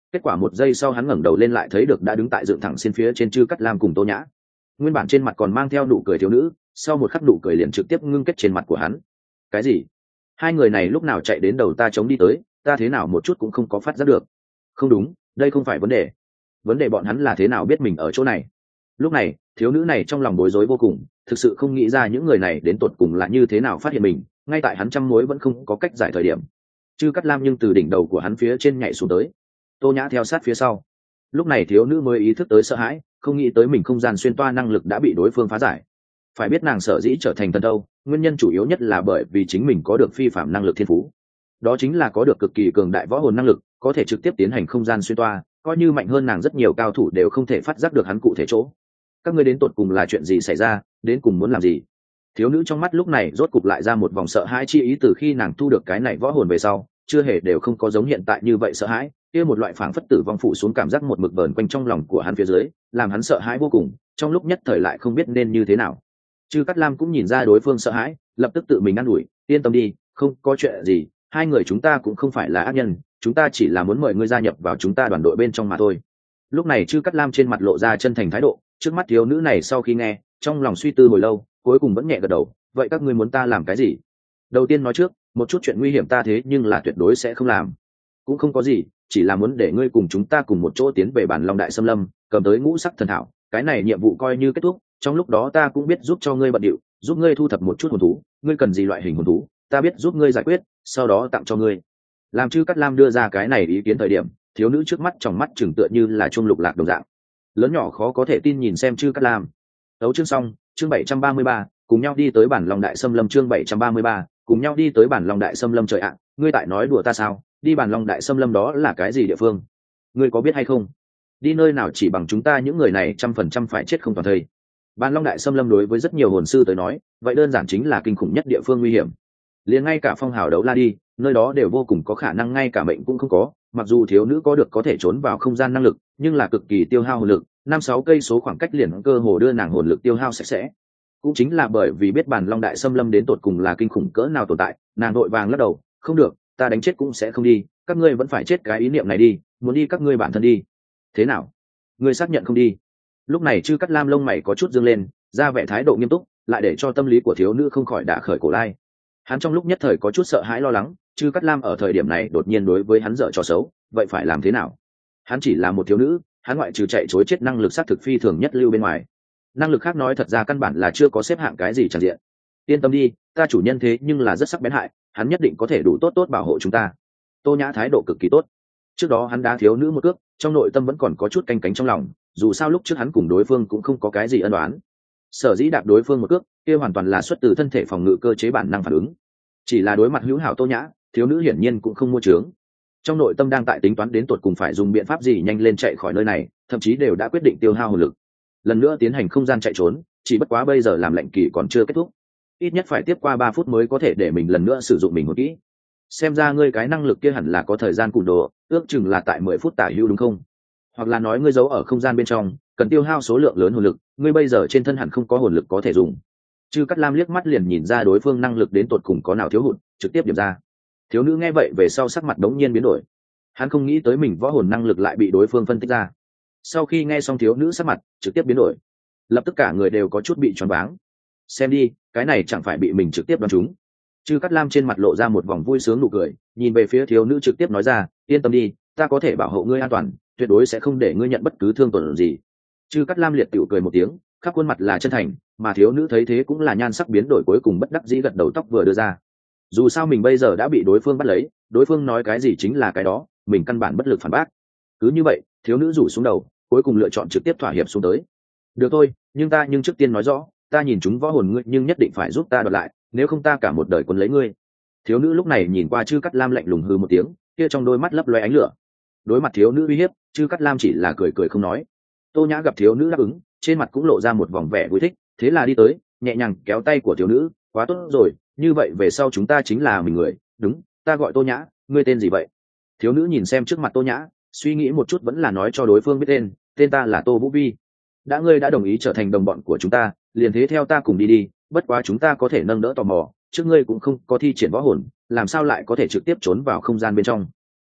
kết quả một giây sau hắn ngẩng đầu lên lại thấy được đã đứng tại dựng thẳng xin phía trên Chư Cát Lam cùng Tô Nhã. Nguyên bản trên mặt còn mang theo nụ cười thiếu nữ, sau một khắc nụ cười liền trực tiếp ngưng kết trên mặt của hắn. Cái gì? Hai người này lúc nào chạy đến đầu ta chống đi tới, ta thế nào một chút cũng không có phát giác được. Không đúng, đây không phải vấn đề. Vấn đề bọn hắn là thế nào biết mình ở chỗ này. Lúc này thiếu nữ này trong lòng bối rối vô cùng, thực sự không nghĩ ra những người này đến tột cùng là như thế nào phát hiện mình. Ngay tại hắn trăm mối vẫn không có cách giải thời điểm, Chư Cát Lam nhưng từ đỉnh đầu của hắn phía trên nhảy xuống tới. Tô Nhã theo sát phía sau. Lúc này thiếu nữ mới ý thức tới sợ hãi, không nghĩ tới mình không gian xuyên toa năng lực đã bị đối phương phá giải. Phải biết nàng sở dĩ trở thành thần đâu, nguyên nhân chủ yếu nhất là bởi vì chính mình có được phi phạm năng lực thiên phú. Đó chính là có được cực kỳ cường đại võ hồn năng lực, có thể trực tiếp tiến hành không gian xuyên toa, coi như mạnh hơn nàng rất nhiều cao thủ đều không thể phát giác được hắn cụ thể chỗ. Các ngươi đến tột cùng là chuyện gì xảy ra, đến cùng muốn làm gì? Thiếu nữ trong mắt lúc này rốt cục lại ra một vòng sợ hãi chi ý, từ khi nàng thu được cái này võ hồn về sau, chưa hề đều không có giống hiện tại như vậy sợ hãi, kia một loại phảng phất tử vong phụ xuống cảm giác một mực vờn quanh trong lòng của hắn phía dưới, làm hắn sợ hãi vô cùng, trong lúc nhất thời lại không biết nên như thế nào. Chư Cát Lam cũng nhìn ra đối phương sợ hãi, lập tức tự mình an ủi, yên tâm đi, không có chuyện gì, hai người chúng ta cũng không phải là ác nhân, chúng ta chỉ là muốn mời ngươi gia nhập vào chúng ta đoàn đội bên trong mà thôi. Lúc này Chư Cát Lam trên mặt lộ ra chân thành thái độ, trước mắt thiếu nữ này sau khi nghe, trong lòng suy tư hồi lâu, cuối cùng vẫn nhẹ gật đầu, vậy các ngươi muốn ta làm cái gì? Đầu tiên nói trước, một chút chuyện nguy hiểm ta thế nhưng là tuyệt đối sẽ không làm. Cũng không có gì, chỉ là muốn để ngươi cùng chúng ta cùng một chỗ tiến về bản Long Đại Xâm Lâm, cầm tới ngũ sắc thần thảo, cái này nhiệm vụ coi như kết thúc, trong lúc đó ta cũng biết giúp cho ngươi bận điệu, giúp ngươi thu thập một chút hồn thú, ngươi cần gì loại hình hồn thú, ta biết giúp ngươi giải quyết, sau đó tặng cho ngươi. Làm Chư Cát Lam đưa ra cái này ý kiến thời điểm, thiếu nữ trước mắt trong mắt chừng tựa như là chuông lục lạc đồng dạng. Lớn nhỏ khó có thể tin nhìn xem Chư Cát Lam. Đấu chương xong, chương bảy trăm ba mươi ba, cùng nhau đi tới bản Long Đại Xâm Lâm chương bảy trăm ba mươi ba, cùng nhau đi tới bản Long Đại Xâm Lâm trời ạ, ngươi tại nói đùa ta sao? Đi bản Long Đại Xâm Lâm đó là cái gì địa phương? Ngươi có biết hay không? Đi nơi nào chỉ bằng chúng ta những người này trăm phần trăm phải chết không toàn thây. Bản Long Đại Xâm Lâm đối với rất nhiều hồn sư tới nói, vậy đơn giản chính là kinh khủng nhất địa phương nguy hiểm. Liền ngay cả phong hào đấu la đi, nơi đó đều vô cùng có khả năng ngay cả mệnh cũng không có. Mặc dù thiếu nữ có được có thể trốn vào không gian năng lực, nhưng là cực kỳ tiêu hao hồn lực, năm sáu cây số khoảng cách liền cơ hồ đưa nàng hồn lực tiêu hao sạch sẽ. Cũng chính là bởi vì biết bản Long Đại Xâm Lâm đến tột cùng là kinh khủng cỡ nào tồn tại, nàng vội vàng lắc đầu, không được, ta đánh chết cũng sẽ không đi, các ngươi vẫn phải chết cái ý niệm này đi, muốn đi các ngươi bản thân đi. Thế nào? Ngươi xác nhận không đi? Lúc này Chư Cát Lam lông mày có chút dương lên, ra vẻ thái độ nghiêm túc, lại để cho tâm lý của thiếu nữ không khỏi đả khởi cổ lai. Hắn trong lúc nhất thời có chút sợ hãi lo lắng, Chư Cát Lam ở thời điểm này đột nhiên đối với hắn dở trò xấu, vậy phải làm thế nào? Hắn chỉ là một thiếu nữ, hắn ngoại trừ chạy trối chết năng lực sát thực phi thường nhất lưu bên ngoài, năng lực khác nói thật ra căn bản là chưa có xếp hạng cái gì tràn diện. Yên tâm đi, ta chủ nhân thế nhưng là rất sắc bén hại, hắn nhất định có thể đủ tốt tốt bảo hộ chúng ta. Tô Nhã thái độ cực kỳ tốt. Trước đó hắn đá thiếu nữ một cước, trong nội tâm vẫn còn có chút canh cánh trong lòng, dù sao lúc trước hắn cùng đối phương cũng không có cái gì ân oán. Sở dĩ đạp đối phương một cước, kia hoàn toàn là xuất từ thân thể phòng ngự cơ chế bản năng phản ứng. Chỉ là đối mặt hữu hảo Tô Nhã, thiếu nữ hiển nhiên cũng không mua trướng. Trong nội tâm đang tại tính toán đến tột cùng phải dùng biện pháp gì nhanh lên chạy khỏi nơi này, thậm chí đều đã quyết định tiêu hao hồn lực, lần nữa tiến hành không gian chạy trốn. Chỉ bất quá bây giờ làm lệnh kỳ còn chưa kết thúc, ít nhất phải tiếp qua ba phút mới có thể để mình lần nữa sử dụng mình một kỹ. Xem ra ngươi cái năng lực kia hẳn là có thời gian cùn đồ, ước chừng là tại mười phút tả hữu đúng không? Hoặc là nói ngươi giấu ở không gian bên trong, cần tiêu hao số lượng lớn hồn lực, ngươi bây giờ trên thân hẳn không có hồn lực có thể dùng. Chư Cát Lam liếc mắt liền nhìn ra đối phương năng lực đến tột cùng có nào thiếu hụt, trực tiếp điểm ra. Thiếu nữ nghe vậy về sau sắc mặt đống nhiên biến đổi, hắn không nghĩ tới mình võ hồn năng lực lại bị đối phương phân tích ra. Sau khi nghe xong thiếu nữ sắc mặt trực tiếp biến đổi, lập tức cả người đều có chút bị choáng váng. Xem đi, cái này chẳng phải bị mình trực tiếp đoán trúng. Chư Cát Lam trên mặt lộ ra một vòng vui sướng nụ cười, nhìn về phía thiếu nữ trực tiếp nói ra, yên tâm đi, ta có thể bảo hộ ngươi an toàn, tuyệt đối sẽ không để ngươi nhận bất cứ thương tổn gì. Chư Cát Lam liệt tiểu cười một tiếng, khắp khuôn mặt là chân thành, mà thiếu nữ thấy thế cũng là nhan sắc biến đổi, cuối cùng bất đắc dĩ gật đầu, tóc vừa đưa ra. Dù sao mình bây giờ đã bị đối phương bắt lấy, đối phương nói cái gì chính là cái đó, mình căn bản bất lực phản bác. Cứ như vậy, thiếu nữ rủ xuống đầu, cuối cùng lựa chọn trực tiếp thỏa hiệp xuống tới. Được thôi, nhưng ta nhưng trước tiên nói rõ, ta nhìn chúng võ hồn ngươi nhưng nhất định phải giúp ta đoạt lại, nếu không ta cả một đời quấn lấy ngươi. Thiếu nữ lúc này nhìn qua Chư Cát Lam lạnh lùng hừ một tiếng, kia trong đôi mắt lấp loé ánh lửa. Đối mặt thiếu nữ uy hiếp, Chư Cát Lam chỉ là cười cười không nói. Tô Nhã gặp thiếu nữ đáp ứng, trên mặt cũng lộ ra một vòng vẻ vui thích, thế là đi tới, nhẹ nhàng kéo tay của thiếu nữ, quá tốt rồi, như vậy về sau chúng ta chính là mình người. Đúng, ta gọi Tô Nhã, ngươi tên gì vậy? Thiếu nữ nhìn xem trước mặt Tô Nhã, suy nghĩ một chút vẫn là nói cho đối phương biết tên, tên ta là Tô Vũ Vi. Đã ngươi đã đồng ý trở thành đồng bọn của chúng ta, liền thế theo ta cùng đi đi, bất quá chúng ta có thể nâng đỡ tò mò, trước ngươi cũng không có thi triển võ hồn, làm sao lại có thể trực tiếp trốn vào không gian bên trong?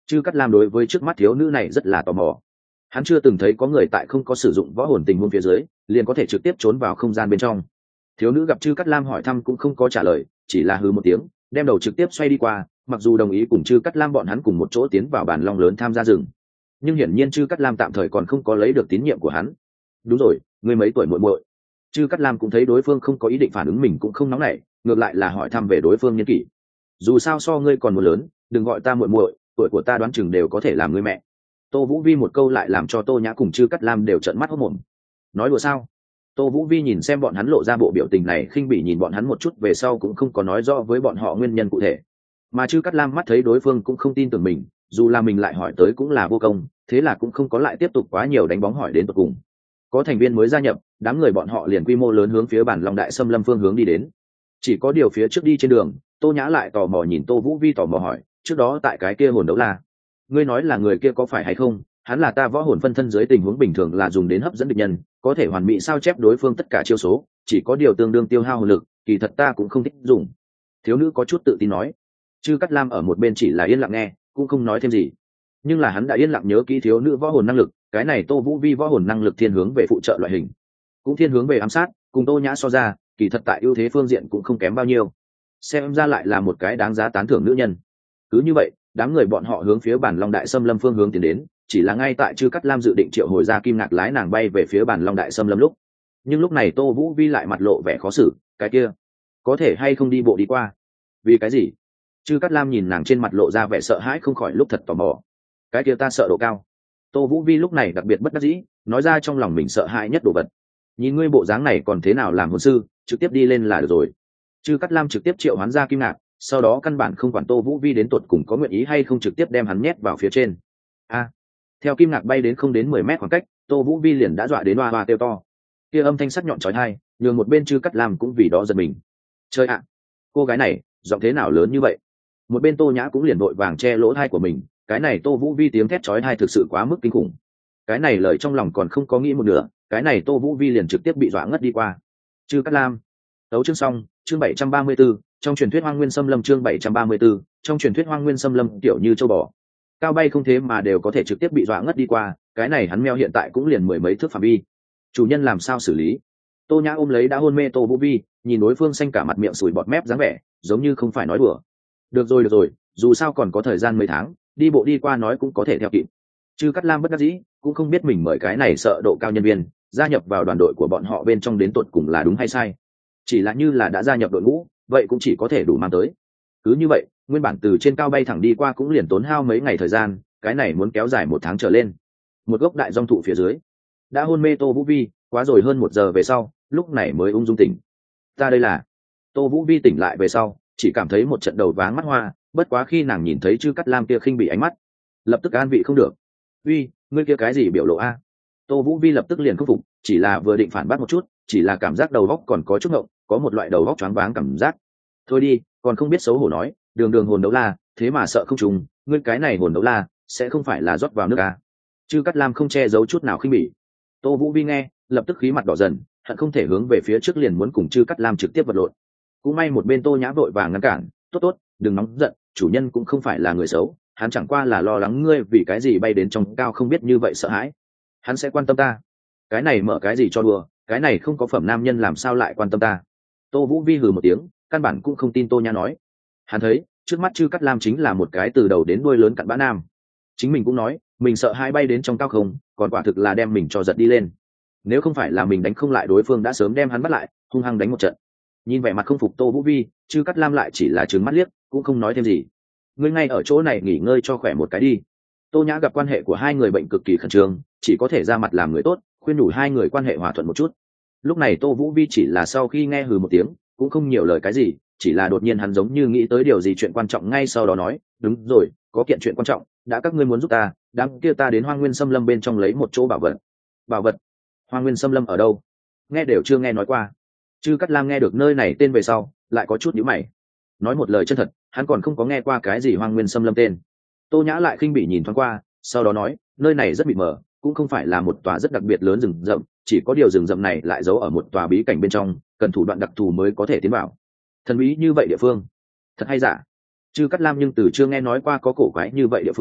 Chư Cát Lam đối với trước mắt thiếu nữ này rất là tò mò. Hắn chưa từng thấy có người tại không có sử dụng võ hồn tình huống phía dưới liền có thể trực tiếp trốn vào không gian bên trong. Thiếu nữ gặp Chư Cát Lam hỏi thăm cũng không có trả lời, chỉ là hừ một tiếng, đem đầu trực tiếp xoay đi qua, mặc dù đồng ý cùng Chư Cát Lam bọn hắn cùng một chỗ tiến vào bàn long lớn tham gia rừng, nhưng hiển nhiên Chư Cát Lam tạm thời còn không có lấy được tín nhiệm của hắn. Đúng rồi, ngươi mấy tuổi muội muội? Chư Cát Lam cũng thấy đối phương không có ý định phản ứng mình cũng không nóng nảy, ngược lại là hỏi thăm về đối phương niên kỷ. Dù sao so ngươi còn một lớn, đừng gọi ta muội muội, tuổi của ta đoán chừng đều có thể làm ngươi mẹ. Tô Vũ Vi một câu lại làm cho Tô Nhã cùng Chư Cát Lam đều trợn mắt hốt mồm. Nói đùa sao? Tô Vũ Vi nhìn xem bọn hắn lộ ra bộ biểu tình này khinh bỉ nhìn bọn hắn một chút về sau cũng không có nói rõ với bọn họ nguyên nhân cụ thể. Mà Chư Cát Lam mắt thấy đối phương cũng không tin tưởng mình, dù là mình lại hỏi tới cũng là vô công, thế là cũng không có lại tiếp tục quá nhiều đánh bóng hỏi đến tận cùng. Có thành viên mới gia nhập, đám người bọn họ liền quy mô lớn hướng phía bản Long Đại Xâm Lâm phương hướng đi đến. Chỉ có điều phía trước đi trên đường, Tô Nhã lại tò mò nhìn Tô Vũ Vi tò mò hỏi, trước đó tại cái kia hồn đấu la, ngươi nói là người kia có phải hay không? Hắn là ta võ hồn phân thân dưới tình huống bình thường là dùng đến hấp dẫn địch nhân, có thể hoàn mỹ sao chép đối phương tất cả chiêu số, chỉ có điều tương đương tiêu hao hồn lực, kỳ thật ta cũng không thích dùng. Thiếu nữ có chút tự tin nói. Chư Cát Lam ở một bên chỉ là yên lặng nghe, cũng không nói thêm gì. Nhưng là hắn đã yên lặng nhớ kỹ thiếu nữ võ hồn năng lực, cái này Tô Vũ Vi võ hồn năng lực thiên hướng về phụ trợ loại hình, cũng thiên hướng về ám sát, cùng Tô Nhã so ra, kỳ thật tại ưu thế phương diện cũng không kém bao nhiêu. Xem ra lại là một cái đáng giá tán thưởng nữ nhân. Cứ như vậy, đám người bọn họ hướng phía bản Long Đại Xâm Lâm phương hướng tiến đến, chỉ là ngay tại Chư Cát Lam dự định triệu hồi ra kim ngạc lái nàng bay về phía bản Long Đại Xâm Lâm lúc, nhưng lúc này Tô Vũ Vi lại mặt lộ vẻ khó xử, cái kia, có thể hay không đi bộ đi qua? Vì cái gì? Chư Cát Lam nhìn nàng trên mặt lộ ra vẻ sợ hãi không khỏi lúc thật tò mò. Cái kia ta sợ độ cao. Tô Vũ Vi lúc này đặc biệt bất đắc dĩ, nói ra trong lòng mình sợ hãi nhất đồ vật. Nhìn ngươi bộ dáng này còn thế nào làm hồn sư, trực tiếp đi lên là được rồi. Chư Cát Lam trực tiếp triệu hoán ra kim ngạc, sau đó căn bản không quản Tô Vũ Vi đến tột cùng có nguyện ý hay không trực tiếp đem hắn nhét vào phía trên. A. Theo kim ngạc bay đến không đến mười mét khoảng cách, Tô Vũ Vi liền đã dọa đến oa oa kêu to. Kia âm thanh sắc nhọn chói tai, nhường một bên Chư Cát Lam cũng vì đó giật mình. Chơi ạ, cô gái này, giọng thế nào lớn như vậy? Một bên Tô Nhã cũng liền vội vàng che lỗ tai của mình, cái này Tô Vũ Vi tiếng thét chói tai thực sự quá mức kinh khủng. Cái này lời trong lòng còn không có nghĩ một nửa, cái này Tô Vũ Vi liền trực tiếp bị dọa ngất đi qua. Chư Cát Lam. Tấu chương xong, chương bảy trăm ba mươi 74, trong truyền thuyết Hoang Nguyên Xâm Lâm chương bảy trăm ba mươi 74, trong truyền thuyết Hoang Nguyên Xâm Lâm tiểu như châu bò. Cao bay không thế mà đều có thể trực tiếp bị dọa ngất đi qua, cái này hắn meo hiện tại cũng liền mười mấy thước phạm vi. Chủ nhân làm sao xử lý? Tô Nhã ôm lấy đã hôn mê Tô Vũ Vi, nhìn đối phương xanh cả mặt miệng sùi bọt mép dáng vẻ, giống như không phải nói đùa. Được rồi được rồi, dù sao còn có thời gian mấy tháng, đi bộ đi qua nói cũng có thể theo kịp. Chư Cát Lam bất đắc dĩ, cũng không biết mình mời cái này sợ độ cao nhân viên gia nhập vào đoàn đội của bọn họ bên trong đến tột cùng là đúng hay sai. Chỉ là như là đã gia nhập đội ngũ, vậy cũng chỉ có thể đủ mang tới. Cứ như vậy, nguyên bản từ trên cao bay thẳng đi qua cũng liền tốn hao mấy ngày thời gian, cái này muốn kéo dài một tháng trở lên. Một gốc đại dong thụ phía dưới, đã hôn mê Tô Vũ Vi, quá rồi hơn một giờ về sau, lúc này mới ung dung tỉnh. Ta đây là. Tô Vũ Vi tỉnh lại về sau, chỉ cảm thấy một trận đầu váng mắt hoa, bất quá khi nàng nhìn thấy Chư Cát Lam kia khinh bị ánh mắt, lập tức an vị không được. Uy, ngươi kia cái gì biểu lộ a? Tô Vũ Vi lập tức liền khắc phục, chỉ là vừa định phản bác một chút, chỉ là cảm giác đầu óc còn có chút ngộng, có một loại đầu óc choáng váng cảm giác. Thôi đi, còn không biết xấu hổ nói, đường đường hồn đấu la, thế mà sợ không trùng, ngươi cái này hồn đấu la, sẽ không phải là rót vào nước à? Chư Cát Lam không che giấu chút nào khinh bỉ. Tô Vũ Vi nghe, lập tức khí mặt đỏ dần, hận không thể hướng về phía trước liền muốn cùng Chư Cát Lam trực tiếp vật lộn. Cũng may một bên Tô Nhã vội vàng ngăn cản, tốt tốt, đừng nóng giận, chủ nhân cũng không phải là người xấu, hắn chẳng qua là lo lắng ngươi vì cái gì bay đến trong cao không biết như vậy sợ hãi. Hắn sẽ quan tâm ta. Cái này mở cái gì cho đùa, cái này không có phẩm nam nhân làm sao lại quan tâm ta. Tô Vũ Vi hừ một tiếng, căn bản cũng không tin Tô Nhã nói. Hắn thấy, trước mắt Chư Cát Lam chính là một cái từ đầu đến đuôi lớn cặn bã nam. Chính mình cũng nói, mình sợ hai bay đến trong cao không, còn quả thực là đem mình cho giật đi lên. Nếu không phải là mình đánh không lại đối phương đã sớm đem hắn bắt lại, hung hăng đánh một trận. Nhìn vẻ mặt không phục Tô Vũ Vi, Chư Cát Lam lại chỉ là trừng mắt liếc, cũng không nói thêm gì. Ngươi ngay ở chỗ này nghỉ ngơi cho khỏe một cái đi. Tô Nhã gặp quan hệ của hai người bệnh cực kỳ khẩn trương, chỉ có thể ra mặt làm người tốt, khuyên nhủ hai người quan hệ hòa thuận một chút. Lúc này Tô Vũ Vi chỉ là sau khi nghe hừ một tiếng, cũng không nhiều lời cái gì, chỉ là đột nhiên hắn giống như nghĩ tới điều gì chuyện quan trọng ngay sau đó nói, đúng rồi, có kiện chuyện quan trọng, đã các ngươi muốn giúp ta, đám kia ta đến Hoang Nguyên Xâm Lâm bên trong lấy một chỗ bảo vật. Bảo vật? Hoang Nguyên Xâm Lâm ở đâu? Nghe đều chưa nghe nói qua. Chư Cát Lam nghe được nơi này tên về sau, lại có chút nhíu mày. Nói một lời chân thật, hắn còn không có nghe qua cái gì Hoang Nguyên Xâm Lâm tên. Tô Nhã lại khinh bỉ nhìn thoáng qua, sau đó nói, nơi này rất mịt mờ, cũng không phải là một tòa rất đặc biệt lớn rừng rậm, chỉ có điều rừng rậm này lại giấu ở một tòa bí cảnh bên trong, cần thủ đoạn đặc thù mới có thể tiến vào. Thần bí như vậy địa phương, thật hay giả? Chư Cát Lam nhưng từ chưa nghe nói qua có cổ quái như vậy địa phương,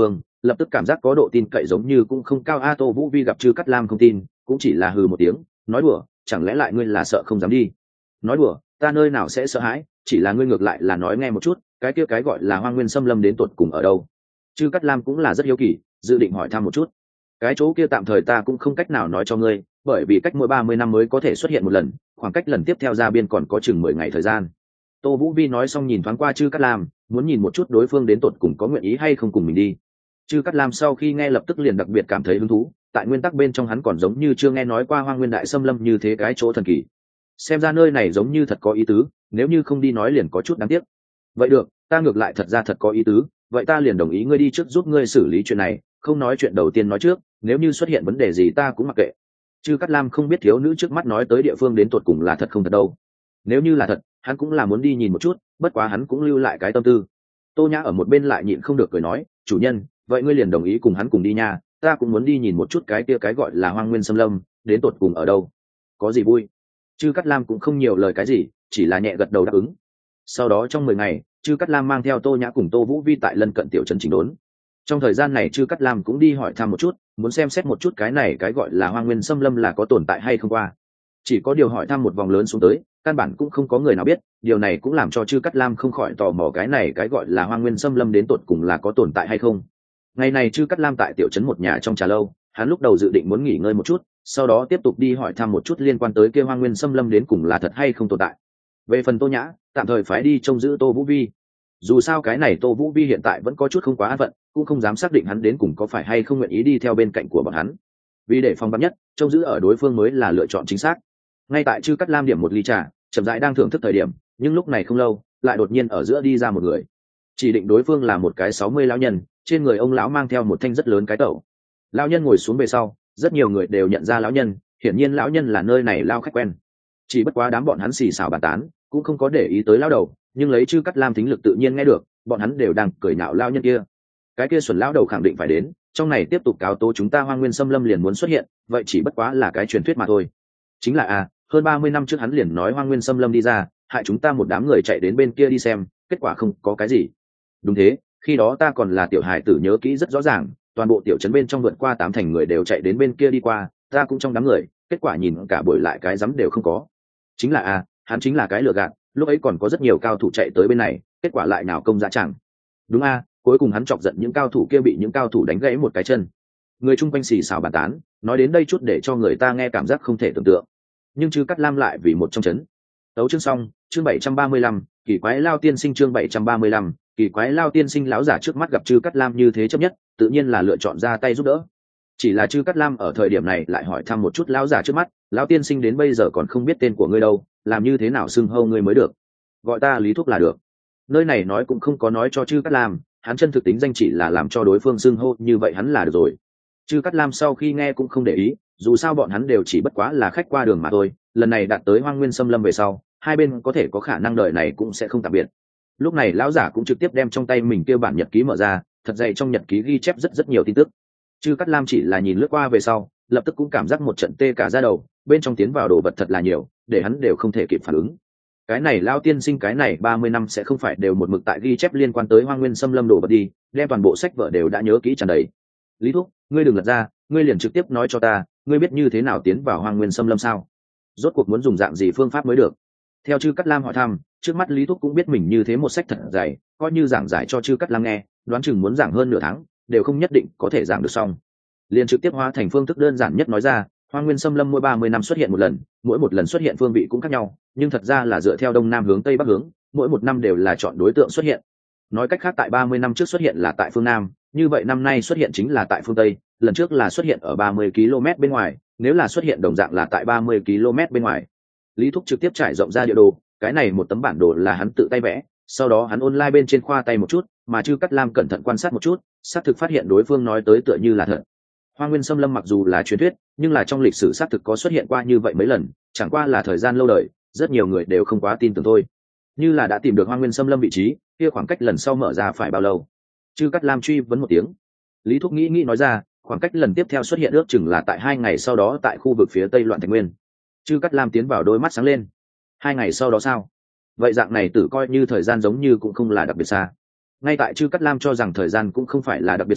lập tức cảm giác có độ tin cậy giống như cũng không cao. A Tô Vũ Vi gặp Trư Cát Lam không tin, cũng chỉ là hừ một tiếng, nói đùa, chẳng lẽ lại ngươi là sợ không dám đi? Nói đùa, ta nơi nào sẽ sợ hãi, chỉ là ngươi ngược lại là nói nghe một chút, cái kia cái gọi là Hoang Nguyên Xâm Lâm đến tột cùng ở đâu? Trư Cát Lam cũng là rất hiếu kỳ, dự định hỏi thăm một chút. Cái chỗ kia tạm thời ta cũng không cách nào nói cho ngươi, bởi vì cách mỗi ba mươi năm mới có thể xuất hiện một lần, khoảng cách lần tiếp theo ra biên còn có chừng mười ngày thời gian. Tô Vũ Vi nói xong nhìn thoáng qua Trư Cát Lam, muốn nhìn một chút đối phương đến tột cùng có nguyện ý hay không cùng mình đi. Trư Cát Lam sau khi nghe lập tức liền đặc biệt cảm thấy hứng thú, tại nguyên tắc bên trong hắn còn giống như chưa nghe nói qua Hoang Nguyên Đại Xâm Lâm như thế cái chỗ thần kỳ. Xem ra nơi này giống như thật có ý tứ, nếu như không đi nói liền có chút đáng tiếc. Vậy được, ta ngược lại thật ra thật có ý tứ, vậy ta liền đồng ý ngươi đi trước giúp ngươi xử lý chuyện này, không nói chuyện đầu tiên nói trước, nếu như xuất hiện vấn đề gì ta cũng mặc kệ. Trư Cát Lam không biết thiếu nữ trước mắt nói tới địa phương đến tột cùng là thật không thật đâu. Nếu như là thật, hắn cũng là muốn đi nhìn một chút, bất quá hắn cũng lưu lại cái tâm tư. Tô Nhã ở một bên lại nhịn không được cười nói, chủ nhân, vậy ngươi liền đồng ý cùng hắn cùng đi nha, ta cũng muốn đi nhìn một chút cái kia cái gọi là Hoang Nguyên Xâm Lâm đến tột cùng ở đâu. Có gì vui? Trư Cát Lam cũng không nhiều lời cái gì, chỉ là nhẹ gật đầu đáp ứng. Sau đó trong mười ngày, Trư Cát Lam mang theo Tô Nhã cùng Tô Vũ Vi tại lân cận tiểu trấn chỉnh đốn. Trong thời gian này Trư Cát Lam cũng đi hỏi thăm một chút, muốn xem xét một chút cái này cái gọi là Hoang Nguyên Xâm Lâm là có tồn tại hay không qua. Chỉ có điều hỏi thăm một vòng lớn xuống tới, căn bản cũng không có người nào biết, điều này cũng làm cho Trư Cát Lam không khỏi tò mò cái này cái gọi là Hoang Nguyên Xâm Lâm đến tột cùng là có tồn tại hay không. Ngày này Trư Cát Lam tại tiểu trấn một nhà trong trà lâu, hắn lúc đầu dự định muốn nghỉ ngơi một chút, sau đó tiếp tục đi hỏi thăm một chút liên quan tới kia Hoang Nguyên Xâm Lâm đến cùng là thật hay không tồn tại. Về phần Tô Nhã, tạm thời phái đi trông giữ Tô Vũ Vi. Dù sao cái này Tô Vũ Vi hiện tại vẫn có chút không quá an phận, cũng không dám xác định hắn đến cùng có phải hay không nguyện ý đi theo bên cạnh của bọn hắn. Vì để phòng vắn nhất, trông giữ ở đối phương mới là lựa chọn chính xác. Ngay tại Trư Cát Lam điểm một ly trà, chậm rãi đang thưởng thức thời điểm, nhưng lúc này không lâu, lại đột nhiên ở giữa đi ra một người. Chỉ định đối phương là một cái sáu mươi lão nhân, trên người ông lão mang theo một thanh rất lớn cái tẩu. Lão nhân ngồi xuống về sau, rất nhiều người đều nhận ra lão nhân, hiển nhiên lão nhân là nơi này lao khách quen. Chỉ bất quá đám bọn hắn xì xào bàn tán, cũng không có để ý tới lão đầu, nhưng lấy Trư Cát Lam thính lực tự nhiên nghe được, bọn hắn đều đang cười nhạo lão nhân kia. Cái kia xuẩn lão đầu khẳng định phải đến, trong này tiếp tục cáo tố chúng ta Hoang Nguyên Xâm Lâm liền muốn xuất hiện, vậy chỉ bất quá là cái truyền thuyết mà thôi. Chính là à, hơn ba mươi năm trước hắn liền nói Hoang Nguyên Xâm Lâm đi ra, hại chúng ta một đám người chạy đến bên kia đi xem, kết quả không có cái gì. Đúng thế, khi đó ta còn là tiểu hài tử nhớ kỹ rất rõ ràng, toàn bộ tiểu trấn bên trong vượt qua tám thành người đều chạy đến bên kia đi qua, ta cũng trong đám người, kết quả nhìn cả buổi lại cái rắm đều không có. Chính là à, hắn chính là cái lừa gạt, lúc ấy còn có rất nhiều cao thủ chạy tới bên này, kết quả lại nào công dạ chẳng. Đúng a, cuối cùng hắn chọc giận những cao thủ kia bị những cao thủ đánh gãy một cái chân. Người chung quanh xì xào bàn tán, nói đến đây chút để cho người ta nghe cảm giác không thể tưởng tượng. Nhưng Trư Cát Lam lại vì một trong chấn. Tấu chương xong, chương bảy trăm ba mươi lăm, kỳ quái lao tiên sinh chương bảy trăm ba mươi lăm, kỳ quái lao tiên sinh lão giả trước mắt gặp Trư Cát Lam như thế chấp nhất, tự nhiên là lựa chọn ra tay giúp đỡ. Chỉ là Trư Cát Lam ở thời điểm này lại hỏi thăm một chút lão giả trước mắt, lão tiên sinh đến bây giờ còn không biết tên của ngươi đâu, làm như thế nào xưng hô ngươi mới được? Gọi ta Lý Thúc là được. Nơi này nói cũng không có nói cho Trư Cát Lam, hắn chân thực tính danh chỉ là làm cho đối phương xưng hô như vậy hắn là được rồi. Trư Cát Lam sau khi nghe cũng không để ý, dù sao bọn hắn đều chỉ bất quá là khách qua đường mà thôi, lần này đạt tới Hoang Nguyên Xâm Lâm về sau, hai bên có thể có khả năng đời này cũng sẽ không tạm biệt. Lúc này lão giả cũng trực tiếp đem trong tay mình kia bản nhật ký mở ra, thật dày trong nhật ký ghi chép rất rất nhiều tin tức. Trư Cát Lam chỉ là nhìn lướt qua về sau, lập tức cũng cảm giác một trận tê cả da đầu, bên trong tiến vào đồ vật thật là nhiều, để hắn đều không thể kịp phản ứng. Cái này lão tiên sinh cái này ba mươi năm sẽ không phải đều một mực tại ghi chép liên quan tới Hoang Nguyên Xâm Lâm đồ vật đi, đem toàn bộ sách vở đều đã nhớ kỹ tràn đầy. Lý Thúc, ngươi đừng lật ra, ngươi liền trực tiếp nói cho ta, ngươi biết như thế nào tiến vào Hoang Nguyên Xâm Lâm sao? Rốt cuộc muốn dùng dạng gì phương pháp mới được? Theo Trư Cát Lam hỏi thăm, trước mắt Lý Thúc cũng biết mình như thế một sách thật dày, coi như giảng giải cho Trư Cát Lam nghe, đoán chừng muốn giảng hơn nửa tháng, đều không nhất định có thể giảng được xong. Liền trực tiếp hóa thành phương thức đơn giản nhất nói ra, Hoang Nguyên Xâm Lâm mỗi ba mươi năm xuất hiện một lần, mỗi một lần xuất hiện phương vị cũng khác nhau, nhưng thật ra là dựa theo đông nam hướng tây bắc hướng, mỗi một năm đều là chọn đối tượng xuất hiện. Nói cách khác tại ba mươi năm trước xuất hiện là tại phương nam, như vậy năm nay xuất hiện chính là tại phương tây, lần trước là xuất hiện ở ba mươi ki lô mét bên ngoài, nếu là xuất hiện đồng dạng là tại ba mươi ki lô mét bên ngoài. Lý Thúc trực tiếp trải rộng ra địa đồ, cái này một tấm bản đồ là hắn tự tay vẽ, sau đó hắn online bên trên khoa tay một chút, mà Trư Cát Lam cẩn thận quan sát một chút, xác thực phát hiện đối phương nói tới tựa như là thật. Hoang Nguyên Xâm Lâm mặc dù là truyền thuyết, nhưng là trong lịch sử xác thực có xuất hiện qua như vậy mấy lần, chẳng qua là thời gian lâu đời, rất nhiều người đều không quá tin tưởng thôi. Như là đã tìm được Hoang Nguyên Xâm Lâm vị trí, kia khoảng cách lần sau mở ra phải bao lâu? Trư Cát Lam truy vấn một tiếng. Lý Thúc nghĩ nghĩ nói ra, khoảng cách lần tiếp theo xuất hiện ước chừng là tại hai ngày sau đó tại khu vực phía tây Loạn Thạch Nguyên. Trư Cát Lam tiến vào đôi mắt sáng lên. Hai ngày sau đó sao? Vậy dạng này tử coi như thời gian giống như cũng không là đặc biệt xa. Ngay tại Trư Cát Lam cho rằng thời gian cũng không phải là đặc biệt xa,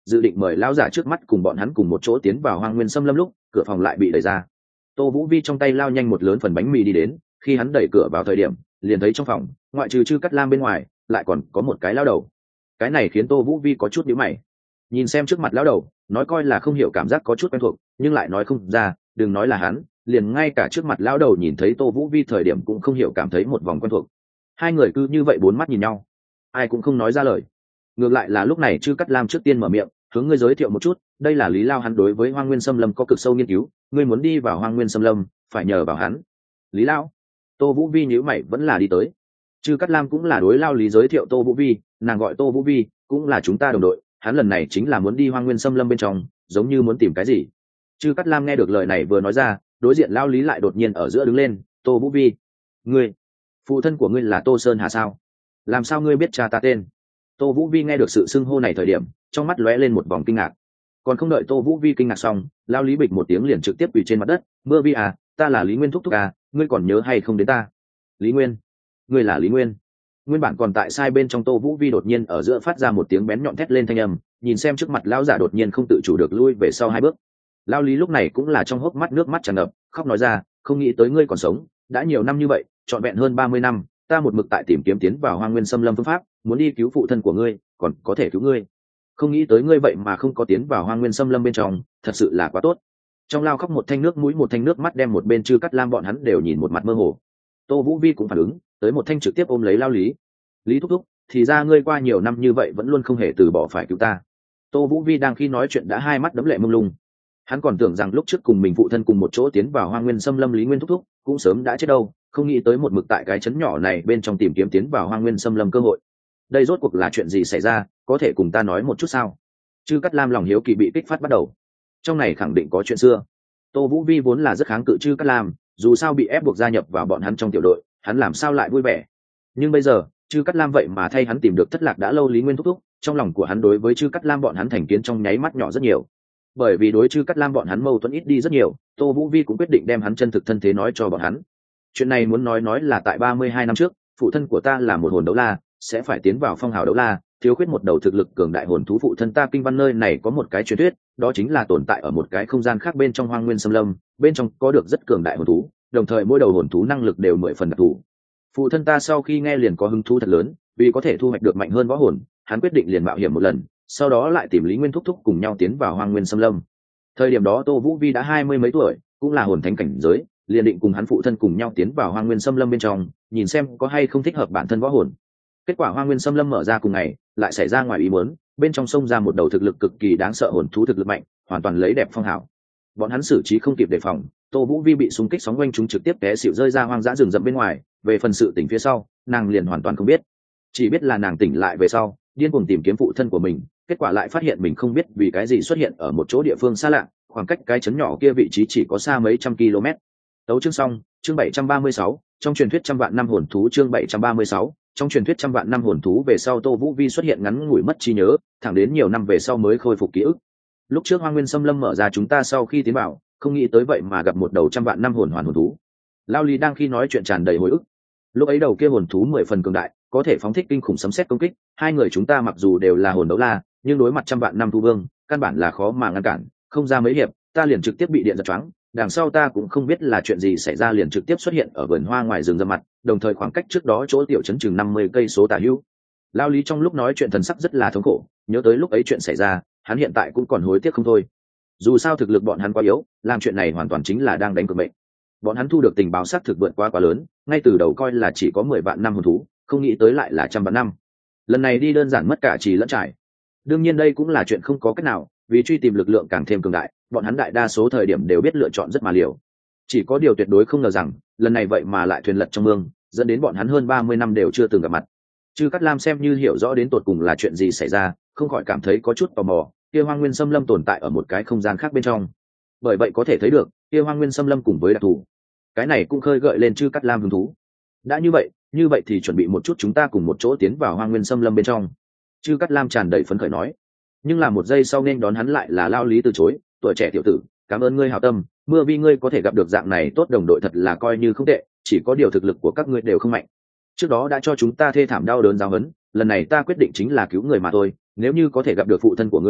dự định mời lão giả trước mắt cùng bọn hắn cùng một chỗ tiến vào hoang nguyên xâm lâm lúc cửa phòng lại bị đẩy ra. Tô Vũ Vi trong tay lao nhanh một lớn phần bánh mì đi đến, khi hắn đẩy cửa vào thời điểm liền thấy trong phòng ngoại trừ Trư Cát Lam bên ngoài lại còn có một cái lão đầu. Cái này khiến Tô Vũ Vi có chút nhíu mày, nhìn xem trước mặt lão đầu, nói coi là không hiểu cảm giác có chút quen thuộc, nhưng lại nói không ra, đừng nói là hắn, liền ngay cả trước mặt lão đầu nhìn thấy Tô Vũ Vi thời điểm cũng không hiểu cảm thấy một vòng quen thuộc. Hai người cứ như vậy bốn mắt nhìn nhau, ai cũng không nói ra lời. Ngược lại là lúc này Trư Cát Lam trước tiên mở miệng, hướng ngươi giới thiệu một chút, đây là Lý Lao, hắn đối với Hoang Nguyên Xâm Lâm có cực sâu nghiên cứu, ngươi muốn đi vào Hoang Nguyên Xâm Lâm phải nhờ vào hắn. Lý Lao. Tô Vũ Vi nhíu mày vẫn là đi tới. Trư Cát Lam cũng là đối Lao Lý giới thiệu Tô Vũ Vi, nàng gọi Tô Vũ Vi, cũng là chúng ta đồng đội, hắn lần này chính là muốn đi Hoang Nguyên Xâm Lâm bên trong, giống như muốn tìm cái gì. Trư Cát Lam nghe được lời này vừa nói ra, đối diện Lao Lý lại đột nhiên ở giữa đứng lên, Tô Vũ Vi, ngươi, phụ thân của ngươi là Tô Sơn Hà sao? Làm sao ngươi biết cha ta tên? Tô Vũ Vi nghe được sự xưng hô này thời điểm, trong mắt lóe lên một vòng kinh ngạc. Còn không đợi Tô Vũ Vi kinh ngạc xong, Lao Lý bịch một tiếng liền trực tiếp quỳ trên mặt đất, mưa vi à, ta là Lý Nguyên thúc thúc à, ngươi còn nhớ hay không đến ta? Lý Nguyên, ngươi là Lý Nguyên. Nguyên bản còn tại sai bên trong Tô Vũ Vi đột nhiên ở giữa phát ra một tiếng bén nhọn thét lên thanh âm, nhìn xem trước mặt lão giả đột nhiên không tự chủ được lui về sau hai bước. Lao Lý lúc này cũng là trong hốc mắt nước mắt tràn ngập, khóc nói ra, không nghĩ tới ngươi còn sống, đã nhiều năm như vậy, trọn vẹn hơn ba mươi năm, ta một mực tại tìm kiếm tiến vào Hoang Nguyên Xâm Lâm phương pháp, muốn đi cứu phụ thân của ngươi, còn có thể cứu ngươi. Không nghĩ tới ngươi vậy mà không có tiến vào Hoang Nguyên Xâm Lâm bên trong, thật sự là quá tốt. Trong lao khóc một thanh nước mũi một thanh nước mắt đem một bên Trư Cát Lam bọn hắn đều nhìn một mặt mơ hồ. Tô Vũ Vi cũng phản ứng, tới một thanh trực tiếp ôm lấy Lao Lý. Lý thúc thúc, thì ra ngươi qua nhiều năm như vậy vẫn luôn không hề từ bỏ phải cứu ta. Tô Vũ Vi đang khi nói chuyện đã hai mắt đẫm lệ mông lung. Hắn còn tưởng rằng lúc trước cùng mình phụ thân cùng một chỗ tiến vào Hoang Nguyên Xâm Lâm Lý Nguyên thúc thúc cũng sớm đã chết đâu, không nghĩ tới một mực tại cái trấn nhỏ này bên trong tìm kiếm tiến vào Hoang Nguyên Xâm Lâm cơ hội. Đây rốt cuộc là chuyện gì xảy ra, có thể cùng ta nói một chút sao? Trư Cát Lam lòng hiếu kỳ bị kích phát bắt đầu. Trong này khẳng định có chuyện xưa. Tô Vũ Vi vốn là rất kháng cự Trư Cát Lam, dù sao bị ép buộc gia nhập vào bọn hắn trong tiểu đội, hắn làm sao lại vui vẻ. Nhưng bây giờ, Trư Cát Lam vậy mà thay hắn tìm được thất lạc đã lâu Lý Nguyên thúc thúc, trong lòng của hắn đối với Trư Cát Lam bọn hắn thành kiến trong nháy mắt nhỏ rất nhiều. Bởi vì đối Trư Cát Lam bọn hắn mâu thuẫn ít đi rất nhiều, Tô Vũ Vi cũng quyết định đem hắn chân thực thân thế nói cho bọn hắn. Chuyện này muốn nói nói là tại ba mươi hai năm trước, phụ thân của ta là một hồn đấu la, sẽ phải tiến vào phong hào đấu la, thiếu khuyết một đầu thực lực cường đại hồn thú. Phụ thân ta kinh văn nơi này có một cái truyền thuyết, đó chính là tồn tại ở một cái không gian khác bên trong Hoang Nguyên Xâm Lâm, bên trong có được rất cường đại hồn thú, đồng thời mỗi đầu hồn thú năng lực đều mười phần đặc thù. Phụ thân ta sau khi nghe liền có hứng thú thật lớn, vì có thể thu hoạch được mạnh hơn võ hồn, hắn quyết định liền mạo hiểm một lần, sau đó lại tìm Lý Nguyên thúc thúc cùng nhau tiến vào Hoang Nguyên Xâm Lâm. Thời điểm đó Tô Vũ Vi đã hai mươi mấy tuổi, cũng là hồn thánh cảnh giới, liền định cùng hắn phụ thân cùng nhau tiến vào Hoang Nguyên Xâm Lâm bên trong, nhìn xem có hay không thích hợp bản thân võ hồn. Kết quả Hoang Nguyên Xâm Lâm mở ra cùng ngày, lại xảy ra ngoài ý muốn, bên trong sông ra một đầu thực lực cực kỳ đáng sợ hồn thú thực lực mạnh, hoàn toàn lấy đẹp phong hảo. Bọn hắn xử trí không kịp đề phòng, Tô Vũ Vi bị xung kích sóng quanh chúng trực tiếp té xỉu rơi ra hoang dã rừng rậm bên ngoài. Về phần sự tỉnh phía sau, nàng liền hoàn toàn không biết, chỉ biết là nàng tỉnh lại về sau, điên cuồng tìm kiếm phụ thân của mình, kết quả lại phát hiện mình không biết vì cái gì xuất hiện ở một chỗ địa phương xa lạ, khoảng cách cái trấn nhỏ kia vị trí chỉ có xa mấy trăm km. Tấu chương xong, chương bảy trăm ba mươi sáu, trong truyền thuyết trăm vạn năm hồn thú. Chương bảy trăm ba mươi sáu, trong truyền thuyết trăm vạn năm hồn thú. Về sau Tô Vũ Vi xuất hiện ngắn ngủi mất trí nhớ, thẳng đến nhiều năm về sau mới khôi phục ký ức. Lúc trước Hoang Nguyên Xâm Lâm mở ra, chúng ta sau khi tiến vào, không nghĩ tới vậy mà gặp một đầu trăm vạn năm hồn hoàn hồn thú. Lao Lý đang khi nói chuyện tràn đầy hồi ức. Lúc ấy đầu kia hồn thú mười phần cường đại, có thể phóng thích kinh khủng sấm sét công kích, hai người chúng ta mặc dù đều là hồn đấu la, nhưng đối mặt trăm vạn năm thu vương, căn bản là khó mà ngăn cản, không ra mấy hiệp, ta liền trực tiếp bị điện giật choáng, đằng sau ta cũng không biết là chuyện gì xảy ra liền trực tiếp xuất hiện ở vườn hoa ngoài rừng rậm mặt, đồng thời khoảng cách trước đó chỗ tiểu trấn chừng năm mươi cây số tả hữu. Lao Lý trong lúc nói chuyện thần sắc rất là thống khổ, nhớ tới lúc ấy chuyện xảy ra, hắn hiện tại cũng còn hối tiếc không thôi. Dù sao thực lực bọn hắn quá yếu, làm chuyện này hoàn toàn chính là đang đánh cược mệnh. Bọn hắn thu được tình báo xác thực vượt quá quá lớn, ngay từ đầu coi là chỉ có mười vạn năm hồn thú, không nghĩ tới lại là trăm vạn năm. Lần này đi đơn giản mất cả trì lẫn trải. Đương nhiên đây cũng là chuyện không có cách nào, vì truy tìm lực lượng càng thêm cường đại, bọn hắn đại đa số thời điểm đều biết lựa chọn rất mà liều. Chỉ có điều tuyệt đối không ngờ rằng, lần này vậy mà lại thuyền lật trong mương, dẫn đến bọn hắn hơn ba mươi năm đều chưa từng gặp mặt. Trư Cát Lam xem như hiểu rõ đến tột cùng là chuyện gì xảy ra, không khỏi cảm thấy có chút tò mò, kia Hoang Nguyên Xâm Lâm tồn tại ở một cái không gian khác bên trong. Bởi vậy có thể thấy được, kia Hoang Nguyên Xâm Lâm cùng với đặc thù, cái này cũng khơi gợi lên Trư Cát Lam hứng thú. Đã như vậy, như vậy thì chuẩn bị một chút chúng ta cùng một chỗ tiến vào Hoang Nguyên Xâm Lâm bên trong. Trư Cát Lam tràn đầy phấn khởi nói. Nhưng là một giây sau nên đón hắn lại là Lao Lý từ chối, tuổi trẻ tiểu tử, cảm ơn ngươi hảo tâm, mưa vi ngươi có thể gặp được dạng này tốt đồng đội thật là coi như không tệ, chỉ có điều thực lực của các ngươi đều không mạnh. Trước đó đã cho chúng ta thê thảm đau đớn giáo huấn, lần này ta quyết định chính là cứu người mà thôi, nếu như có thể gặp được phụ thân của ngươi,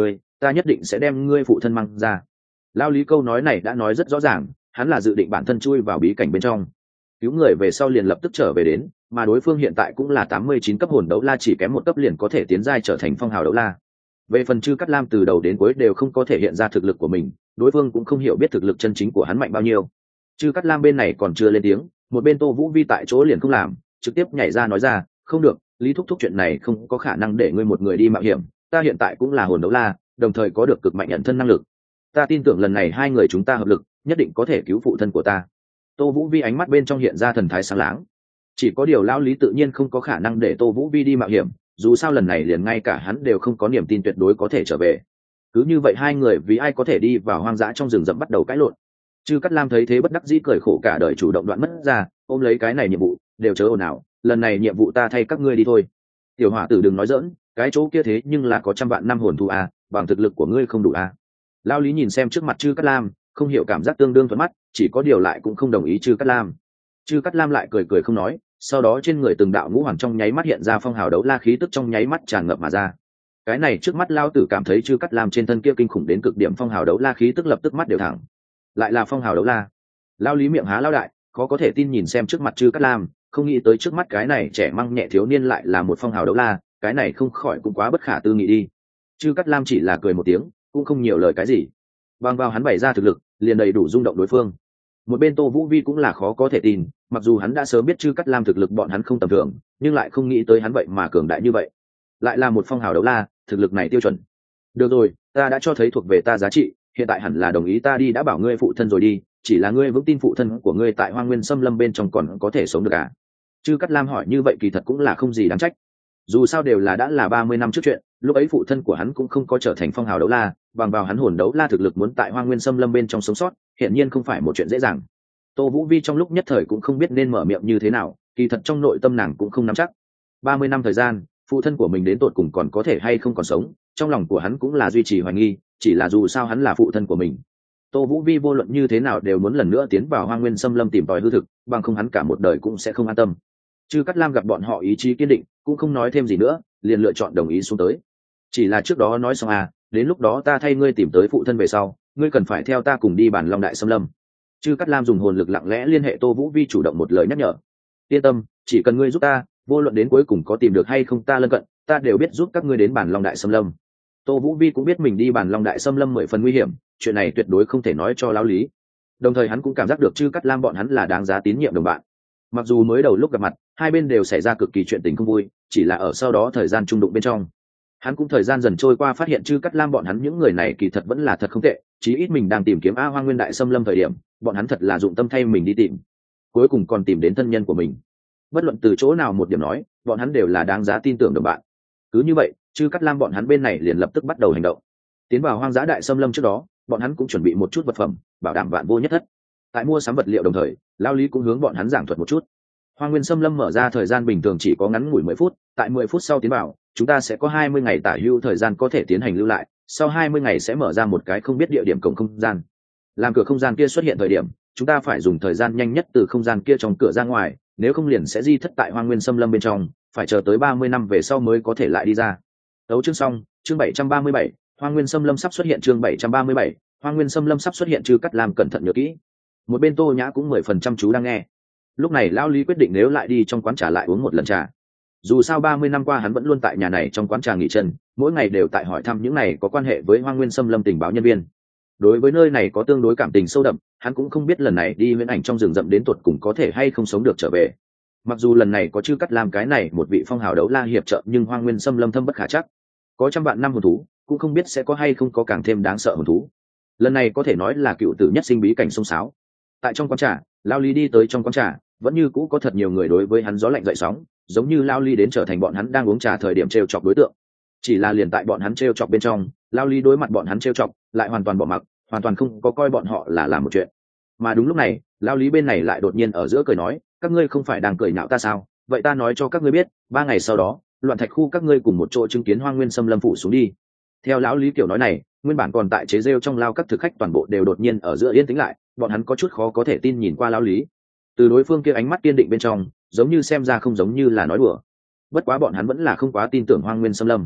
ta nhất định sẽ đem ngươi phụ thân mang ra. Lao lý câu nói này đã nói rất rõ ràng, hắn là dự định bản thân chui vào bí cảnh bên trong cứu người về sau liền lập tức trở về đến, mà đối phương hiện tại cũng là tám mươi chín cấp hồn đấu la, chỉ kém một cấp liền có thể tiến giai trở thành phong hào đấu la. Về phần Chư Cát Lam từ đầu đến cuối đều không có thể hiện ra thực lực của mình, đối phương cũng không hiểu biết thực lực chân chính của hắn mạnh bao nhiêu. Chư Cát Lam bên này còn chưa lên tiếng, một bên Tô Vũ Vi tại chỗ liền không làm, trực tiếp nhảy ra nói ra, không được, Lý thúc thúc, chuyện này không có khả năng để ngươi một người đi mạo hiểm, ta hiện tại cũng là hồn đấu la, đồng thời có được cực mạnh nhận thân năng lực, ta tin tưởng lần này hai người chúng ta hợp lực nhất định có thể cứu phụ thân của ta. Tô Vũ Vi ánh mắt bên trong hiện ra thần thái sáng láng. Chỉ có điều lão lý tự nhiên không có khả năng để Tô Vũ Vi đi mạo hiểm, dù sao lần này liền ngay cả hắn đều không có niềm tin tuyệt đối có thể trở về. Cứ như vậy hai người vì ai có thể đi vào hoang dã trong rừng rậm bắt đầu cãi lộn. Chư Cát Lam thấy thế bất đắc dĩ cười khổ, cả đời chủ động đoạn mất ra, ôm lấy cái này nhiệm vụ, đều chớ ồn ào, lần này nhiệm vụ ta thay các ngươi đi thôi. Tiểu hỏa tử đừng nói giỡn, cái chỗ kia thế nhưng là có trăm vạn năm hồn thú à, bằng thực lực của ngươi không đủ à. Lão lý nhìn xem trước mặt Chư Cát Lam, không hiểu cảm giác tương đương thuận mắt, chỉ có điều lại cũng không đồng ý Chư Cát Lam. Chư Cát Lam lại cười cười không nói, sau đó trên người từng đạo ngũ hoàng trong nháy mắt hiện ra phong hào đấu la khí tức trong nháy mắt tràn ngập mà ra. Cái này trước mắt lao tử cảm thấy Chư Cát Lam trên thân kia kinh khủng đến cực điểm phong hào đấu la khí tức lập tức mắt đều thẳng. Lại là phong hào đấu la. Lao lý miệng há lao đại, khó có thể tin nhìn xem trước mặt Chư Cát Lam, không nghĩ tới trước mắt cái này trẻ măng nhẹ thiếu niên lại là một phong hào đấu la, cái này không khỏi cũng quá bất khả tư nghị đi. Chư Cát Lam chỉ là cười một tiếng, cũng không nhiều lời cái gì. Bằng vào hắn bày ra thực lực, liền đầy đủ rung động đối phương. Một bên Tô Vũ Vi cũng là khó có thể tin, mặc dù hắn đã sớm biết Chư Cát Lam thực lực bọn hắn không tầm thường, nhưng lại không nghĩ tới hắn vậy mà cường đại như vậy. Lại là một phong hào đấu la, thực lực này tiêu chuẩn. Được rồi, ta đã cho thấy thuộc về ta giá trị, hiện tại hẳn là đồng ý ta đi đã bảo ngươi phụ thân rồi đi, chỉ là ngươi vững tin phụ thân của ngươi tại Hoang Nguyên Xâm Lâm bên trong còn có thể sống được à? Chư Cát Lam hỏi như vậy kỳ thật cũng là không gì đáng trách. Dù sao đều là đã là ba mươi năm trước chuyện, lúc ấy phụ thân của hắn cũng không có trở thành phong hào đấu la, bằng vào hắn hồn đấu la thực lực muốn tại Hoang Nguyên Xâm Lâm bên trong sống sót, hiển nhiên không phải một chuyện dễ dàng. Tô Vũ Vi trong lúc nhất thời cũng không biết nên mở miệng như thế nào, kỳ thật trong nội tâm nàng cũng không nắm chắc. ba mươi năm thời gian, phụ thân của mình đến tột cùng còn có thể hay không còn sống, trong lòng của hắn cũng là duy trì hoài nghi, chỉ là dù sao hắn là phụ thân của mình. Tô Vũ Vi vô luận như thế nào đều muốn lần nữa tiến vào Hoang Nguyên Xâm Lâm tìm tòi hư thực, bằng không hắn cả một đời cũng sẽ không an tâm. Chư Cát Lam gặp bọn họ ý chí kiên định, cũng không nói thêm gì nữa, liền lựa chọn đồng ý xuống tới. Chỉ là trước đó nói xong à, đến lúc đó ta thay ngươi tìm tới phụ thân về sau, ngươi cần phải theo ta cùng đi Bản Long Đại Xâm Lâm. Chư Cát Lam dùng hồn lực lặng lẽ liên hệ Tô Vũ Vi, chủ động một lời nhắc nhở. Yên tâm, chỉ cần ngươi giúp ta, vô luận đến cuối cùng có tìm được hay không ta lân cận, ta đều biết giúp các ngươi đến Bản Long Đại Xâm Lâm. Tô Vũ Vi cũng biết mình đi Bản Long Đại Xâm Lâm mười phần nguy hiểm, chuyện này tuyệt đối không thể nói cho lão lý. Đồng thời hắn cũng cảm giác được Chư Cát Lam bọn hắn là đáng giá tín nhiệm đồng bạn. Mặc dù mới đầu lúc gặp mặt, hai bên đều xảy ra cực kỳ chuyện tình không vui, chỉ là ở sau đó thời gian trung đụng bên trong, hắn cũng thời gian dần trôi qua phát hiện Chư Cát Lam bọn hắn những người này kỳ thật vẫn là thật không tệ, chí ít mình đang tìm kiếm A Hoang Nguyên Đại Xâm Lâm thời điểm, bọn hắn thật là dụng tâm thay mình đi tìm, cuối cùng còn tìm đến thân nhân của mình. Bất luận từ chỗ nào một điểm nói, bọn hắn đều là đáng giá tin tưởng đồng bạn. Cứ như vậy, Chư Cát Lam bọn hắn bên này liền lập tức bắt đầu hành động. Tiến vào Hoang Dã Đại Xâm Lâm trước đó, bọn hắn cũng chuẩn bị một chút vật phẩm, bảo đảm vạn vô nhất thất. Tại mua sắm vật liệu đồng thời, Lao Lý cũng hướng bọn hắn giảng thuật một chút. Hoang Nguyên Xâm Lâm mở ra thời gian bình thường chỉ có ngắn ngủi mười phút, tại mười phút sau tiến vào, chúng ta sẽ có hai mươi ngày tả hữu thời gian có thể tiến hành lưu lại, sau hai mươi ngày sẽ mở ra một cái không biết địa điểm cổng không gian. Làm cửa không gian kia xuất hiện thời điểm, chúng ta phải dùng thời gian nhanh nhất từ không gian kia trong cửa ra ngoài, nếu không liền sẽ di thất tại Hoang Nguyên Xâm Lâm bên trong, phải chờ tới ba mươi năm về sau mới có thể lại đi ra. Đấu chương xong, chương bảy trăm ba mươi bảy, Hoang Nguyên Xâm Lâm sắp xuất hiện, chương bảy trăm ba mươi bảy, Hoang Nguyên Xâm Lâm sắp xuất hiện. Chư Cát Lam cẩn thận nhớ kỹ. Một bên Tô Nhã cũng mười phần trăm chú đang nghe. Lúc này lão lý quyết định nếu lại đi trong quán trà lại uống một lần trà. Dù sao ba mươi năm qua hắn vẫn luôn tại nhà này trong quán trà nghỉ chân, mỗi ngày đều tại hỏi thăm những này có quan hệ với Hoang Nguyên Xâm Lâm tình báo nhân viên. Đối với nơi này có tương đối cảm tình sâu đậm, hắn cũng không biết lần này đi huyễn ảnh trong rừng rậm đến tuột cùng có thể hay không sống được trở về. Mặc dù lần này có Chư Cát Lam cái này một vị phong hào đấu la hiệp trợ, nhưng Hoang Nguyên Xâm Lâm thâm bất khả chắc. Có trăm vạn năm hồn thú, cũng không biết sẽ có hay không có càng thêm đáng sợ hồn thú. Lần này có thể nói là cựu tử nhất sinh bí cảnh sông sáo. Tại trong quán trà, Lao Lý đi tới trong quán trà, vẫn như cũ có thật nhiều người đối với hắn gió lạnh dậy sóng, giống như Lao Lý đến trở thành bọn hắn đang uống trà thời điểm trêu chọc đối tượng. Chỉ là liền tại bọn hắn trêu chọc bên trong, Lao Lý đối mặt bọn hắn trêu chọc, lại hoàn toàn bỏ mặc, hoàn toàn không có coi bọn họ là làm một chuyện. Mà đúng lúc này, Lao Lý bên này lại đột nhiên ở giữa cười nói, các ngươi không phải đang cười nhạo ta sao? Vậy ta nói cho các ngươi biết, ba ngày sau đó, Loạn Thạch khu các ngươi cùng một chỗ chứng kiến Hoang Nguyên Xâm Lâm phủ xuống đi. Theo lão Lý kiểu nói này, nguyên bản còn tại chế rêu trong lao các thực khách toàn bộ đều đột nhiên ở giữa yên tĩnh lại, bọn hắn có chút khó có thể tin nhìn qua lão Lý. Từ đối phương kia ánh mắt kiên định bên trong, giống như xem ra không giống như là nói đùa. Bất quá bọn hắn vẫn là không quá tin tưởng Hoang Nguyên Xâm Lâm.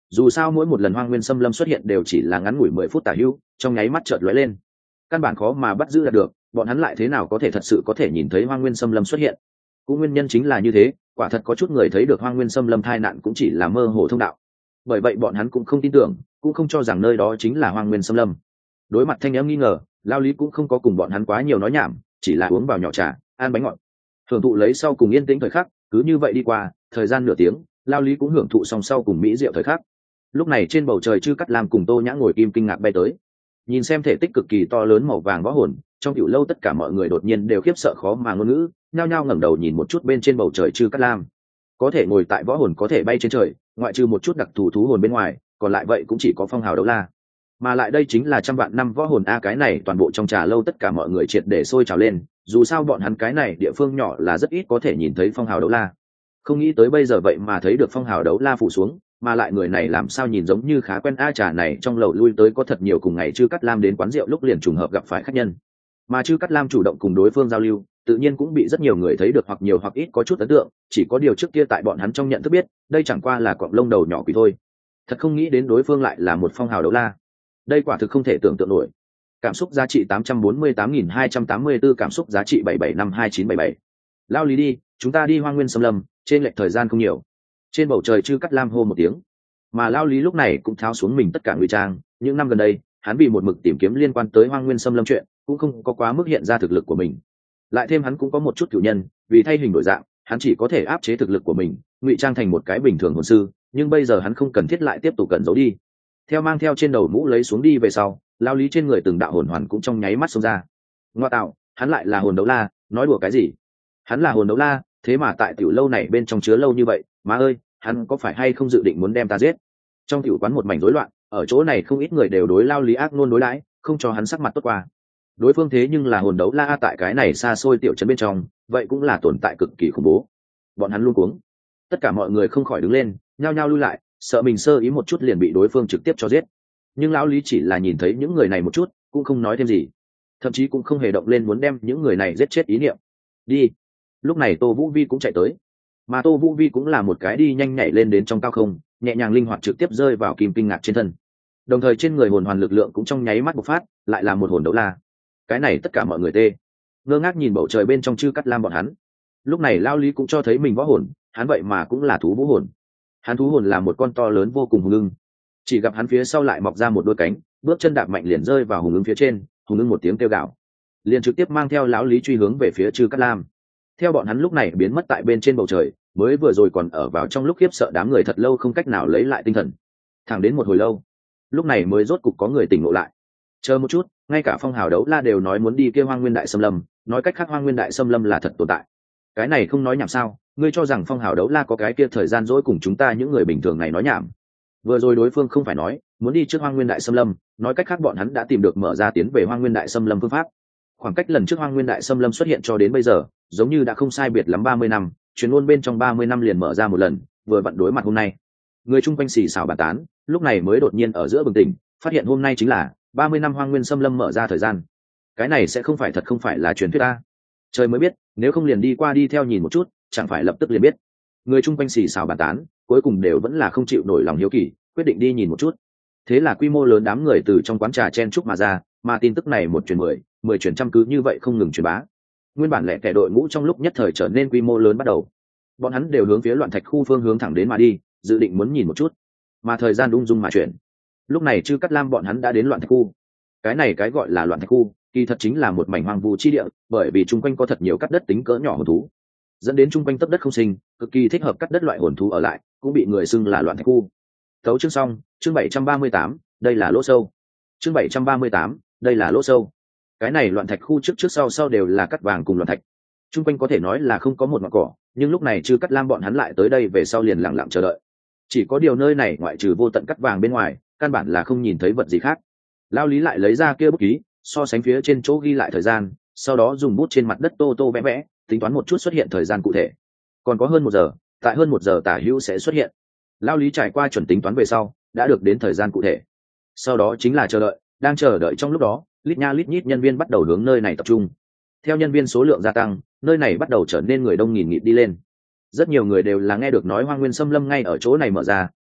dù sao mỗi một lần hoang nguyên xâm lâm xuất hiện đều chỉ là ngắn ngủi mười phút tả hữu, trong nháy mắt chợt lóe lên, căn bản khó mà bắt giữ được, bọn hắn lại thế nào có thể thật sự có thể nhìn thấy hoang nguyên xâm lâm xuất hiện. Cũng nguyên nhân chính là như thế, quả thật có chút người thấy được hoang nguyên xâm lâm tai nạn cũng chỉ là mơ hồ thông đạo, bởi vậy bọn hắn cũng không tin tưởng, cũng không cho rằng nơi đó chính là hoang nguyên xâm lâm. Đối mặt thanh âm nghi ngờ, Lao Lý cũng không có cùng bọn hắn quá nhiều nói nhảm, chỉ là uống vào nhỏ trà, ăn bánh ngọt, hưởng thụ lấy sau cùng yên tĩnh thời khắc. Cứ như vậy đi qua thời gian nửa tiếng, Lao Lý cũng hưởng thụ xong sau cùng mỹ diệu thời khắc. Lúc này trên bầu trời Chư Cát Lam cùng Tô Nhã ngồi kim kinh ngạc bay tới, nhìn xem thể tích cực kỳ to lớn màu vàng võ hồn, trong tiểu lâu tất cả mọi người đột nhiên đều khiếp sợ khó mà ngôn ngữ, nhao nhao ngẩng đầu nhìn một chút bên trên bầu trời Chư Cát Lam. Có thể ngồi tại võ hồn có thể bay trên trời, ngoại trừ một chút đặc thù thú hồn bên ngoài, còn lại vậy cũng chỉ có phong hào đấu la. Mà lại đây chính là trăm vạn năm võ hồn a, cái này toàn bộ trong trà lâu tất cả mọi người triệt để sôi trào lên, dù sao bọn hắn cái này địa phương nhỏ là rất ít có thể nhìn thấy phong hào đấu la. Không nghĩ tới bây giờ vậy mà thấy được phong hào đấu la phủ xuống, mà lại người này làm sao nhìn giống như khá quen a, trà này trong lầu lui tới có thật nhiều cùng ngày Chư Cát Lam đến quán rượu lúc liền trùng hợp gặp phải khách nhân. Mà Chư Cát Lam chủ động cùng đối phương giao lưu, tự nhiên cũng bị rất nhiều người thấy được hoặc nhiều hoặc ít có chút ấn tượng, chỉ có điều trước kia tại bọn hắn trong nhận thức biết, đây chẳng qua là cọng lông đầu nhỏ quỷ thôi. Thật không nghĩ đến đối phương lại là một phong hào đấu la. Đây quả thực không thể tưởng tượng nổi. Cảm xúc giá trị tám trăm bốn mươi tám nghìn hai trăm tám mươi tư, cảm xúc giá trị bảy bảy năm hai chín bảy bảy. Lao Lý đi, chúng ta đi hoang nguyên xâm lâm, trên lệch thời gian không nhiều. Trên bầu trời Chư Cát Lam hô một tiếng, mà Lao Lý lúc này cũng tháo xuống mình tất cả ngụy trang. Những năm gần đây, hắn vì một mực tìm kiếm liên quan tới hoang nguyên xâm lâm chuyện, cũng không có quá mức hiện ra thực lực của mình. Lại thêm hắn cũng có một chút cửu nhân, vì thay hình đổi dạng, hắn chỉ có thể áp chế thực lực của mình, ngụy trang thành một cái bình thường hồn sư. Nhưng bây giờ hắn không cần thiết lại tiếp tục cẩn giấu đi. Theo mang theo trên đầu mũ lấy xuống đi về sau, Lao Lý trên người từng đạo hồn hoàn cũng trong nháy mắt xông ra. Ngoa tạo, hắn lại là hồn đấu la, nói đùa cái gì? Hắn là hồn đấu la, thế mà tại tiểu lâu này bên trong chứa lâu như vậy, má ơi, hắn có phải hay không dự định muốn đem ta giết? Trong tiểu quán một mảnh rối loạn, ở chỗ này không ít người đều đối Lao Lý ác ngôn đối đãi, không cho hắn sắc mặt tốt qua. Đối phương thế nhưng là hồn đấu la tại cái này xa xôi tiểu trấn bên trong, vậy cũng là tồn tại cực kỳ khủng bố. Bọn hắn luôn cuống, tất cả mọi người không khỏi đứng lên, nhao nhao lui lại, sợ mình sơ ý một chút liền bị đối phương trực tiếp cho giết. Nhưng lão Lý chỉ là nhìn thấy những người này một chút, cũng không nói thêm gì, thậm chí cũng không hề động lên muốn đem những người này giết chết ý niệm. Đi. Lúc này Tô Vũ Vi cũng chạy tới, mà Tô Vũ Vi cũng là một cái đi nhanh nhảy lên đến trong cao không, nhẹ nhàng linh hoạt trực tiếp rơi vào kim kinh ngạc trên thân, đồng thời trên người hồn hoàn lực lượng cũng trong nháy mắt bộc phát, lại là một hồn đấu la. Cái này tất cả mọi người tê ngơ ngác nhìn bầu trời bên trong Chư Cát Lam bọn hắn. Lúc này Lao Lý cũng cho thấy mình võ hồn, hắn vậy mà cũng là thú vũ hồn. Hắn thú hồn là một con to lớn vô cùng hùng ưng, chỉ gặp hắn phía sau lại mọc ra một đôi cánh, bước chân đạp mạnh liền rơi vào hùng ưng phía trên, hùng ưng một tiếng kêu gào, liền trực tiếp mang theo lão Lý truy hướng về phía Chư Cát Lam. Theo bọn hắn lúc này biến mất tại bên trên bầu trời, mới vừa rồi còn ở vào trong lúc khiếp sợ đám người thật lâu không cách nào lấy lại tinh thần, thẳng đến một hồi lâu, lúc này mới rốt cục có người tỉnh ngộ lại. Chờ một chút, ngay cả phong hào đấu la đều nói muốn đi kia hoang nguyên đại xâm lâm, nói cách khác hoang nguyên đại xâm lâm là thật tồn tại. Cái này không nói nhảm sao? Ngươi cho rằng phong hào đấu la có cái kia thời gian dỗi cùng chúng ta những người bình thường này nói nhảm? Vừa rồi đối phương không phải nói muốn đi trước hoang nguyên đại xâm lâm, nói cách khác bọn hắn đã tìm được mở ra tiến về hoang nguyên đại xâm lâm phương pháp. Khoảng cách lần trước hoang nguyên đại xâm lâm xuất hiện cho đến bây giờ, giống như đã không sai biệt lắm ba mươi năm, chuyến luôn bên trong ba mươi năm liền mở ra một lần, vừa vặn đối mặt hôm nay. Người chung quanh xì xào bàn tán, lúc này mới đột nhiên ở giữa bừng tỉnh, phát hiện hôm nay chính là ba mươi năm hoang nguyên xâm lâm mở ra thời gian. Cái này sẽ không phải thật không phải là truyền thuyết ta. Trời mới biết, nếu không liền đi qua đi theo nhìn một chút, chẳng phải lập tức liền biết. Người chung quanh xì xào bàn tán, cuối cùng đều vẫn là không chịu nổi lòng hiếu kỳ, quyết định đi nhìn một chút. Thế là quy mô lớn đám người từ trong quán trà chen chúc mà ra, mà tin tức này một truyền mười, mười truyền trăm cứ như vậy không ngừng truyền bá. Nguyên bản lẻ tẻ đội ngũ trong lúc nhất thời trở nên quy mô lớn bắt đầu. Bọn hắn đều hướng phía loạn thạch khu phương hướng thẳng đến mà đi, dự định muốn nhìn một chút. Mà thời gian ung dung mà chuyển. Lúc này Chư Cát Lam bọn hắn đã đến loạn thạch khu. Cái này cái gọi là loạn thạch khu, kỳ thật chính là một mảnh hoang vu chi địa, bởi vì chung quanh có thật nhiều cắt đất tính cỡ nhỏ hồn thú, dẫn đến chung quanh tấp đất không sinh, cực kỳ thích hợp cắt đất loại hồn thú ở lại, cũng bị người xưng là loạn thạch khu. Tấu chương xong, chương bảy trăm ba mươi tám, đây là lỗ sâu. Chương bảy trăm ba mươi tám, đây là lỗ sâu. Cái này loạn thạch khu trước trước sau sau đều là cắt vàng cùng loạn thạch. Chung quanh có thể nói là không có một ngọn cỏ, nhưng lúc này Chư Cát Lam bọn hắn lại tới đây về sau liền lặng lặng chờ đợi. Chỉ có điều nơi này ngoại trừ vô tận cắt vàng bên ngoài, căn bản là không nhìn thấy vật gì khác. Lao Lý lại lấy ra kia bút ký, so sánh phía trên chỗ ghi lại thời gian, sau đó dùng bút trên mặt đất tô tô vẽ vẽ, tính toán một chút xuất hiện thời gian cụ thể. Còn có hơn một giờ, tại hơn một giờ tả hữu sẽ xuất hiện. Lao Lý trải qua chuẩn tính toán về sau, đã được đến thời gian cụ thể. Sau đó chính là chờ đợi, đang chờ đợi trong lúc đó, lít nha lít nhít nhân viên bắt đầu hướng nơi này tập trung. Theo nhân viên số lượng gia tăng, nơi này bắt đầu trở nên người đông nghìn nghịt đi lên. Rất nhiều người đều là nghe được nói hoang nguyên xâm lâm ngay ở chỗ này mở ra,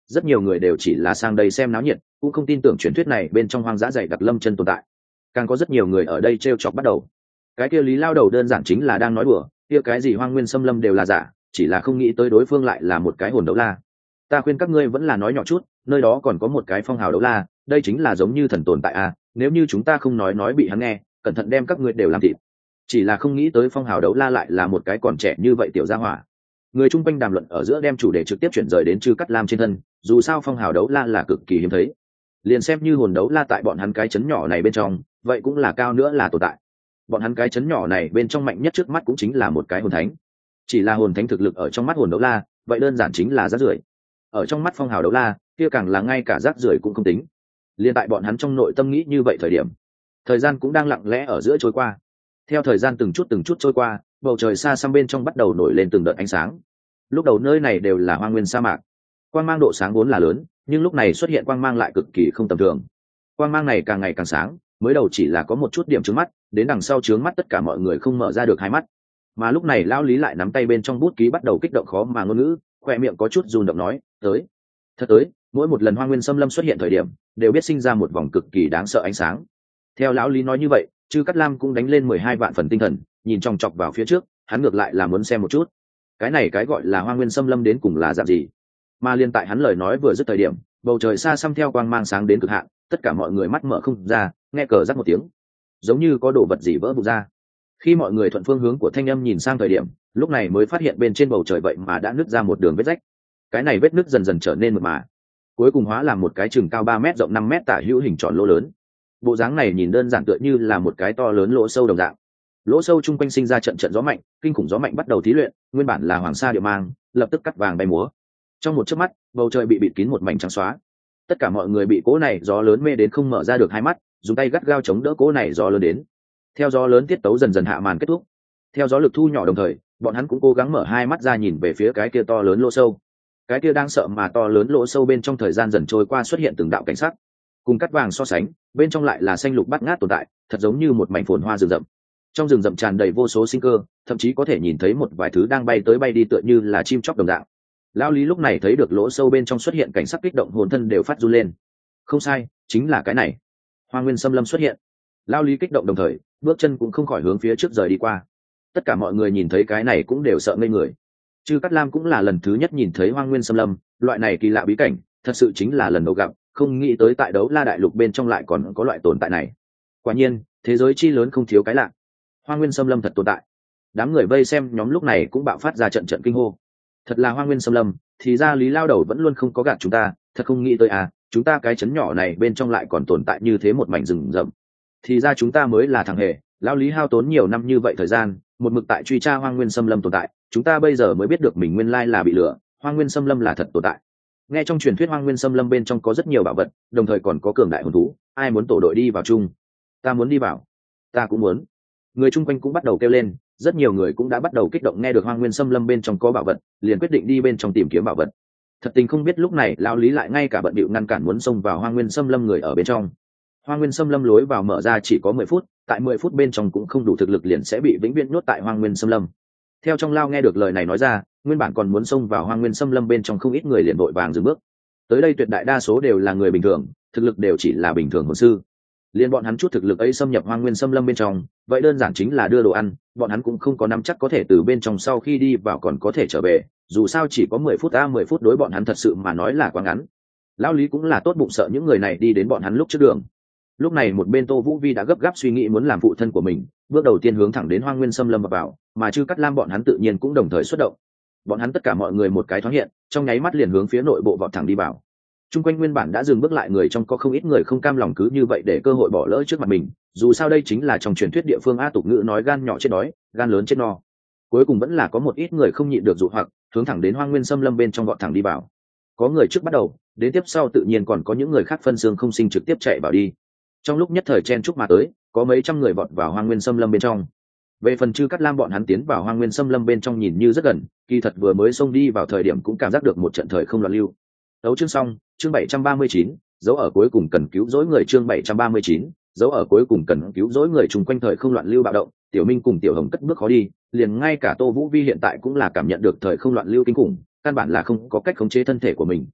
rất nhiều người đều chỉ là sang đây xem náo nhiệt, cũng không tin tưởng truyền thuyết này bên trong hoang dã dày đặc lâm chân tồn tại. Càng có rất nhiều người ở đây trêu chọc bắt đầu. Cái kia Lý lao đầu đơn giản chính là đang nói đùa, kia cái gì hoang nguyên xâm lâm đều là giả, chỉ là không nghĩ tới đối phương lại là một cái hồn đấu la. Ta khuyên các ngươi vẫn là nói nhỏ chút, nơi đó còn có một cái phong hào đấu la, đây chính là giống như thần tồn tại à, nếu như chúng ta không nói nói bị hắn nghe, cẩn thận đem các ngươi đều làm thịt. Chỉ là không nghĩ tới phong hào đấu la lại là một cái còn trẻ như vậy tiểu gia hỏa. Người chung quanh đàm luận ở giữa đem chủ đề trực tiếp chuyển rời đến Trư Cát Lam trên thân, dù sao phong hào đấu la là cực kỳ hiếm thấy, liền xem như hồn đấu la tại bọn hắn cái chấn nhỏ này bên trong, vậy cũng là cao nữa là tồn tại. Bọn hắn cái chấn nhỏ này bên trong mạnh nhất trước mắt cũng chính là một cái hồn thánh, chỉ là hồn thánh thực lực ở trong mắt hồn đấu la vậy đơn giản chính là rác rưởi, ở trong mắt phong hào đấu la kia càng là ngay cả rác rưởi cũng không tính. Liên tại bọn hắn trong nội tâm nghĩ như vậy thời điểm, thời gian cũng đang lặng lẽ ở giữa trôi qua. Theo thời gian từng chút từng chút trôi qua, bầu trời xa xăm bên trong bắt đầu nổi lên từng đợt ánh sáng. Lúc đầu nơi này đều là hoang nguyên sa mạc, quang mang độ sáng vốn là lớn, nhưng lúc này xuất hiện quang mang lại cực kỳ không tầm thường. Quang mang này càng ngày càng sáng, mới đầu chỉ là có một chút điểm trướng mắt, đến đằng sau trướng mắt tất cả mọi người không mở ra được hai mắt. Mà lúc này lão Lý lại nắm tay bên trong bút ký bắt đầu kích động khó mà ngôn ngữ, khoe miệng có chút run động nói, tới, thật tới. Mỗi một lần hoang nguyên xâm lâm xuất hiện thời điểm, đều biết sinh ra một vòng cực kỳ đáng sợ ánh sáng. Theo lão Lý nói như vậy, Trư Cát Lam cũng đánh lên mười hai vạn phần tinh thần, nhìn chòng chọc vào phía trước, hắn ngược lại là muốn xem một chút, cái này cái gọi là hoang nguyên xâm lâm đến cùng là dạng gì. Mà liên tại hắn lời nói vừa dứt thời điểm, bầu trời xa xăm theo quang mang sáng đến cực hạn, tất cả mọi người mắt mở không ra, nghe cờ rắc một tiếng, giống như có đồ vật gì vỡ vụn ra. Khi mọi người thuận phương hướng của thanh âm nhìn sang thời điểm, lúc này mới phát hiện bên trên bầu trời vậy mà đã nứt ra một đường vết rách. Cái này vết nứt dần dần trở nên mượt mà, cuối cùng hóa làm một cái chừng cao ba mét rộng năm mét tả hữu hình tròn lỗ lớn. Bộ dáng này nhìn đơn giản tựa như là một cái to lớn lỗ sâu đồng dạng. Lỗ sâu chung quanh sinh ra trận trận gió mạnh, kinh khủng gió mạnh bắt đầu thí luyện, nguyên bản là hoàng sa địa mang, lập tức cắt vàng bay múa. Trong một chớp mắt, bầu trời bị bịt kín một mảnh trắng xóa. Tất cả mọi người bị cỗ này gió lớn mê đến không mở ra được hai mắt, dùng tay gắt gao chống đỡ cỗ này gió lớn đến. Theo gió lớn tiết tấu dần dần hạ màn kết thúc, theo gió lực thu nhỏ đồng thời, bọn hắn cũng cố gắng mở hai mắt ra nhìn về phía cái kia to lớn lỗ sâu. Cái kia đang sợ mà to lớn lỗ sâu bên trong thời gian dần trôi qua xuất hiện từng đạo cảnh sắc, cùng cắt vàng so sánh, bên trong lại là xanh lục bát ngát tồn tại, thật giống như một mảnh phồn hoa rừng rậm. Trong rừng rậm tràn đầy vô số sinh cơ, thậm chí có thể nhìn thấy một vài thứ đang bay tới bay đi tựa như là chim chóc đồng dạng. Lão Lý lúc này thấy được lỗ sâu bên trong xuất hiện cảnh sắc kích động hồn thân đều phát run lên. Không sai, chính là cái này. Hoang nguyên xâm lâm xuất hiện. Lão Lý kích động đồng thời, bước chân cũng không khỏi hướng phía trước rời đi qua. Tất cả mọi người nhìn thấy cái này cũng đều sợ ngây người. Trư Cát Lam cũng là lần thứ nhất nhìn thấy hoang nguyên xâm lâm, loại này kỳ lạ bí cảnh, thật sự chính là lần đầu gặp, không nghĩ tới tại Đấu La đại lục bên trong lại còn có loại tồn tại này. Quả nhiên, thế giới chi lớn không thiếu cái lạ. Hoang nguyên xâm lâm thật tồn tại. Đám người vây xem nhóm lúc này cũng bạo phát ra trận trận kinh hô. Thật là hoang nguyên xâm lâm, thì ra Lý lao đầu vẫn luôn không có gạt chúng ta, thật không nghĩ tới à, chúng ta cái chấn nhỏ này bên trong lại còn tồn tại như thế một mảnh rừng rậm. Thì ra chúng ta mới là thằng hề, lão Lý hao tốn nhiều năm như vậy thời gian, một mực tại truy tra hoang nguyên xâm lâm tồn tại, chúng ta bây giờ mới biết được mình nguyên lai là bị lừa, hoang nguyên xâm lâm là thật tồn tại. Nghe trong truyền thuyết hoang nguyên xâm lâm bên trong có rất nhiều bảo vật, đồng thời còn có cường đại hồn thú, ai muốn tổ đội đi vào chung? Ta muốn đi vào. Ta cũng muốn. Người chung quanh cũng bắt đầu kêu lên, rất nhiều người cũng đã bắt đầu kích động nghe được hoang nguyên xâm lâm bên trong có bảo vật, liền quyết định đi bên trong tìm kiếm bảo vật. Thật tình không biết lúc này lão Lý lại ngay cả bận bịu ngăn cản muốn xông vào hoang nguyên xâm lâm người ở bên trong. Hoang nguyên xâm lâm lối vào mở ra chỉ có mười phút, tại mười phút bên trong cũng không đủ thực lực liền sẽ bị vĩnh viễn nhốt tại hoang nguyên xâm lâm. Theo trong lao nghe được lời này nói ra, nguyên bản còn muốn xông vào hoang nguyên xâm lâm bên trong không ít người liền vội vàng dừng bước. Tới đây tuyệt đại đa số đều là người bình thường, thực lực đều chỉ là bình thường hồn sư. Liên bọn hắn chút thực lực ấy xâm nhập hoang nguyên xâm lâm bên trong, vậy đơn giản chính là đưa đồ ăn, bọn hắn cũng không có nắm chắc có thể từ bên trong sau khi đi vào còn có thể trở về, dù sao chỉ có mười phút a mười phút đối bọn hắn thật sự mà nói là quá ngắn. Lão Lý cũng là tốt bụng sợ những người này đi đến bọn hắn lúc trước đường. Lúc này một bên Tô Vũ Vi đã gấp gáp suy nghĩ muốn làm phụ thân của mình, bước đầu tiên hướng thẳng đến hoang nguyên xâm lâm vào, mà Trư Cát Lam bọn hắn tự nhiên cũng đồng thời xuất động. Bọn hắn tất cả mọi người một cái thoáng hiện, trong nháy mắt liền hướng phía nội bộ vọt thẳng đi vào. Trung quanh nguyên bản đã dừng bước lại người trong có không ít người không cam lòng cứ như vậy để cơ hội bỏ lỡ trước mặt mình, dù sao đây chính là trong truyền thuyết địa phương a tục ngữ nói gan nhỏ chết đói, gan lớn chết no. Cuối cùng vẫn là có một ít người không nhịn được dụ hoặc, hướng thẳng đến hoang nguyên xâm lâm bên trong vọt thẳng đi vào. Có người trước bắt đầu, đến tiếp sau tự nhiên còn có những người khác phân xương không sinh trực tiếp chạy vào đi. Trong lúc nhất thời chen chúc mà tới, có mấy trăm người vọt vào hoang nguyên xâm lâm bên trong. Về phần Trư Cát Lam bọn hắn tiến vào hoang nguyên xâm lâm bên trong nhìn như rất gần, kỳ thật vừa mới xông đi vào thời điểm cũng cảm giác được một trận thời không loạn lưu. Đấu chương xong, chương bảy trăm ba mươi chín, dấu ở cuối cùng cần cứu rỗi người chương bảy trăm ba mươi chín, dấu ở cuối cùng cần cứu rỗi người chung quanh thời không loạn lưu bạo động, Tiểu Minh cùng Tiểu Hồng cất bước khó đi, liền ngay cả Tô Vũ Vi hiện tại cũng là cảm nhận được thời không loạn lưu kinh khủng, căn bản là không có cách khống chế thân thể của mình.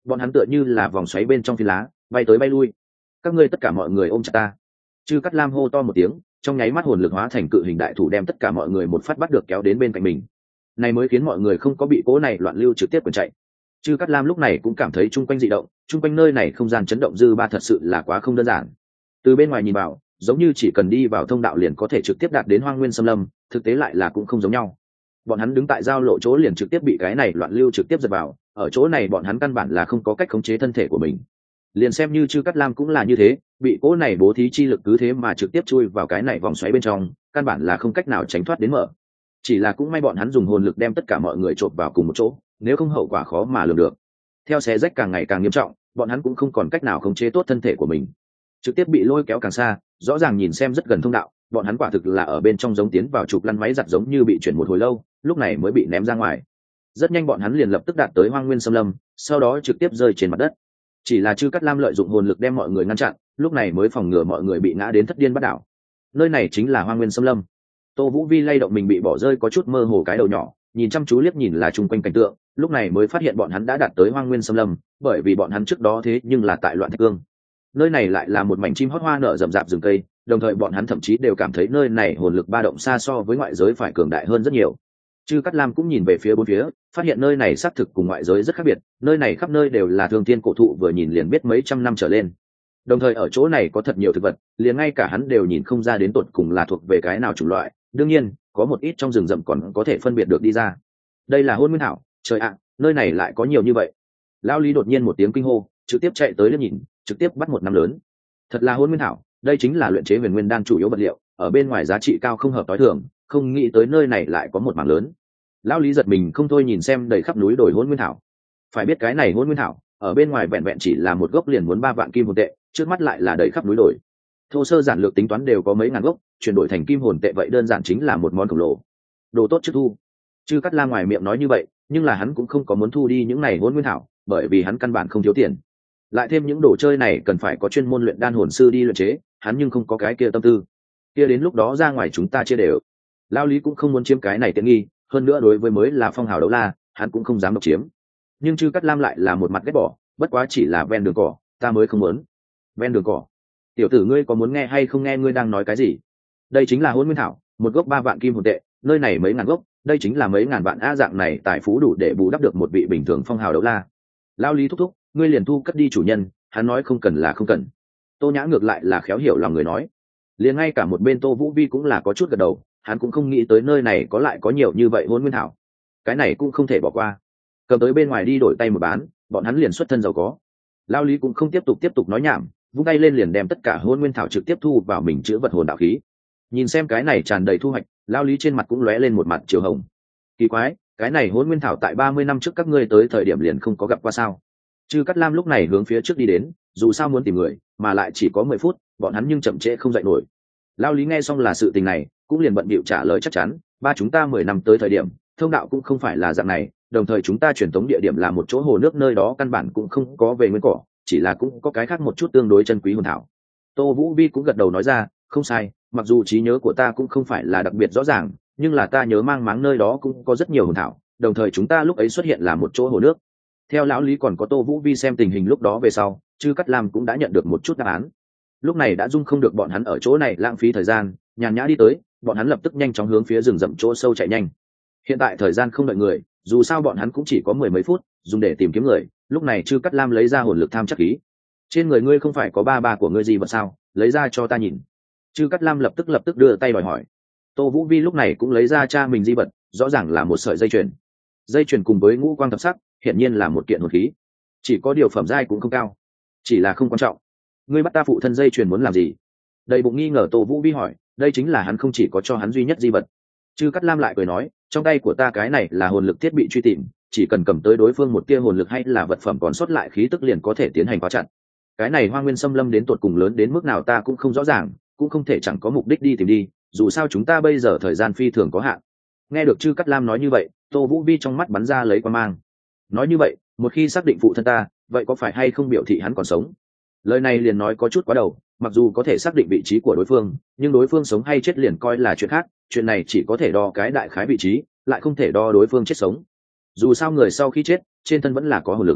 bọn hắn tựa như là vòng xoáy bên trong phi lá, bay tới bay lui. Các ngươi tất cả mọi người ôm chặt ta. Chư Cát Lam hô to một tiếng, trong nháy mắt hồn lực hóa thành cự hình đại thủ đem tất cả mọi người một phát bắt được kéo đến bên cạnh mình. Này mới khiến mọi người không có bị cố này loạn lưu trực tiếp quần chạy. Chư Cát Lam lúc này cũng cảm thấy chung quanh dị động, chung quanh nơi này không gian chấn động dư ba thật sự là quá không đơn giản. Từ bên ngoài nhìn vào, giống như chỉ cần đi vào thông đạo liền có thể trực tiếp đạt đến Hoang Nguyên Xâm Lâm, thực tế lại là cũng không giống nhau. Bọn hắn đứng tại giao lộ chỗ liền trực tiếp bị cái này loạn lưu trực tiếp giật vào, ở chỗ này bọn hắn căn bản là không có cách khống chế thân thể của mình. Liền xem như Chư Cát Lam cũng là như thế, bị cỗ này bố thí chi lực cứ thế mà trực tiếp chui vào cái này vòng xoáy bên trong, căn bản là không cách nào tránh thoát đến mở. Chỉ là cũng may bọn hắn dùng hồn lực đem tất cả mọi người chộp vào cùng một chỗ, nếu không hậu quả khó mà lường được. Theo xé rách càng ngày càng nghiêm trọng, bọn hắn cũng không còn cách nào khống chế tốt thân thể của mình, trực tiếp bị lôi kéo càng xa. Rõ ràng nhìn xem rất gần thông đạo, bọn hắn quả thực là ở bên trong giống tiến vào chụp lăn máy giặt giống như bị chuyển một hồi lâu, lúc này mới bị ném ra ngoài. Rất nhanh bọn hắn liền lập tức đạt tới Hoang Nguyên Xâm Lâm, sau đó trực tiếp rơi trên mặt đất. Chỉ là Chư Cát Lam lợi dụng hồn lực đem mọi người ngăn chặn, lúc này mới phòng ngừa mọi người bị ngã đến thất điên bắt đảo. Nơi này chính là Hoang Nguyên Xâm Lâm. Tô Vũ Vi lay động mình bị bỏ rơi có chút mơ hồ cái đầu nhỏ, nhìn chăm chú liếc nhìn là chung quanh cảnh tượng, lúc này mới phát hiện bọn hắn đã đạt tới Hoang Nguyên Xâm Lâm, bởi vì bọn hắn trước đó thế nhưng là tại Loạn Thạch Cương. Nơi này lại là một mảnh chim hót hoa nở rậm rạp rừng cây, đồng thời bọn hắn thậm chí đều cảm thấy nơi này hồn lực ba động xa so với ngoại giới phải cường đại hơn rất nhiều. Chư Cát Lam cũng nhìn về phía bốn phía, phát hiện nơi này xác thực cùng ngoại giới rất khác biệt, nơi này khắp nơi đều là thương thiên cổ thụ vừa nhìn liền biết mấy trăm năm trở lên. Đồng thời ở chỗ này có thật nhiều thực vật, liền ngay cả hắn đều nhìn không ra đến tột cùng là thuộc về cái nào chủng loại, đương nhiên, có một ít trong rừng rậm còn có thể phân biệt được đi ra. Đây là Hôn Nguyên thảo, trời ạ, nơi này lại có nhiều như vậy. Lão Lý đột nhiên một tiếng kinh hô, trực tiếp chạy tới liếc nhìn, trực tiếp bắt một nắm lớn. Thật là Hôn Nguyên thảo, đây chính là luyện chế huyền nguyên đan chủ yếu vật liệu, ở bên ngoài giá trị cao không hợp tối thường, không nghĩ tới nơi này lại có một mảng lớn. Lão Lý giật mình không thôi nhìn xem đầy khắp núi đồi Hôn Nguyên thảo. Phải biết cái này Hôn Nguyên thảo, ở bên ngoài vẹn vẹn chỉ là một gốc liền muốn ba vạn kim hồn tệ, trước mắt lại là đầy khắp núi đồi. Thô sơ giản lược tính toán đều có mấy ngàn gốc, chuyển đổi thành kim hồn tệ vậy đơn giản chính là một món khổng lồ. Đồ tốt trước thu. Chư Cát Lam ngoài miệng nói như vậy, nhưng là hắn cũng không có muốn thu đi những này Hôn Nguyên thảo, bởi vì hắn căn bản không thiếu tiền. Lại thêm những đồ chơi này cần phải có chuyên môn luyện đan hồn sư đi luyện chế, hắn nhưng không có cái kia tâm tư. Kia đến lúc đó ra ngoài chúng ta chia đều. Lao Lý cũng không muốn chiếm cái này tiện nghi, hơn nữa đối với mới là phong hào đấu la, hắn cũng không dám độc chiếm. Nhưng Chư Cát Lam lại là một mặt ghét bỏ, bất quá chỉ là ven đường cỏ, ta mới không muốn. Ven đường cỏ? Tiểu tử ngươi có muốn nghe hay không nghe ngươi đang nói cái gì? Đây chính là Hôn Nguyên thảo, một gốc ba vạn kim hồn tệ, nơi này mấy ngàn gốc, đây chính là mấy ngàn vạn a dạng này tài phú đủ để bù đắp được một vị bình thường phong hào đấu la. Lao Lý thúc thúc, ngươi liền thu cất đi chủ nhân, hắn nói không cần là không cần. Tô Nhã ngược lại là khéo hiểu lòng người nói, liền ngay cả một bên Tô Vũ Vi cũng là có chút gật đầu, hắn cũng không nghĩ tới nơi này có lại có nhiều như vậy Hôn Nguyên thảo, cái này cũng không thể bỏ qua. Cầm tới bên ngoài đi đổi tay một bán, bọn hắn liền xuất thân giàu có. Lao Lý cũng không tiếp tục tiếp tục nói nhảm, vung tay lên liền đem tất cả Hôn Nguyên thảo trực tiếp thu vào mình chữa vật hồn đạo khí. Nhìn xem cái này tràn đầy thu hoạch, Lao Lý trên mặt cũng lóe lên một mặt chiều hồng. Kỳ quái, cái này Hôn Nguyên thảo tại ba mươi năm trước các ngươi tới thời điểm liền không có gặp qua sao? Chư Cát Lam lúc này hướng phía trước đi đến, dù sao muốn tìm người, mà lại chỉ có mười phút, bọn hắn nhưng chậm trễ không dậy nổi. Lao Lý nghe xong là sự tình này, cũng liền bận bịu trả lời chắc chắn, ba chúng ta mười năm tới thời điểm, thông đạo cũng không phải là dạng này, đồng thời chúng ta truyền tống địa điểm là một chỗ hồ nước, nơi đó căn bản cũng không có về nguyên cỏ, chỉ là cũng có cái khác một chút tương đối chân quý hồn thảo. Tô Vũ Vi cũng gật đầu nói ra, không sai, mặc dù trí nhớ của ta cũng không phải là đặc biệt rõ ràng, nhưng là ta nhớ mang máng nơi đó cũng có rất nhiều hồn thảo, đồng thời chúng ta lúc ấy xuất hiện là một chỗ hồ nước. Theo lão Lý còn có Tô Vũ Vi xem tình hình lúc đó về sau, Chư Cát Lam cũng đã nhận được một chút đáp án. Lúc này đã dung không được bọn hắn ở chỗ này lãng phí thời gian, nhàn nhã đi tới, bọn hắn lập tức nhanh chóng hướng phía rừng rậm chỗ sâu chạy nhanh. Hiện tại thời gian không đợi người, dù sao bọn hắn cũng chỉ có mười mấy phút dùng để tìm kiếm người. Lúc này Chư Cát Lam lấy ra hồn lực tham chắc khí. Trên người ngươi không phải có ba ba của ngươi gì vật sao, lấy ra cho ta nhìn. Chư Cát Lam lập tức lập tức đưa tay đòi hỏi. Tô Vũ Vi lúc này cũng lấy ra cha mình di vật, rõ ràng là một sợi dây chuyền. Dây chuyền cùng với ngũ quang thập sắc, hiển nhiên là một kiện hồn khí. Chỉ có điều phẩm giai cũng không cao, chỉ là không quan trọng. Ngươi bắt ta phụ thân dây chuyền muốn làm gì? Đầy bụng nghi ngờ Tô Vũ Vi hỏi, đây chính là hắn không chỉ có cho hắn duy nhất di vật. Chư Cát Lam lại cười nói, trong tay của ta cái này là hồn lực thiết bị truy tìm, chỉ cần cầm tới đối phương một tia hồn lực hay là vật phẩm còn sót lại khí tức liền có thể tiến hành khóa chặt. Cái này Hoang Nguyên Xâm Lâm đến tột cùng lớn đến mức nào ta cũng không rõ ràng, cũng không thể chẳng có mục đích đi tìm đi, dù sao chúng ta bây giờ thời gian phi thường có hạn. Nghe được Chư Cát Lam nói như vậy, Tô Vũ Vi trong mắt bắn ra lấy quan mang. Nói như vậy, một khi xác định phụ thân ta, vậy có phải hay không biểu thị hắn còn sống? Lời này liền nói có chút quá đầu, mặc dù có thể xác định vị trí của đối phương, nhưng đối phương sống hay chết liền coi là chuyện khác, chuyện này chỉ có thể đo cái đại khái vị trí, lại không thể đo đối phương chết sống. Dù sao người sau khi chết, trên thân vẫn là có hồn lực.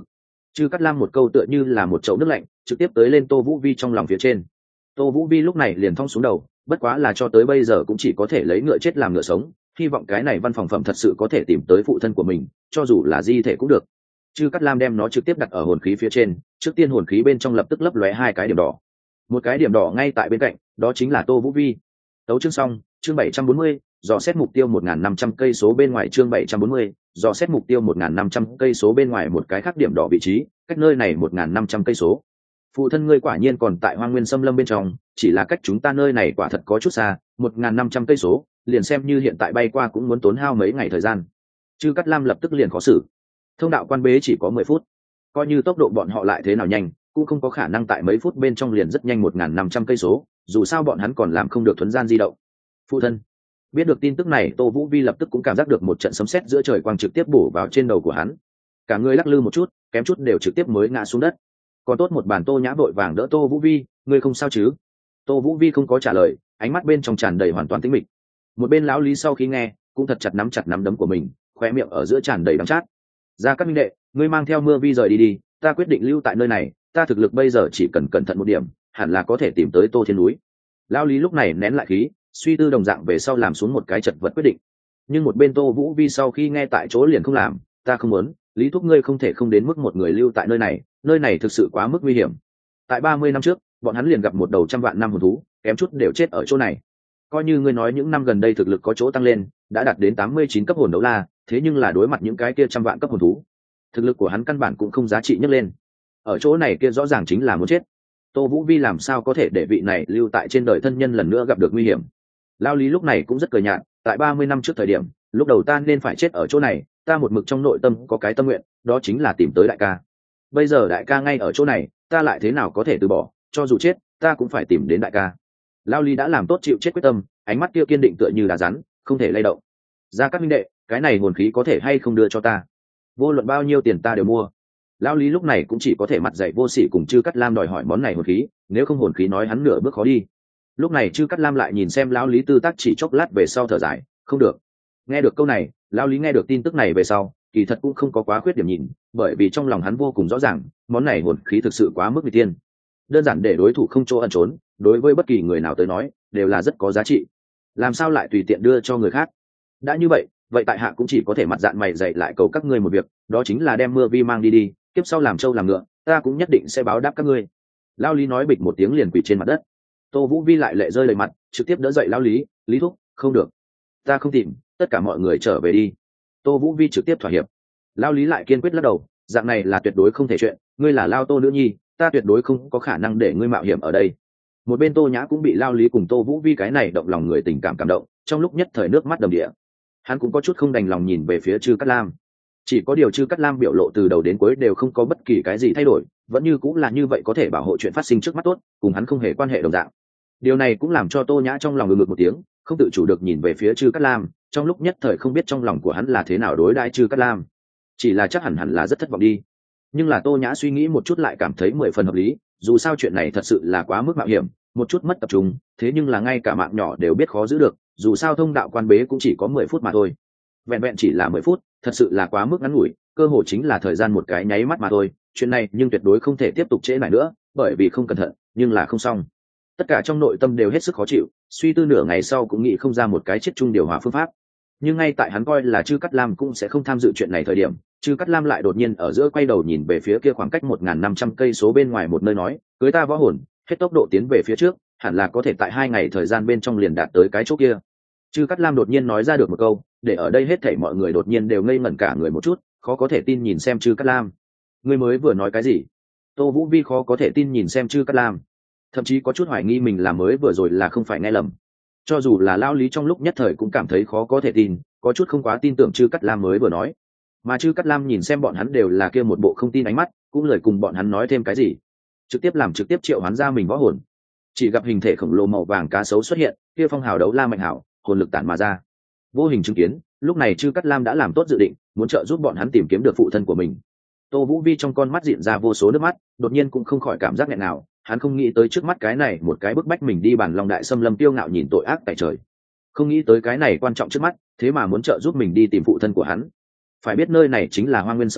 Chư Cát Lam một câu tựa như là một chậu nước lạnh trực tiếp tới lên Tô Vũ Vi trong lòng phía trên. Tô Vũ Vi lúc này liền thong xuống đầu, bất quá là cho tới bây giờ cũng chỉ có thể lấy ngựa chết làm ngựa sống, hy vọng cái này văn phòng phẩm thật sự có thể tìm tới phụ thân của mình, cho dù là di thể cũng được. Chư Cát Lam đem nó trực tiếp đặt ở hồn khí phía trên, trước tiên hồn khí bên trong lập tức lấp lóe hai cái điểm đỏ. Một cái điểm đỏ ngay tại bên cạnh, đó chính là Tô Vũ Vi. Tấu chương xong, chương bảy trăm bốn mươi, dò xét mục tiêu một nghìn năm trăm cây số bên ngoài. Chương bảy trăm bốn mươi, dò xét mục tiêu một nghìn năm trăm cây số bên ngoài. Một cái khác điểm đỏ vị trí, cách nơi này một nghìn năm trăm cây số. Phụ thân ngươi quả nhiên còn tại Hoang Nguyên Xâm Lâm bên trong, chỉ là cách chúng ta nơi này quả thật có chút xa, một nghìn năm trăm cây số, liền xem như hiện tại bay qua cũng muốn tốn hao mấy ngày thời gian. Chư Cát Lam lập tức liền khó xử. Thông đạo quan bế chỉ có mười phút, coi như tốc độ bọn họ lại thế nào nhanh, cũng không có khả năng tại mấy phút bên trong liền rất nhanh một nghìn năm trăm cây số, dù sao bọn hắn còn làm không được thuấn gian di động. Phụ thân biết được tin tức này, Tô Vũ Vi lập tức cũng cảm giác được một trận sấm sét giữa trời quang trực tiếp bổ vào trên đầu của hắn, cả người lắc lư một chút, kém chút đều trực tiếp mới ngã xuống đất. Còn tốt một bàn Tô Nhã vội vàng đỡ Tô Vũ Vi, ngươi không sao chứ? Tô Vũ Vi không có trả lời, ánh mắt bên trong tràn đầy hoàn toàn tĩnh mịch. Một bên lão Lý sau khi nghe cũng thật chặt nắm chặt nắm đấm của mình, khóe miệng ở giữa tràn đầy đắng chát. Gia Cát minh đệ, ngươi mang theo Mưa Vi rời đi đi, ta quyết định lưu tại nơi này, ta thực lực bây giờ chỉ cần cẩn thận một điểm, hẳn là có thể tìm tới Tô Thiên núi. Lão Lý lúc này nén lại khí, suy tư đồng dạng về sau làm xuống một cái chật vật quyết định. Nhưng một bên Tô Vũ Vi sau khi nghe tại chỗ liền không làm, ta không muốn, Lý thúc ngươi không thể không đến mức một người lưu tại nơi này, nơi này thực sự quá mức nguy hiểm. Tại ba mươi năm trước, bọn hắn liền gặp một đầu trăm vạn năm hồn thú, kém chút đều chết ở chỗ này. Coi như ngươi nói những năm gần đây thực lực có chỗ tăng lên, đã đạt đến tám mươi chín cấp hồn đấu la, thế nhưng là đối mặt những cái kia trăm vạn cấp hồn thú, thực lực của hắn căn bản cũng không giá trị nhấc lên. Ở chỗ này kia rõ ràng chính là muốn chết. Tô Vũ Vi làm sao có thể để vị này lưu tại trên đời thân nhân lần nữa gặp được nguy hiểm. Lao Lý lúc này cũng rất cười nhạt, tại ba mươi năm trước thời điểm, lúc đầu ta nên phải chết ở chỗ này, ta một mực trong nội tâm có cái tâm nguyện, đó chính là tìm tới đại ca. Bây giờ đại ca ngay ở chỗ này, ta lại thế nào có thể từ bỏ, cho dù chết, ta cũng phải tìm đến đại ca. Lao Lý đã làm tốt chịu chết quyết tâm, ánh mắt kia kiên định tựa như đá rắn, không thể lay động. Gia Cát minh đệ, cái này hồn khí có thể hay không đưa cho ta? Vô luận bao nhiêu tiền ta đều mua. Lao Lý lúc này cũng chỉ có thể mặt dạy vô sỉ cùng Chư Cát Lam đòi hỏi món này hồn khí, nếu không hồn khí nói hắn nửa bước khó đi. Lúc này Chư Cát Lam lại nhìn xem Lão Lý tư tác chỉ chốc lát về sau thở dài, không được. Nghe được câu này, Lão Lý nghe được tin tức này về sau, kỳ thật cũng không có quá khuyết điểm nhìn, bởi vì trong lòng hắn vô cùng rõ ràng, món này hồn khí thực sự quá mức nguy tiên. Đơn giản để đối thủ không chỗ ẩn trốn, đối với bất kỳ người nào tới nói, đều là rất có giá trị. Làm sao lại tùy tiện đưa cho người khác? Đã như vậy, vậy tại hạ cũng chỉ có thể mặt dạn mày dạy lại cầu các ngươi một việc, đó chính là đem Mưa Vi mang đi đi, tiếp sau làm trâu làm ngựa, ta cũng nhất định sẽ báo đáp các ngươi. Lão Lý nói bịch một tiếng liền quỳ trên mặt đất. Tô Vũ Vi lại lệ rơi đầy mặt, trực tiếp đỡ dậy Lão Lý, Lý thúc, không được, ta không tìm, tất cả mọi người trở về đi. Tô Vũ Vi trực tiếp thỏa hiệp. Lão Lý lại kiên quyết lắc đầu, dạng này là tuyệt đối không thể chuyện, ngươi là Lao Tô nữ nhi, ta tuyệt đối không có khả năng để ngươi mạo hiểm ở đây. Một bên Tô Nhã cũng bị Lão Lý cùng Tô Vũ Vi cái này động lòng người tình cảm cảm động, trong lúc nhất thời nước mắt đầm đìa. Hắn cũng có chút không đành lòng nhìn về phía Chư Cát Lam. Chỉ có điều Chư Cát Lam biểu lộ từ đầu đến cuối đều không có bất kỳ cái gì thay đổi, vẫn như cũng là như vậy, có thể bảo hộ chuyện phát sinh trước mắt tốt, cùng hắn không hề quan hệ đồng dạng. Điều này cũng làm cho Tô Nhã trong lòng ngực ngực một tiếng, không tự chủ được nhìn về phía Chư Cát Lam, trong lúc nhất thời không biết trong lòng của hắn là thế nào đối đãi Chư Cát Lam, chỉ là chắc hẳn hẳn là rất thất vọng đi. Nhưng là Tô Nhã suy nghĩ một chút lại cảm thấy mười phần hợp lý, dù sao chuyện này thật sự là quá mức mạo hiểm, một chút mất tập trung, thế nhưng là ngay cả mạng nhỏ đều biết khó giữ được, dù sao thông đạo quan bế cũng chỉ có mười phút mà thôi. Vẹn vẹn chỉ là mười phút, thật sự là quá mức ngắn ngủi, cơ hội chính là thời gian một cái nháy mắt mà thôi, chuyện này nhưng tuyệt đối không thể tiếp tục trễ nải nữa, bởi vì không cẩn thận, nhưng là không xong. Tất cả trong nội tâm đều hết sức khó chịu, suy tư nửa ngày sau cũng nghĩ không ra một cái chết chung điều hòa phương pháp. Nhưng ngay tại hắn coi là Chư Cát Lam cũng sẽ không tham dự chuyện này thời điểm, Chư Cát Lam lại đột nhiên ở giữa quay đầu nhìn về phía kia khoảng cách một nghìn năm trăm cây số bên ngoài một nơi nói, cưới ta võ hồn, hết tốc độ tiến về phía trước, hẳn là có thể tại hai ngày thời gian bên trong liền đạt tới cái chỗ kia. Chư Cát Lam đột nhiên nói ra được một câu, để ở đây hết thảy mọi người đột nhiên đều ngây ngẩn cả người một chút, khó có thể tin nhìn xem Chư Cát Lam. Ngươi mới vừa nói cái gì? Tô Vũ Vi khó có thể tin nhìn xem Chư Cát Lam, thậm chí có chút hoài nghi mình là mới vừa rồi là không phải nghe lầm. Cho dù là Lão Lý trong lúc nhất thời cũng cảm thấy khó có thể tin, có chút không quá tin tưởng Chư Cát Lam mới vừa nói. Mà Chư Cát Lam nhìn xem bọn hắn đều là kia một bộ không tin ánh mắt, cũng lời cùng bọn hắn nói thêm cái gì, trực tiếp làm trực tiếp triệu hoán ra mình võ hồn. Chỉ gặp hình thể khổng lồ màu vàng cá sấu xuất hiện, kia phong hào đấu la mạnh hảo, hồn lực tản mà ra. Vô hình chứng kiến, lúc này Chư Cát Lam đã làm tốt dự định, muốn trợ giúp bọn hắn tìm kiếm được phụ thân của mình. Tô Vũ Vi trong con mắt diện ra vô số nước mắt, đột nhiên cũng không khỏi cảm giác nghẹn nào, hắn không nghĩ tới trước mắt cái này một cái bức bách mình đi bản Long Đại Xâm Lâm tiêu ngạo nhìn tội ác tại trời. Không nghĩ tới cái này quan trọng trước mắt, thế mà muốn trợ giúp mình đi tìm phụ thân của hắn. Phải biết nơi này chính là Hoang Nguyên Xâm Lâm,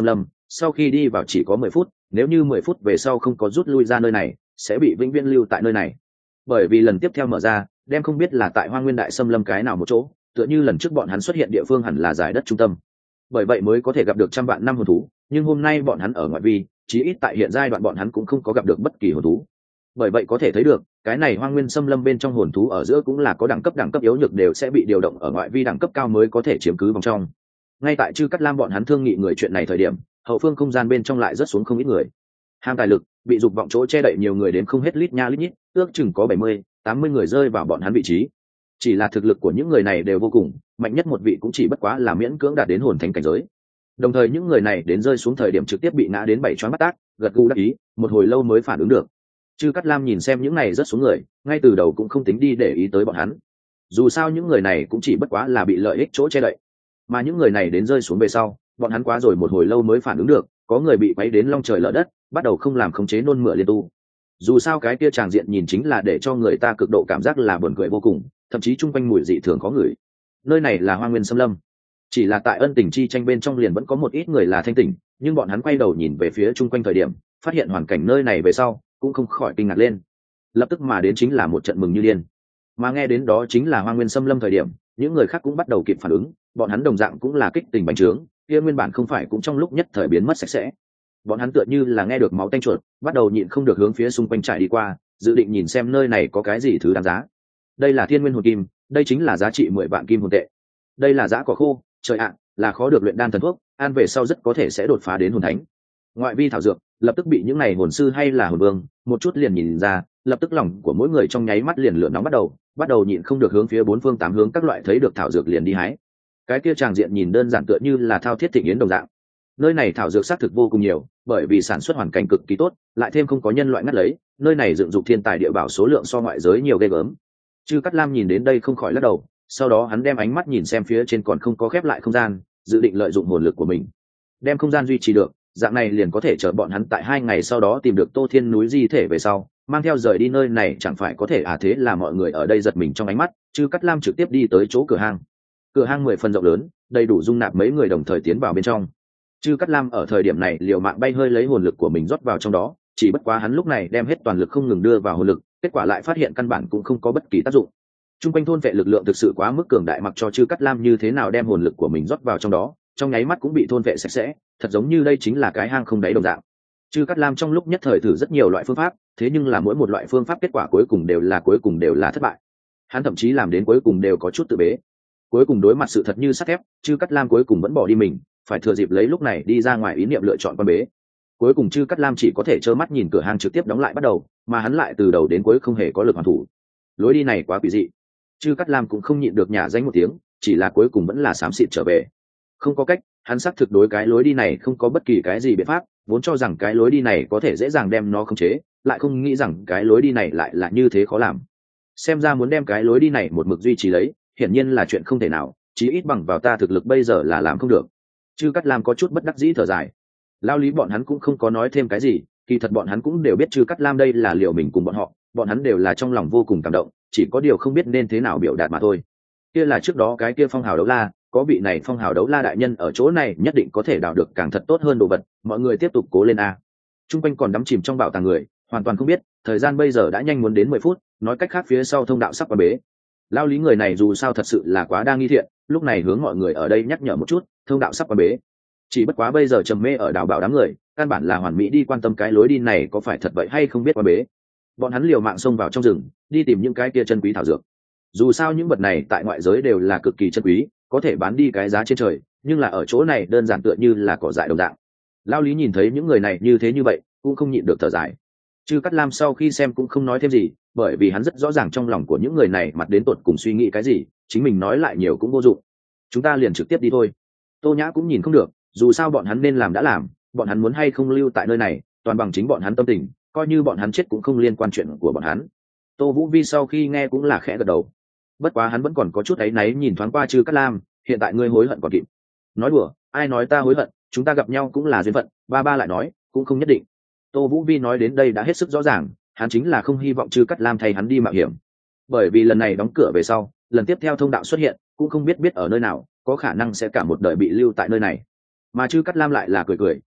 sau khi đi vào chỉ có mười phút, nếu như mười phút về sau không có rút lui ra nơi này sẽ bị vĩnh viễn lưu tại nơi này. Bởi vì lần tiếp theo mở ra đem không biết là tại Hoang Nguyên Đại Xâm Lâm cái nào một chỗ, tựa như lần trước bọn hắn xuất hiện địa phương hẳn là giải đất trung tâm, bởi vậy mới có thể gặp được trăm vạn năm hồn thú. Nhưng hôm nay bọn hắn ở ngoại vi, chí ít tại hiện giai đoạn bọn hắn cũng không có gặp được bất kỳ hồn thú. Bởi vậy có thể thấy được cái này Hoang Nguyên Xâm Lâm bên trong hồn thú ở giữa cũng là có đẳng cấp, đẳng cấp yếu nhược đều sẽ bị điều động ở ngoại vi, đẳng cấp cao mới có thể chiếm cứ vòng trong. Ngay tại Chư Cát Lam bọn hắn thương nghị người chuyện này thời điểm, hậu phương không gian bên trong lại rất xuống không ít người. Ham tài lực, bị dục vọng chỗ che đậy nhiều người đến không hết, lít nha lít nhít, ước chừng có bảy mươi, tám mươi người rơi vào bọn hắn vị trí. Chỉ là thực lực của những người này đều vô cùng, mạnh nhất một vị cũng chỉ bất quá là miễn cưỡng đạt đến hồn thánh cảnh giới. Đồng thời những người này đến rơi xuống thời điểm trực tiếp bị ngã đến bảy choáng bắt tác, gật gù đắc ý, một hồi lâu mới phản ứng được. Chư Cát Lam nhìn xem những này rất xuống người, ngay từ đầu cũng không tính đi để ý tới bọn hắn. Dù sao những người này cũng chỉ bất quá là bị lợi ích chỗ che đậy, mà những người này đến rơi xuống về sau, bọn hắn quá rồi một hồi lâu mới phản ứng được, có người bị quấy đến long trời lở đất, bắt đầu không làm khống chế nôn mửa liên tu. Dù sao cái kia tràng diện nhìn chính là để cho người ta cực độ cảm giác là buồn cười vô cùng, thậm chí chung quanh mùi dị thường khó ngửi. Nơi này là Hoang Nguyên Xâm Lâm, chỉ là tại ân tình chi tranh bên trong liền vẫn có một ít người là thanh tỉnh, nhưng bọn hắn quay đầu nhìn về phía chung quanh thời điểm, phát hiện hoàn cảnh nơi này về sau cũng không khỏi kinh ngạc lên. Lập tức mà đến chính là một trận mừng như điên. Mà nghe đến đó chính là Hoang Nguyên Xâm Lâm thời điểm, những người khác cũng bắt đầu kịp phản ứng, bọn hắn đồng dạng cũng là kích tình bành trướng, kia nguyên bản không phải cũng trong lúc nhất thời biến mất sạch sẽ. Bọn hắn tựa như là nghe được máu tanh chuột, bắt đầu nhịn không được hướng phía xung quanh trải đi qua, dự định nhìn xem nơi này có cái gì thứ đáng giá. Đây là Thiên Nguyên Hồn Kim, đây chính là giá trị mười vạn kim hồn tệ. Đây là giá cỏ khô, trời ạ, là khó được luyện đan thần thuốc, ăn về sau rất có thể sẽ đột phá đến hồn thánh. Ngoại vi thảo dược, lập tức bị những này hồn sư hay là hồn vương, một chút liền nhìn ra, lập tức lòng của mỗi người trong nháy mắt liền lửa nóng bắt đầu, bắt đầu nhịn không được hướng phía bốn phương tám hướng các loại thấy được thảo dược liền đi hái. Cái kia tràng diện nhìn đơn giản tựa như là thao thiết thịnh yến đồng dạng. Nơi này thảo dược xác thực vô cùng nhiều, bởi vì sản xuất hoàn cảnh cực kỳ tốt, lại thêm không có nhân loại ngắt lấy, nơi này dựng dục thiên tài địa bảo số lượng so ngoại giới nhiều ghê gớm. Chư Cát Lam nhìn đến đây không khỏi lắc đầu, sau đó hắn đem ánh mắt nhìn xem phía trên còn không có khép lại không gian, dự định lợi dụng hồn lực của mình đem không gian duy trì được, dạng này liền có thể chờ bọn hắn tại hai ngày sau đó tìm được Tô Thiên núi di thể về sau, mang theo rời đi nơi này chẳng phải có thể à. Thế là mọi người ở đây giật mình trong ánh mắt, Chư Cát Lam trực tiếp đi tới chỗ cửa hang. Cửa hang mười phần rộng lớn, đầy đủ dung nạp mấy người đồng thời tiến vào bên trong. Chư Cát Lam ở thời điểm này liều mạng bay hơi lấy hồn lực của mình rót vào trong đó, chỉ bất quá hắn lúc này đem hết toàn lực không ngừng đưa vào hồn lực, kết quả lại phát hiện căn bản cũng không có bất kỳ tác dụng. Trung quanh thôn vệ lực lượng thực sự quá mức cường đại, mặc cho Chư Cát Lam như thế nào đem hồn lực của mình rót vào trong đó, trong nháy mắt cũng bị thôn vệ sạch sẽ, thật giống như đây chính là cái hang không đáy đồng dạng. Chư Cát Lam trong lúc nhất thời thử rất nhiều loại phương pháp, thế nhưng là mỗi một loại phương pháp kết quả cuối cùng đều là cuối cùng đều là thất bại. Hắn thậm chí làm đến cuối cùng đều có chút tự bế. Cuối cùng đối mặt sự thật như sắt thép, Chư Cát Lam cuối cùng vẫn bỏ đi mình, phải thừa dịp lấy lúc này đi ra ngoài ý niệm lựa chọn quan bế. Cuối cùng Chư Cát Lam chỉ có thể trơ mắt nhìn cửa hang trực tiếp đóng lại bắt đầu, mà hắn lại từ đầu đến cuối không hề có lực hoàn thủ. Lối đi này quá quỷ dị. Chư Cát Lam cũng không nhịn được nhả danh một tiếng, chỉ là cuối cùng vẫn là xám xịt trở về. Không có cách, hắn xác thực đối cái lối đi này không có bất kỳ cái gì biện pháp, vốn cho rằng cái lối đi này có thể dễ dàng đem nó khống chế, lại không nghĩ rằng cái lối đi này lại là như thế khó làm. Xem ra muốn đem cái lối đi này một mực duy trì lấy, hiển nhiên là chuyện không thể nào, chí ít bằng vào ta thực lực bây giờ là làm không được. Chư Cát Lam có chút bất đắc dĩ thở dài. Lao lý bọn hắn cũng không có nói thêm cái gì, kỳ thật bọn hắn cũng đều biết Chư Cát Lam đây là liều mình cùng bọn họ, bọn hắn đều là trong lòng vô cùng cảm động, chỉ có điều không biết nên thế nào biểu đạt mà thôi. Kia là trước đó cái kia phong hào đấu la, có vị này phong hào đấu la đại nhân ở chỗ này nhất định có thể đào được càng thật tốt hơn đồ vật, mọi người tiếp tục cố lên a. Trung quanh còn đắm chìm trong bảo tàng người, hoàn toàn không biết, thời gian bây giờ đã nhanh muốn đến mười phút, nói cách khác phía sau thông đạo sắp qua bế. Lao lý người này dù sao thật sự là quá đa nghi thiện, lúc này hướng mọi người ở đây nhắc nhở một chút, thông đạo sắp qua bế. Chỉ bất quá bây giờ trầm mê ở đào bảo đám người, căn bản là hoàn mỹ đi quan tâm cái lối đi này có phải thật vậy hay không biết qua bế. Bọn hắn liều mạng xông vào trong rừng, đi tìm những cái kia chân quý thảo dược. Dù sao những vật này tại ngoại giới đều là cực kỳ chân quý, có thể bán đi cái giá trên trời, nhưng là ở chỗ này đơn giản tựa như là cỏ dại đồng dạng. Lao lý nhìn thấy những người này như thế như vậy, cũng không nhịn được thở dài. Chư Cát Lam sau khi xem cũng không nói thêm gì, bởi vì hắn rất rõ ràng trong lòng của những người này mặt đến tột cùng suy nghĩ cái gì, chính mình nói lại nhiều cũng vô dụng. Chúng ta liền trực tiếp đi thôi. Tô Nhã cũng nhìn không được, dù sao bọn hắn nên làm đã làm, bọn hắn muốn hay không lưu tại nơi này, toàn bằng chính bọn hắn tâm tình, coi như bọn hắn chết cũng không liên quan chuyện của bọn hắn. Tô Vũ Vi sau khi nghe cũng là khẽ gật đầu. Bất quá hắn vẫn còn có chút áy náy nhìn thoáng qua Chư Cát Lam, hiện tại ngươi hối hận còn kịp. Nói đùa, ai nói ta hối hận, chúng ta gặp nhau cũng là duyên phận, ba ba lại nói, cũng không nhất định. Tô Vũ Vi nói đến đây đã hết sức rõ ràng, hắn chính là không hy vọng Chư Cát Lam thay hắn đi mạo hiểm. Bởi vì lần này đóng cửa về sau, lần tiếp theo thông đạo xuất hiện, cũng không biết biết ở nơi nào, có khả năng sẽ cả một đời bị lưu tại nơi này. Mà Chư Cát Lam lại là cười cười,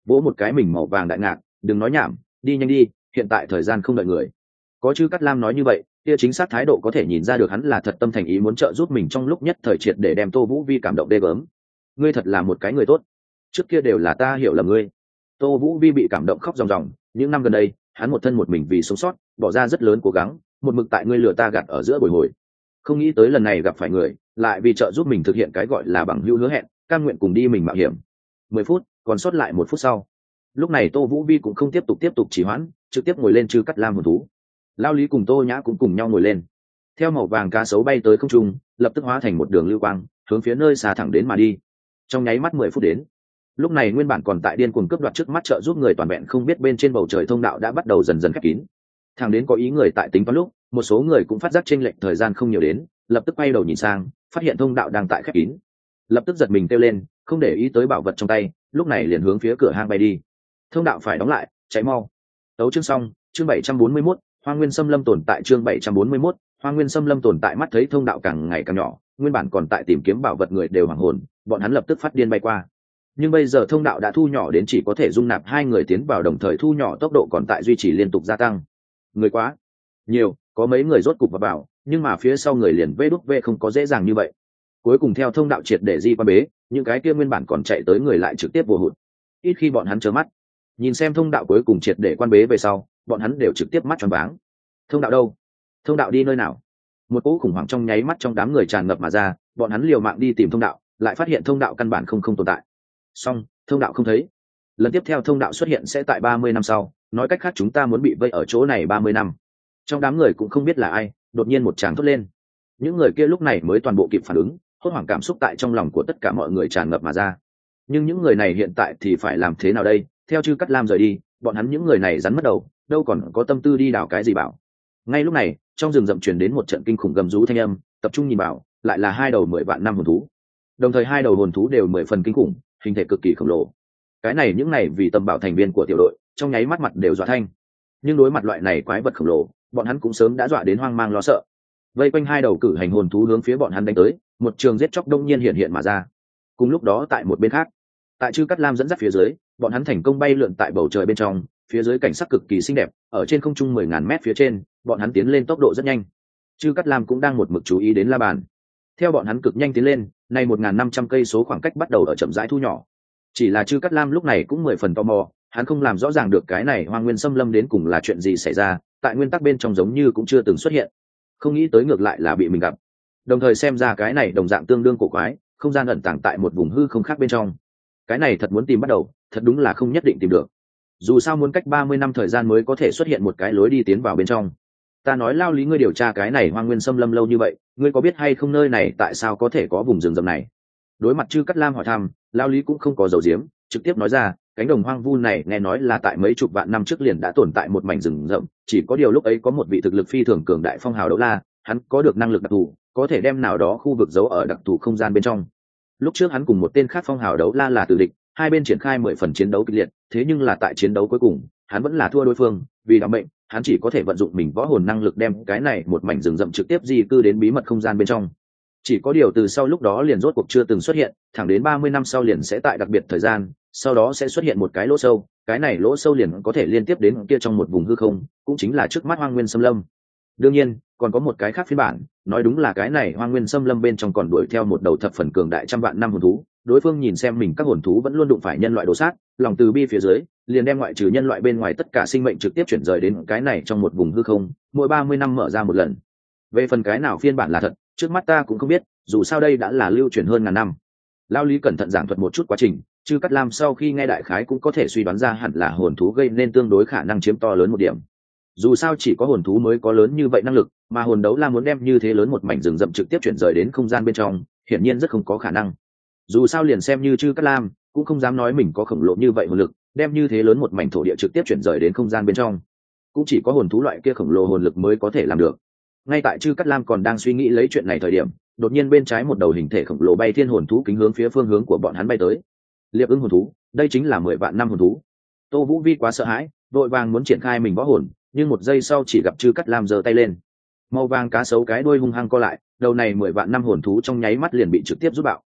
vỗ một cái mình màu vàng đại ngạc, đừng nói nhảm, đi nhanh đi, hiện tại thời gian không đợi người. Có Chư Cát Lam nói như vậy, kia chính xác thái độ có thể nhìn ra được hắn là thật tâm thành ý muốn trợ giúp mình trong lúc nhất thời triệt để đem Tô Vũ Vi cảm động đê gớm. Ngươi thật là một cái người tốt, trước kia đều là ta hiểu lầm ngươi. Tô Vũ Vi bị cảm động khóc ròng ròng, những năm gần đây hắn một thân một mình vì sống sót bỏ ra rất lớn cố gắng, một mực tại ngươi lừa ta gạt ở giữa bồi hồi, không nghĩ tới lần này gặp phải người lại vì trợ giúp mình thực hiện cái gọi là bằng hữu hứa hẹn, cam nguyện cùng đi mình mạo hiểm. Mười phút, còn sót lại một phút sau, lúc này Tô Vũ Vi cũng không tiếp tục tiếp tục trì hoãn, trực tiếp ngồi lên Chư Cát Lam hồn thú. Lao Lý cùng Tô Nhã cũng cùng nhau ngồi lên, theo màu vàng cá sấu bay tới không trung, lập tức hóa thành một đường lưu quang hướng phía nơi xa thẳng đến mà đi. Trong nháy mắt mười phút đến, lúc này nguyên bản còn tại điên cuồng cướp đoạt trước mắt trợ giúp người toàn vẹn không biết bên trên bầu trời thông đạo đã bắt đầu dần dần khép kín. Thẳng đến có ý người tại tính toán lúc, một số người cũng phát giác chênh lệch thời gian không nhiều đến, lập tức quay đầu nhìn sang, phát hiện thông đạo đang tại khép kín, lập tức giật mình kêu lên, không để ý tới bảo vật trong tay, lúc này liền hướng phía cửa hang bay đi. Thông đạo phải đóng lại, cháy mau. Tấu chương xong, chương bảy trăm bốn mươi mốt, Hoang Nguyên Xâm Lâm tồn tại, chương bảy trăm bốn mươi mốt, Hoang Nguyên Xâm Lâm tồn tại. Mắt thấy thông đạo càng ngày càng nhỏ, nguyên bản còn tại tìm kiếm bảo vật người đều hoảng hồn, bọn hắn lập tức phát điên bay qua. Nhưng bây giờ thông đạo đã thu nhỏ đến chỉ có thể dung nạp hai người tiến vào, đồng thời thu nhỏ tốc độ còn tại duy trì liên tục gia tăng. Người quá nhiều, có mấy người rốt cục vào vào, nhưng mà phía sau người liền vê đúc vê không có dễ dàng như vậy. Cuối cùng theo thông đạo triệt để di qua bế, những cái kia nguyên bản còn chạy tới người lại trực tiếp vô hụt. Ít khi bọn hắn trơ mắt nhìn xem thông đạo cuối cùng triệt để quan bế về sau, bọn hắn đều trực tiếp mắt tròn váng. Thông đạo đâu? Thông đạo đi nơi nào? Một cỗ khủng hoảng trong nháy mắt trong đám người tràn ngập mà ra, bọn hắn liều mạng đi tìm thông đạo, lại phát hiện thông đạo căn bản không không tồn tại. Xong, thông đạo không thấy. Lần tiếp theo thông đạo xuất hiện sẽ tại ba mươi năm sau, nói cách khác chúng ta muốn bị vây ở chỗ này ba mươi năm. Trong đám người cũng không biết là ai, đột nhiên một tràng thốt lên. Những người kia lúc này mới toàn bộ kịp phản ứng, hốt hoảng cảm xúc tại trong lòng của tất cả mọi người tràn ngập mà ra. Nhưng những người này hiện tại thì phải làm thế nào đây? Theo Chư Cát Lam rời đi, bọn hắn những người này rắn mất đầu, đâu còn có tâm tư đi đào cái gì bảo. Ngay lúc này, trong rừng rậm truyền đến một trận kinh khủng gầm rú thanh âm, tập trung nhìn bảo, lại là hai đầu mười vạn năm hồn thú. Đồng thời hai đầu hồn thú đều mười phần kinh khủng, hình thể cực kỳ khổng lồ. Cái này những này vì tầm bảo thành viên của tiểu đội, trong nháy mắt mặt đều dọa thanh. Nhưng đối mặt loại này quái vật khổng lồ, bọn hắn cũng sớm đã dọa đến hoang mang lo sợ. Vây quanh hai đầu cử hành hồn thú hướng phía bọn hắn đánh tới, một trường giết chóc đông nhiên hiện hiện mà ra. Cùng lúc đó tại một bên khác, tại Chư Cát Lam dẫn dắt phía dưới, bọn hắn thành công bay lượn tại bầu trời bên trong, phía dưới cảnh sắc cực kỳ xinh đẹp, ở trên không trung mười ngàn mét phía trên, bọn hắn tiến lên tốc độ rất nhanh. Chư Cát Lam cũng đang một mực chú ý đến La Bàn. Theo bọn hắn cực nhanh tiến lên, nay một ngàn năm trăm cây số khoảng cách bắt đầu ở chậm rãi thu nhỏ. Chỉ là Chư Cát Lam lúc này cũng mười phần tò mò, hắn không làm rõ ràng được cái này Hoang Nguyên Xâm Lâm đến cùng là chuyện gì xảy ra, tại nguyên tắc bên trong giống như cũng chưa từng xuất hiện. Không nghĩ tới ngược lại là bị mình gặp. Đồng thời xem ra cái này đồng dạng tương đương cổ quái, không gian ẩn tàng tại một vùng hư không khác bên trong. Cái này thật muốn tìm bắt đầu, thật đúng là không nhất định tìm được. Dù sao muốn cách ba mươi năm thời gian mới có thể xuất hiện một cái lối đi tiến vào bên trong. Ta nói Lao Lý, ngươi điều tra cái này Hoang Nguyên Xâm Lâm lâu như vậy, ngươi có biết hay không nơi này tại sao có thể có vùng rừng rậm này? Đối mặt Chư Cát Lam hỏi thăm, Lao Lý cũng không có giấu giếm, trực tiếp nói ra, cánh đồng hoang vu này nghe nói là tại mấy chục vạn năm trước liền đã tồn tại một mảnh rừng rậm, chỉ có điều lúc ấy có một vị thực lực phi thường cường đại phong hào đấu la, hắn có được năng lực đặc thù, có thể đem nào đó khu vực giấu ở đặc thù không gian bên trong. Lúc trước hắn cùng một tên khác phong hào đấu la là tử địch, hai bên triển khai mười phần chiến đấu kịch liệt, thế nhưng là tại chiến đấu cuối cùng, hắn vẫn là thua đối phương, vì đảm mệnh, hắn chỉ có thể vận dụng mình võ hồn năng lực đem cái này một mảnh rừng rậm trực tiếp di cư đến bí mật không gian bên trong. Chỉ có điều từ sau lúc đó liền rốt cuộc chưa từng xuất hiện, thẳng đến ba mươi năm sau liền sẽ tại đặc biệt thời gian, sau đó sẽ xuất hiện một cái lỗ sâu, cái này lỗ sâu liền có thể liên tiếp đến kia trong một vùng hư không, cũng chính là trước mắt Hoang Nguyên Xâm Lâm. Đương nhiên, còn có một cái khác phiên bản, nói đúng là cái này Hoang Nguyên Xâm Lâm bên trong còn đuổi theo một đầu thập phần cường đại trăm vạn năm hồn thú, đối phương nhìn xem mình các hồn thú vẫn luôn đụng phải nhân loại đồ sát, lòng từ bi phía dưới, liền đem ngoại trừ nhân loại bên ngoài tất cả sinh mệnh trực tiếp chuyển rời đến cái này trong một vùng hư không, mỗi ba mươi năm mở ra một lần. Về phần cái nào phiên bản là thật, trước mắt ta cũng không biết, dù sao đây đã là lưu truyền hơn ngàn năm. Lao Lý cẩn thận giảng thuật một chút quá trình, Chư Cát Lam sau khi nghe đại khái cũng có thể suy đoán ra hẳn là hồn thú gây nên tương đối khả năng chiếm to lớn một điểm. Dù sao chỉ có hồn thú mới có lớn như vậy năng lực, mà hồn đấu la muốn đem như thế lớn một mảnh rừng rậm trực tiếp chuyển rời đến không gian bên trong, hiển nhiên rất không có khả năng. Dù sao liền xem như Chư Cát Lam cũng không dám nói mình có khổng lồ như vậy hồn lực, đem như thế lớn một mảnh thổ địa trực tiếp chuyển rời đến không gian bên trong. Cũng chỉ có hồn thú loại kia khổng lồ hồn lực mới có thể làm được. Ngay tại Chư Cát Lam còn đang suy nghĩ lấy chuyện này thời điểm, đột nhiên bên trái một đầu hình thể khổng lồ bay thiên hồn thú kính hướng phía phương hướng của bọn hắn bay tới. Liệp ưng hồn thú, đây chính là mười vạn năm hồn thú. Tô Vũ Vi quá sợ hãi, vội vàng muốn triển khai mình võ hồn, nhưng một giây sau chỉ gặp Chư Cát Lam giơ tay lên, màu vàng cá sấu cái đuôi hung hăng co lại, đầu này mười vạn năm hồn thú trong nháy mắt liền bị trực tiếp rút bạo.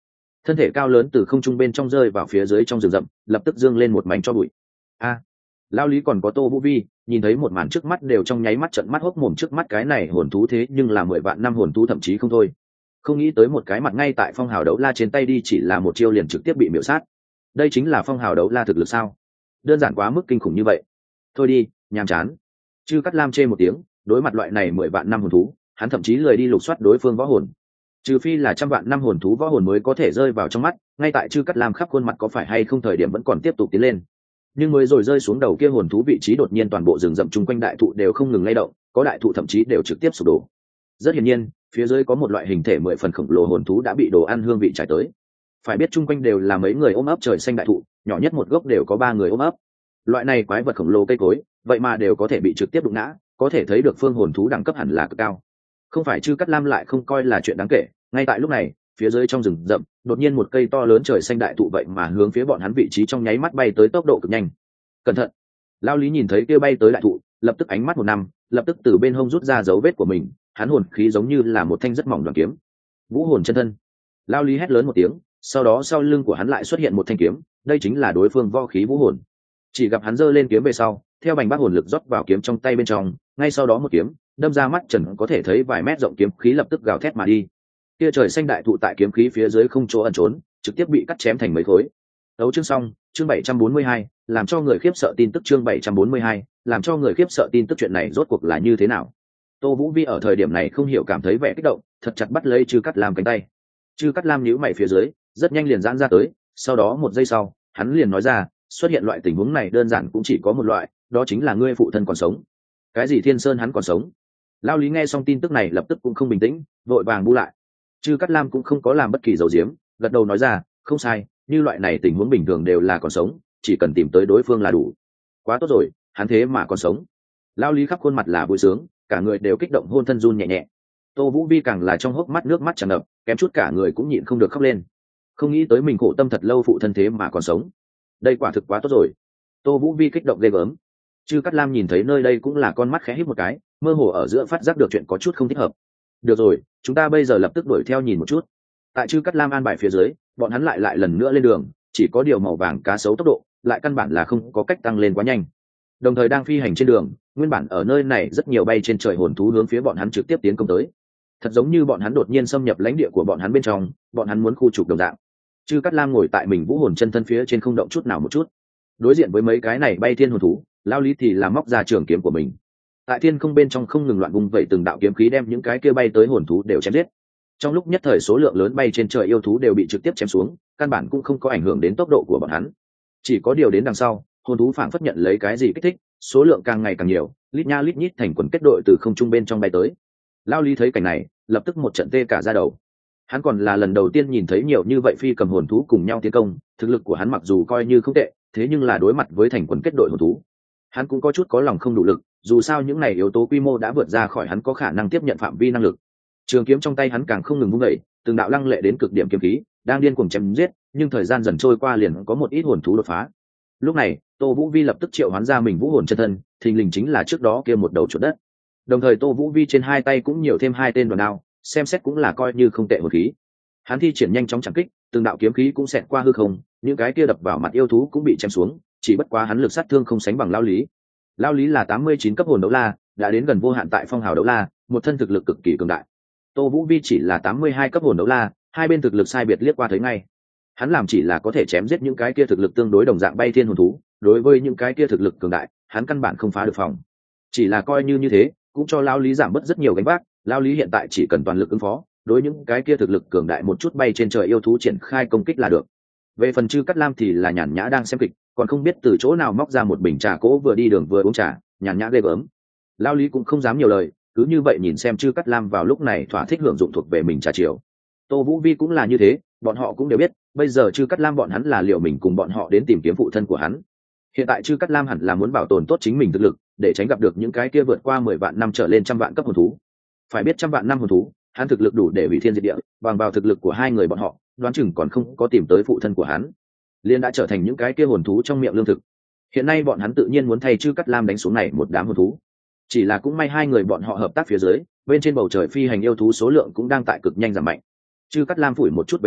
thân thể cao lớn từ không trung bên trong rơi vào phía dưới trong rừng rậm, lập tức dương lên một mảnh cho bụi. A, lao lý còn có Tô Vũ Vi nhìn thấy một màn trước mắt đều trong nháy mắt trợn mắt hốc mồm, trước mắt cái này hồn thú thế nhưng là mười vạn năm hồn thú thậm chí không thôi. Không nghĩ tới một cái mặt ngay tại phong hào đấu la trên tay đi chỉ là một chiêu liền trực tiếp bị miểu sát. Đây chính là phong hào đấu la thực lực sao? Đơn giản quá mức kinh khủng như vậy. Thôi đi, nhàm chán. Chư Cát Lam chê một tiếng, đối mặt loại này mười vạn năm hồn thú, hắn thậm chí lười đi lục soát đối phương võ hồn. Trừ phi là trăm vạn năm hồn thú võ hồn mới có thể rơi vào trong mắt, ngay tại Chư Cát Lam khắp khuôn mặt có phải hay không thời điểm vẫn còn tiếp tục tiến lên. Nhưng mới rồi rơi xuống đầu kia hồn thú vị trí đột nhiên toàn bộ rừng rậm chung quanh đại thụ đều không ngừng lay động, có đại thụ thậm chí đều trực tiếp sụp đổ. Rất hiển nhiên, phía dưới có một loại hình thể mười phần khổng lồ hồn thú đã bị đồ ăn hương vị trải tới. Phải biết chung quanh đều là mấy người ôm ấp trời xanh đại thụ, nhỏ nhất một gốc đều có ba người ôm ấp. Loại này quái vật khổng lồ cây cối, vậy mà đều có thể bị trực tiếp đụng ngã, có thể thấy được phương hồn thú đẳng cấp hẳn là cực cao. Không phải Chư Cát Lam lại không coi là chuyện đáng kể, ngay tại lúc này, phía dưới trong rừng rậm, đột nhiên một cây to lớn trời xanh đại thụ vậy mà hướng phía bọn hắn vị trí trong nháy mắt bay tới tốc độ cực nhanh. Cẩn thận! Lao lý nhìn thấy kia bay tới đại thụ, lập tức ánh mắt một năm, lập tức từ bên hông rút ra dấu vết của mình, hắn hồn khí giống như là một thanh rất mỏng đoàn kiếm. Vũ hồn chân thân! Lao lý hét lớn một tiếng, sau đó sau lưng của hắn lại xuất hiện một thanh kiếm, đây chính là đối phương võ khí vũ hồn. Chỉ gặp hắn giơ lên kiếm về sau, theo bành bác hồn lực rót vào kiếm trong tay bên trong, ngay sau đó một kiếm đâm ra, mắt trần có thể thấy vài mét rộng kiếm khí lập tức gào thét mà đi. Kia trời xanh đại thụ tại kiếm khí phía dưới không chỗ ẩn trốn, trực tiếp bị cắt chém thành mấy khối. Đấu chương xong, chương bảy trăm bốn mươi hai, làm cho người khiếp sợ tin tức chương bảy trăm bốn mươi hai, làm cho người khiếp sợ tin tức chuyện này rốt cuộc là như thế nào? Tô Vũ Vi ở thời điểm này không hiểu cảm thấy vẻ kích động, thật chặt bắt lấy Chư Cát Lam cánh tay. Chư Cát Lam nhíu mày phía dưới, rất nhanh liền giãn ra tới, sau đó một giây sau, hắn liền nói ra, xuất hiện loại tình huống này đơn giản cũng chỉ có một loại, đó chính là ngươi phụ thân còn sống. Cái gì Thiên Sơn hắn còn sống? Lao lý nghe xong tin tức này lập tức cũng không bình tĩnh, vội vàng bu lại. Chư Cát Lam cũng không có làm bất kỳ dầu diếm, gật đầu nói ra, không sai, như loại này tình huống bình thường đều là còn sống, chỉ cần tìm tới đối phương là đủ. Quá tốt rồi, hắn thế mà còn sống. Lao lý khắp khuôn mặt là vui sướng, cả người đều kích động hôn thân run nhẹ nhẹ. Tô Vũ Vi càng là trong hốc mắt nước mắt tràn ngập, kém chút cả người cũng nhịn không được khóc lên. Không nghĩ tới mình khổ tâm thật lâu phụ thân thế mà còn sống, đây quả thực quá tốt rồi. Tô Vũ Vi kích động ghê gớm. Chư Cát Lam nhìn thấy nơi đây cũng là con mắt khẽ híp một cái, mơ hồ ở giữa phát giác được chuyện có chút không thích hợp. Được rồi, chúng ta bây giờ lập tức đuổi theo nhìn một chút. Tại Chư Cát Lam an bài phía dưới, bọn hắn lại lại lần nữa lên đường, chỉ có điều màu vàng cá sấu tốc độ lại căn bản là không có cách tăng lên quá nhanh. Đồng thời đang phi hành trên đường, nguyên bản ở nơi này rất nhiều bay trên trời hồn thú hướng phía bọn hắn trực tiếp tiến công tới. Thật giống như bọn hắn đột nhiên xâm nhập lãnh địa của bọn hắn bên trong, bọn hắn muốn khu trục đồng dạng. Chư Cát Lam ngồi tại mình vũ hồn chân thân phía trên không động chút nào một chút. Đối diện với mấy cái này bay thiên hồn thú, Lao lý thì làm móc ra trường kiếm của mình. Tại thiên không bên trong không ngừng loạn vung vẩy từng đạo kiếm khí đem những cái kia bay tới hồn thú đều chém giết. Trong lúc nhất thời số lượng lớn bay trên trời yêu thú đều bị trực tiếp chém xuống, căn bản cũng không có ảnh hưởng đến tốc độ của bọn hắn. Chỉ có điều đến đằng sau, hồn thú phảng phất nhận lấy cái gì kích thích, số lượng càng ngày càng nhiều, lít nha lít nhít thành quần kết đội từ không trung bên trong bay tới. Lao lý thấy cảnh này, lập tức một trận tê cả da đầu. Hắn còn là lần đầu tiên nhìn thấy nhiều như vậy phi cầm hồn thú cùng nhau tiến công, thực lực của hắn mặc dù coi như không tệ, thế nhưng là đối mặt với thành quần kết đội hồn thú, hắn cũng có chút có lòng không đủ lực, dù sao những này yếu tố quy mô đã vượt ra khỏi hắn có khả năng tiếp nhận phạm vi năng lực. Trường kiếm trong tay hắn càng không ngừng vung dậy, từng đạo lăng lệ đến cực điểm kiếm khí đang điên cuồng chém giết, nhưng thời gian dần trôi qua liền có một ít hồn thú đột phá. Lúc này, Tô Vũ Vi lập tức triệu hoán ra mình vũ hồn chân thân, thình lình chính là trước đó kia một đầu chuột đất. Đồng thời Tô Vũ Vi trên hai tay cũng nhiều thêm hai tên đoàn đao, xem xét cũng là coi như không tệ hồn khí. Hắn thi triển nhanh chóng chẳng kích, từng đạo kiếm khí cũng xẹt qua hư không, những cái kia đập vào mặt yêu thú cũng bị chém xuống, chỉ bất quá hắn lực sát thương không sánh bằng Lao lý. Lao lý là tám mươi chín cấp hồn đấu la, đã đến gần vô hạn tại phong hào đấu la, một thân thực lực cực kỳ cường đại. Tô Vũ Vi chỉ là tám mươi hai cấp hồn đấu la, hai bên thực lực sai biệt liếc qua thấy ngay. Hắn làm chỉ là có thể chém giết những cái kia thực lực tương đối đồng dạng bay thiên hồn thú, đối với những cái kia thực lực cường đại, hắn căn bản không phá được phòng. Chỉ là coi như như thế, cũng cho Lao lý giảm bớt rất nhiều gánh vác. Lao lý hiện tại chỉ cần toàn lực ứng phó, đối những cái kia thực lực cường đại một chút bay trên trời yêu thú triển khai công kích là được. Về phần Chư Cát Lam thì là nhàn nhã đang xem kịch, còn không biết từ chỗ nào móc ra một bình trà cỗ vừa đi đường vừa uống trà, nhàn nhã ghê gớm. Lao lý cũng không dám nhiều lời, cứ như vậy nhìn xem Chư Cát Lam vào lúc này thỏa thích hưởng dụng thuộc về mình trà chiều. Tô Vũ Vi cũng là như thế, bọn họ cũng đều biết, bây giờ Chư Cát Lam bọn hắn là liệu mình cùng bọn họ đến tìm kiếm phụ thân của hắn. Hiện tại Chư Cát Lam hẳn là muốn bảo tồn tốt chính mình thực lực, để tránh gặp được những cái kia vượt qua mười vạn năm trở lên trăm vạn cấp hồn thú. Phải biết trăm vạn năm hồn thú, hắn thực lực đủ để hủy thiên diệt địa, bằng vào thực lực của hai người bọn họ, đoán chừng còn không có tìm tới phụ thân của hắn, liền đã trở thành những cái kia hồn thú trong miệng lương thực. Hiện nay bọn hắn tự nhiên muốn thay Chư Cát Lam đánh xuống này một đám hồn thú. Chỉ là cũng may hai người bọn họ hợp tác phía dưới, bên trên bầu trời phi hành yêu thú số lượng cũng đang tại cực nhanh giảm mạnh. Chư Cát Lam phủi một chút về sau,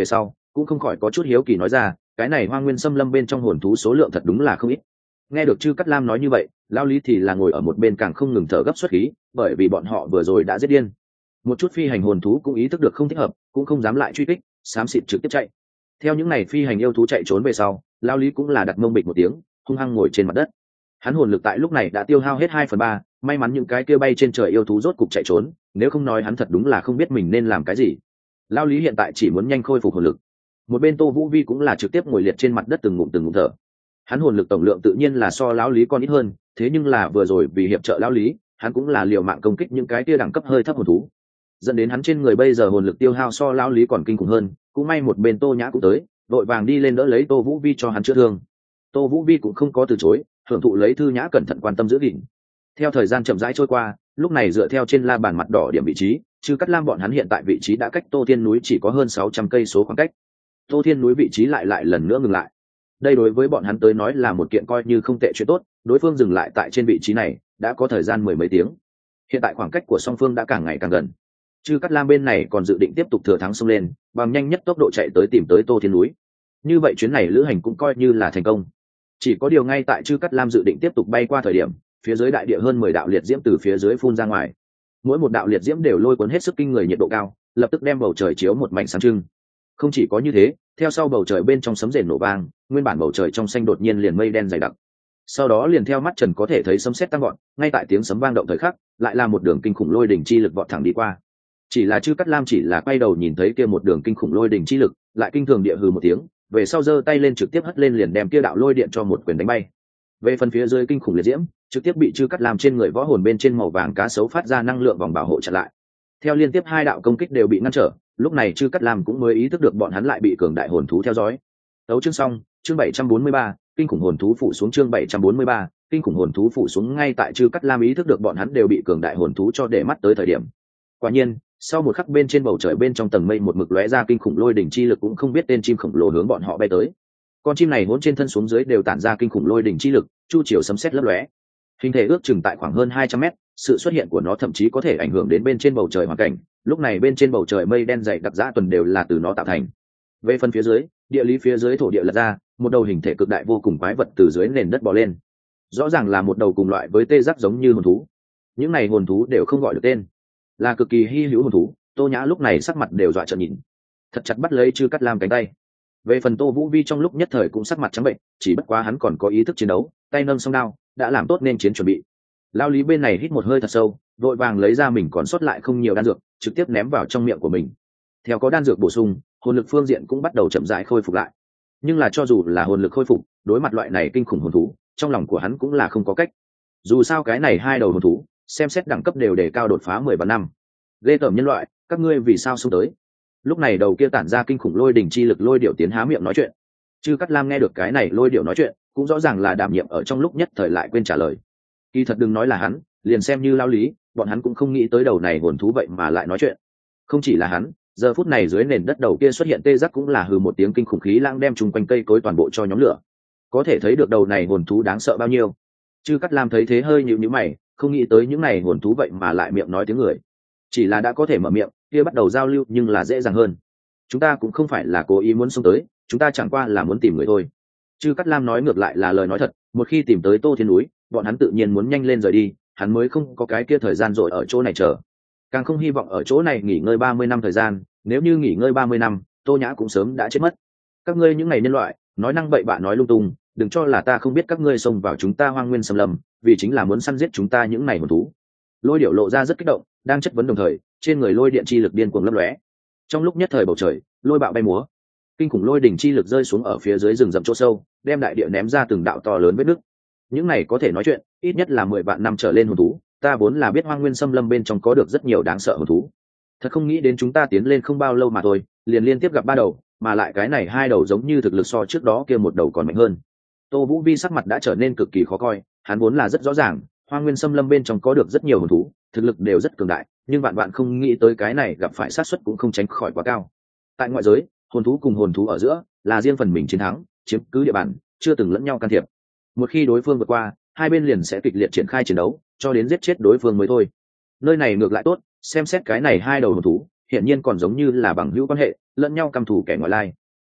cũng không khỏi có chút hiếu kỳ nói ra, cái này hoang nguyên xâm lâm bên trong hồn thú số lượng thật đúng là không ít. Nghe được Chư Cát Lam nói như vậy, Lao Lý thì là ngồi ở một bên càng không ngừng thở gấp xuất khí, bởi vì bọn họ vừa rồi đã giết điên. Một chút phi hành hồn thú cũng ý thức được không thích hợp, cũng không dám lại truy kích, xám xịt trực tiếp chạy. Theo những này phi hành yêu thú chạy trốn về sau, Lao Lý cũng là đặt mông bịch một tiếng, hung hăng ngồi trên mặt đất. Hắn hồn lực tại lúc này đã tiêu hao hết hai phần ba, may mắn những cái kia bay trên trời yêu thú rốt cục chạy trốn, nếu không nói hắn thật đúng là không biết mình nên làm cái gì. Lao Lý hiện tại chỉ muốn nhanh khôi phục hồn lực. Một bên Tô Vũ Vi cũng là trực tiếp ngồi liệt trên mặt đất từng ngụm từng ngụm thở. Hắn hồn lực tổng lượng tự nhiên là so lão Lý còn ít hơn, thế nhưng là vừa rồi vì hiệp trợ lão Lý, hắn cũng là liều mạng công kích những cái kia đẳng cấp hơi thấp hồn thú, dẫn đến hắn trên người bây giờ hồn lực tiêu hao so lão Lý còn kinh khủng hơn. Cũng may một bên Tô Nhã cũng tới, đội vàng đi lên đỡ lấy Tô Vũ Vi cho hắn chữa thương. Tô Vũ Vi cũng không có từ chối, hưởng thụ lấy Thư Nhã cẩn thận quan tâm giữ gìn. Theo thời gian chậm rãi trôi qua, lúc này dựa theo trên la bàn mặt đỏ điểm vị trí, Chư Cát Lam bọn hắn hiện tại vị trí đã cách Tô Thiên núi chỉ có hơn sáu trăm cây số khoảng cách. Tô Thiên núi vị trí lại lại lần nữa ngừng lại. Đây đối với bọn hắn tới nói là một kiện coi như không tệ chuyện tốt, đối phương dừng lại tại trên vị trí này đã có thời gian mười mấy tiếng. Hiện tại khoảng cách của song phương đã càng ngày càng gần. Chư Cát Lam bên này còn dự định tiếp tục thừa thắng xông lên, bằng nhanh nhất tốc độ chạy tới tìm tới Tô Thiên núi. Như vậy chuyến này lữ hành cũng coi như là thành công. Chỉ có điều ngay tại Chư Cát Lam dự định tiếp tục bay qua thời điểm, phía dưới đại địa hơn mười đạo liệt diễm từ phía dưới phun ra ngoài. Mỗi một đạo liệt diễm đều lôi cuốn hết sức kinh người nhiệt độ cao, lập tức đem bầu trời chiếu một mảnh sáng trưng. Không chỉ có như thế, theo sau bầu trời bên trong sấm rền nổ vang, nguyên bản bầu trời trong xanh đột nhiên liền mây đen dày đặc. Sau đó liền theo mắt trần có thể thấy sấm sét tăng vọt, ngay tại tiếng sấm vang động thời khắc, lại là một đường kinh khủng lôi đỉnh chi lực vọt thẳng đi qua. Chỉ là Chư Cát Lam chỉ là quay đầu nhìn thấy kia một đường kinh khủng lôi đỉnh chi lực, lại kinh thường địa hừ một tiếng, về sau giơ tay lên trực tiếp hất lên liền đem kia đạo lôi điện cho một quyền đánh bay. Về phần phía dưới kinh khủng liệt diễm, trực tiếp bị Chư Cát Lam trên người võ hồn bên trên màu vàng cá sấu phát ra năng lượng vòng bảo hộ chặn lại. Theo liên tiếp hai đạo công kích đều bị ngăn trở, lúc này Chư Cát Lam cũng mới ý thức được bọn hắn lại bị cường đại hồn thú theo dõi. Tấu chương xong, chương bảy trăm bốn mươi ba, kinh khủng hồn thú phủ xuống chương bảy trăm bốn mươi ba, kinh khủng hồn thú phủ xuống ngay tại Chư Cát Lam ý thức được bọn hắn đều bị cường đại hồn thú cho để mắt tới thời điểm. Quả nhiên, sau một khắc bên trên bầu trời bên trong tầng mây một mực lóe ra kinh khủng lôi đỉnh chi lực cũng không biết tên chim khổng lồ hướng bọn họ bay tới. Con chim này hỗn trên thân xuống dưới đều tản ra kinh khủng lôi đỉnh chi lực, chu chiều sấm sét lấp lóe. Hình thể ước chừng tại khoảng hơn hai trăm mét, sự xuất hiện của nó thậm chí có thể ảnh hưởng đến bên trên bầu trời hoàn cảnh. Lúc này bên trên bầu trời mây đen dày đặc dã tuần đều là từ nó tạo thành. Về phần phía dưới, địa lý phía dưới thổ địa lật ra, một đầu hình thể cực đại vô cùng quái vật từ dưới nền đất bò lên. Rõ ràng là một đầu cùng loại với tê giác giống như hồn thú. Những này hồn thú đều không gọi được tên, là cực kỳ hy hữu hồn thú. Tô Nhã lúc này sắc mặt đều dọa trợn nhìn, thật chặt bắt lấy Chư Cát Lam cánh tay. Về phần Tô Vũ Vi trong lúc nhất thời cũng sắc mặt trắng bệnh, chỉ bất quá hắn còn có ý thức chiến đấu, tay nâng song đao, đã làm tốt nên chiến chuẩn bị. Lao Lý bên này hít một hơi thật sâu, vội vàng lấy ra mình còn sót lại không nhiều đan dược, trực tiếp ném vào trong miệng của mình. Theo có đan dược bổ sung, hồn lực phương diện cũng bắt đầu chậm rãi khôi phục lại. Nhưng là cho dù là hồn lực khôi phục, đối mặt loại này kinh khủng hồn thú, trong lòng của hắn cũng là không có cách. Dù sao cái này hai đầu hồn thú, xem xét đẳng cấp đều đề cao đột phá mười và năm. Ghê tởm nhân loại, các ngươi vì sao xông tới? Lúc này đầu kia tản ra kinh khủng lôi đỉnh chi lực lôi điểu tiến há miệng nói chuyện. Chư Cát Lam nghe được cái này lôi điểu nói chuyện, cũng rõ ràng là đảm nhiệm ở trong lúc nhất thời lại quên trả lời. Kỳ thật đừng nói là hắn, liền xem như Lao Lý, bọn hắn cũng không nghĩ tới đầu này hồn thú vậy mà lại nói chuyện. Không chỉ là hắn, giờ phút này dưới nền đất đầu kia xuất hiện tê giác cũng là hừ một tiếng kinh khủng khí lãng đem chung quanh cây cối toàn bộ cho nhóm lửa. Có thể thấy được đầu này hồn thú đáng sợ bao nhiêu. Chư Cát Lam thấy thế hơi nhíu nhíu mày, không nghĩ tới những này hồn thú vậy mà lại miệng nói tiếng người. Chỉ là đã có thể mở miệng, kia bắt đầu giao lưu nhưng là dễ dàng hơn. Chúng ta cũng không phải là cố ý muốn xông tới, chúng ta chẳng qua là muốn tìm người thôi. Chư Cát Lam nói ngược lại là lời nói thật, một khi tìm tới Tô Thiên núi, bọn hắn tự nhiên muốn nhanh lên rời đi, hắn mới không có cái kia thời gian rồi ở chỗ này chờ. Càng không hy vọng ở chỗ này nghỉ ngơi ba mươi năm thời gian, nếu như nghỉ ngơi ba mươi năm, Tô Nhã cũng sớm đã chết mất. Các ngươi những ngày nhân loại, nói năng bậy bạ nói lung tung, đừng cho là ta không biết các ngươi xông vào chúng ta hoang nguyên xâm lâm, vì chính là muốn săn giết chúng ta những này hồn thú. Lôi điểu lộ ra rất kích động, đang chất vấn đồng thời, trên người lôi điện chi lực điên cuồng lấp lóe. Trong lúc nhất thời bầu trời, lôi bạo bay múa, kinh khủng lôi đỉnh chi lực rơi xuống ở phía dưới rừng rậm chỗ sâu, đem đại địa ném ra từng đạo to lớn vết nứt. Những này có thể nói chuyện, ít nhất là mười vạn năm trở lên hồn thú, ta vốn là biết hoang nguyên xâm lâm bên trong có được rất nhiều đáng sợ hồn thú. Thật không nghĩ đến chúng ta tiến lên không bao lâu mà thôi, liền liên tiếp gặp ba đầu, mà lại cái này hai đầu giống như thực lực so trước đó kia một đầu còn mạnh hơn. Tô Vũ Vi sắc mặt đã trở nên cực kỳ khó coi, hắn vốn là rất rõ ràng, hoang nguyên xâm lâm bên trong có được rất nhiều hồn thú, thực lực đều rất cường đại, nhưng vạn vạn không nghĩ tới cái này gặp phải sát suất cũng không tránh khỏi quá cao. Tại ngoại giới, hồn thú cùng hồn thú ở giữa là riêng phần mình chiến thắng, chiếm cứ địa bàn, chưa từng lẫn nhau can thiệp. Một khi đối phương vượt qua, hai bên liền sẽ kịch liệt triển khai chiến đấu, cho đến giết chết đối phương mới thôi. Nơi này ngược lại tốt, xem xét cái này hai đầu hồn thú, hiện nhiên còn giống như là bằng hữu quan hệ, lẫn nhau căm thù kẻ ngoại lai.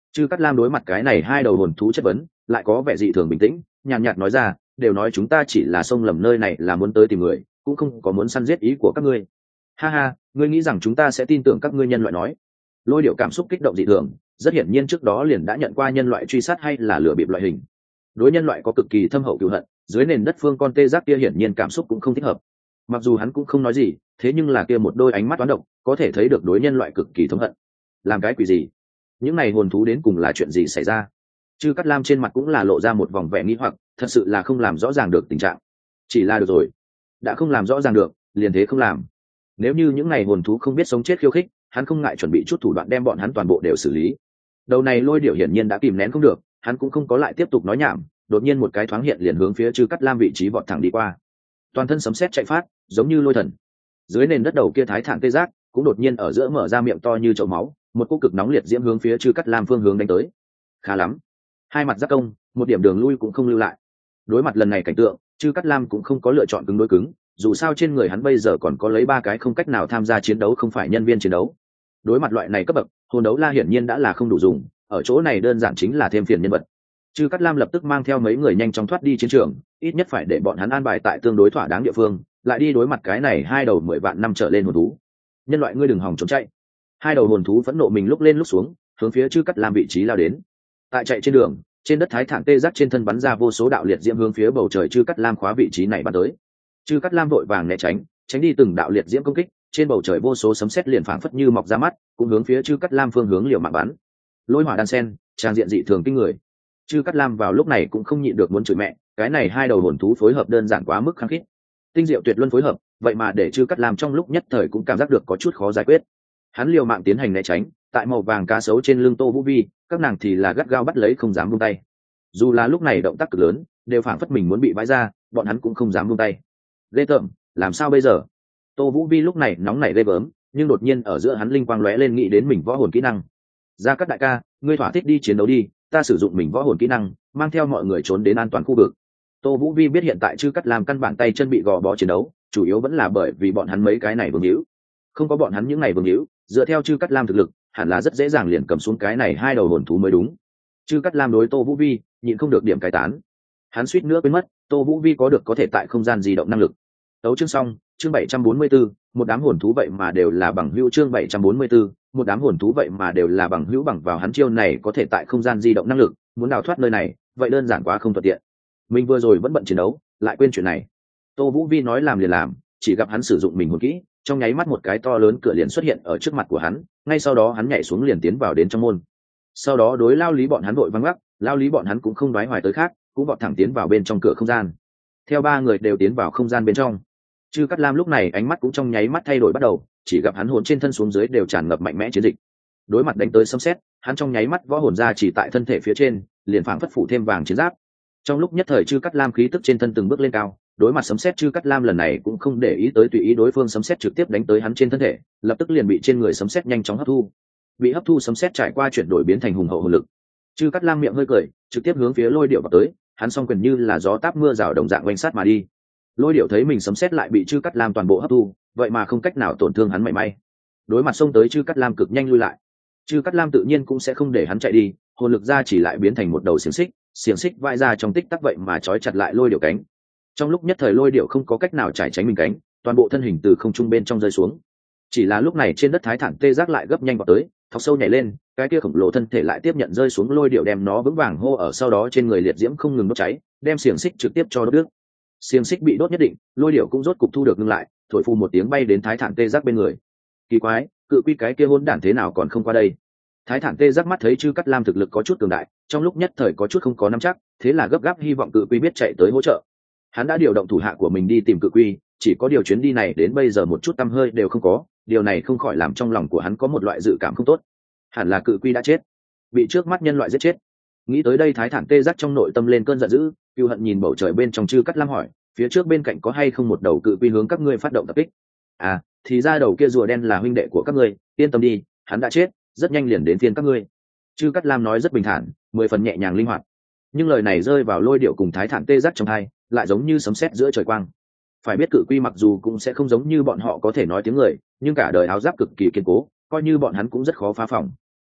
Chư Cát Lam đối mặt cái này hai đầu hồn thú chất vấn lại có vẻ dị thường bình tĩnh, nhàn nhạt nói ra, đều nói chúng ta chỉ là xông lầm nơi này là muốn tới tìm người, cũng không có muốn săn giết ý của các ngươi. Ha ha, ngươi nghĩ rằng chúng ta sẽ tin tưởng các ngươi nhân loại nói? Lôi Điệu cảm xúc kích động dị thường, rất hiển nhiên trước đó liền đã nhận qua nhân loại truy sát hay là lừa bịp loại hình, đối nhân loại có cực kỳ thâm hậu cừu hận. Dưới nền đất phương con tê giác kia hiển nhiên cảm xúc cũng không thích hợp, mặc dù hắn cũng không nói gì, thế nhưng là kia một đôi ánh mắt toán độc có thể thấy được đối nhân loại cực kỳ thống hận. Làm cái quỷ gì? Những này hồn thú đến cùng là chuyện gì xảy ra? Chư Cát Lam trên mặt cũng là lộ ra một vòng vẻ nghi hoặc, thật sự là không làm rõ ràng được tình trạng. Chỉ là được rồi, đã không làm rõ ràng được liền thế không làm. Nếu như những này hồn thú không biết sống chết khiêu khích, hắn không ngại chuẩn bị chút thủ đoạn đem bọn hắn toàn bộ đều xử lý. Đầu này Lôi Điểu hiển nhiên đã kìm nén không được, hắn cũng không có lại tiếp tục nói nhảm, đột nhiên một cái thoáng hiện liền hướng phía Chư Cát Lam vị trí vọt thẳng đi qua. Toàn thân sấm sét chạy phát, giống như lôi thần. Dưới nền đất đầu kia thái thản tê giác cũng đột nhiên ở giữa mở ra miệng to như chậu máu, một cỗ cực nóng liệt diễm hướng phía Chư Cát Lam phương hướng đánh tới. Khá lắm, hai mặt giáp công, một điểm đường lui cũng không lưu lại. Đối mặt lần này cảnh tượng, Chư Cát Lam cũng không có lựa chọn cứng đối cứng, dù sao trên người hắn bây giờ còn có lấy ba cái không cách nào tham gia chiến đấu không phải nhân viên chiến đấu. Đối mặt loại này cấp bậc, hồn đấu la hiển nhiên đã là không đủ dùng, ở chỗ này đơn giản chính là thêm phiền nhân vật. Chư Cát Lam lập tức mang theo mấy người nhanh chóng thoát đi chiến trường, ít nhất phải để bọn hắn an bài tại tương đối thỏa đáng địa phương, lại đi đối mặt cái này hai đầu mười vạn năm trở lên hồn thú. Nhân loại ngươi đừng hòng trốn chạy. Hai đầu hồn thú phẫn nộ mình lúc lên lúc xuống, hướng phía Chư Cát Lam vị trí lao đến. Tại chạy trên đường, trên đất thái thản tê giác trên thân bắn ra vô số đạo liệt diễm hướng phía bầu trời Chư Cát Lam khóa vị trí này bắn tới. Chư Cát Lam vội vàng né tránh, tránh đi từng đạo liệt diễm công kích, trên bầu trời vô số sấm sét liền phảng phất như mọc ra mắt, cũng hướng phía Chư Cát Lam phương hướng liều mạng bắn. Lôi hỏa đan sen, trang diện dị thường kinh người. Chư Cát Lam vào lúc này cũng không nhịn được muốn chửi mẹ, cái này hai đầu hồn thú phối hợp đơn giản quá mức khăng khít. Tinh diệu tuyệt luân phối hợp, vậy mà để Chư Cát Lam trong lúc nhất thời cũng cảm giác được có chút khó giải quyết. Hắn liều mạng tiến hành né tránh, tại màu vàng cá sấu trên lưng Tô Vũ Vi, các nàng thì là gắt gao bắt lấy không dám buông tay. Dù là lúc này động tác cực lớn, đều phảng phất mình muốn bị vãi ra, bọn hắn cũng không dám buông tay. Ghê tởm, làm sao bây giờ? Tô Vũ Vi lúc này nóng nảy ghê gớm, nhưng đột nhiên ở giữa hắn linh quang lóe lên nghĩ đến mình võ hồn kỹ năng. Gia Cát đại ca, ngươi thỏa thích đi chiến đấu đi, ta sử dụng mình võ hồn kỹ năng, mang theo mọi người trốn đến an toàn khu vực. Tô Vũ Vi biết hiện tại Chư Cát Lam căn bản tay chân bị gò bó chiến đấu, chủ yếu vẫn là bởi vì bọn hắn mấy cái này vương hữu. Không có bọn hắn những này vương hữu, dựa theo Chư Cát Lam thực lực, hẳn là rất dễ dàng liền cầm xuống cái này hai đầu hồn thú mới đúng. Chư Cát Lam đối Tô Vũ Vi, nhịn không được điểm cai tán. Hắn suýt nữa quên mất, Tô Vũ Vi có được có thể tại không gian di động năng lực. Tấu chương xong, chương bảy trăm bốn mươi 4, một đám hồn thú vậy mà đều là bằng hữu chương bảy trăm bốn mươi 4, một đám hồn thú vậy mà đều là bằng hữu bằng vào hắn chiêu này có thể tại không gian di động năng lực, muốn đào thoát nơi này, vậy đơn giản quá không thuận tiện. Mình vừa rồi vẫn bận chiến đấu, lại quên chuyện này. Tô Vũ Vi nói làm liền làm, chỉ gặp hắn sử dụng mình hồn kỹ, trong nháy mắt một cái to lớn cửa liền xuất hiện ở trước mặt của hắn, ngay sau đó hắn nhảy xuống liền tiến vào đến trong môn. Sau đó đối Lao Lý bọn hắn vội văng gác, Lao Lý bọn hắn cũng không đoái hoài tới khác, cũng vọt thẳng tiến vào bên trong cửa không gian. Theo ba người đều tiến vào không gian bên trong. Chư Cát Lam lúc này ánh mắt cũng trong nháy mắt thay đổi bắt đầu, chỉ gặp hắn hồn trên thân xuống dưới đều tràn ngập mạnh mẽ chiến dịch. Đối mặt đánh tới sấm sét, hắn trong nháy mắt võ hồn ra chỉ tại thân thể phía trên, liền phảng phất phủ thêm vàng chiến giáp. Trong lúc nhất thời Chư Cát Lam khí tức trên thân từng bước lên cao, đối mặt sấm sét Chư Cát Lam lần này cũng không để ý tới tùy ý đối phương sấm sét trực tiếp đánh tới hắn trên thân thể, lập tức liền bị trên người sấm sét nhanh chóng hấp thu. Bị hấp thu sấm sét trải qua chuyển đổi biến thành hùng hậu hồn lực. Chư Cát Lam miệng hơi cười, trực tiếp hướng phía Lôi Điểu vào tới, hắn song quyền như là gió táp mưa rào đồng dạng quanh sát mà đi. Lôi Điểu thấy mình sấm sét lại bị Chư Cát Lam toàn bộ hấp thu, vậy mà không cách nào tổn thương hắn mảy may. Đối mặt xông tới Chư Cát Lam cực nhanh lui lại. Chư Cát Lam tự nhiên cũng sẽ không để hắn chạy đi, hồn lực ra chỉ lại biến thành một đầu xiềng xích, xiềng xích vãi ra trong tích tắc vậy mà trói chặt lại Lôi Điểu cánh. Trong lúc nhất thời Lôi Điểu không có cách nào trải tránh mình cánh, toàn bộ thân hình từ không trung bên trong rơi xuống. Chỉ là lúc này trên đất thái thản tê giác lại gấp nhanh vào tới, thọc sâu nhảy lên, cái kia khổng lồ thân thể lại tiếp nhận rơi xuống Lôi Điểu đem nó vững vàng hô ở sau đó trên người liệt diễm không ngừng đốt cháy, đem xiềng xích trực tiếp cho đốt đứt. Xiềng xích bị đốt nhất định, Lôi Điểu cũng rốt cục thu được ngưng lại, thổi phù một tiếng bay đến thái thản tê giác bên người. Kỳ quái, cự quy cái kia hỗn đản thế nào còn không qua đây? Thái thản tê giác mắt thấy Chư Cát Lam thực lực có chút cường đại, trong lúc nhất thời có chút không có nắm chắc, thế là gấp gáp hy vọng cự quy biết chạy tới hỗ trợ. Hắn đã điều động thủ hạ của mình đi tìm cự quy, chỉ có điều chuyến đi này đến bây giờ một chút tăm hơi đều không có, điều này không khỏi làm trong lòng của hắn có một loại dự cảm không tốt. Hẳn là cự quy đã chết, bị trước mắt nhân loại giết chết. Nghĩ tới đây thái thản tê giác trong nội tâm lên cơn giận dữ, cừu hận nhìn bầu trời bên trong Chư Cát Lam hỏi, phía trước bên cạnh có hay không một đầu cự quy hướng các ngươi phát động tập kích? À, thì ra đầu kia rùa đen là huynh đệ của các ngươi, yên tâm đi, hắn đã chết, rất nhanh liền đến phiên các ngươi. Chư Cát Lam nói rất bình thản, mười phần nhẹ nhàng linh hoạt, nhưng lời này rơi vào Lôi Điểu cùng thái thản tê giác trong tai, lại giống như sấm sét giữa trời quang. Phải biết cự quy mặc dù cũng sẽ không giống như bọn họ có thể nói tiếng người, nhưng cả đời áo giáp cực kỳ kiên cố, coi như bọn hắn cũng rất khó phá phòng.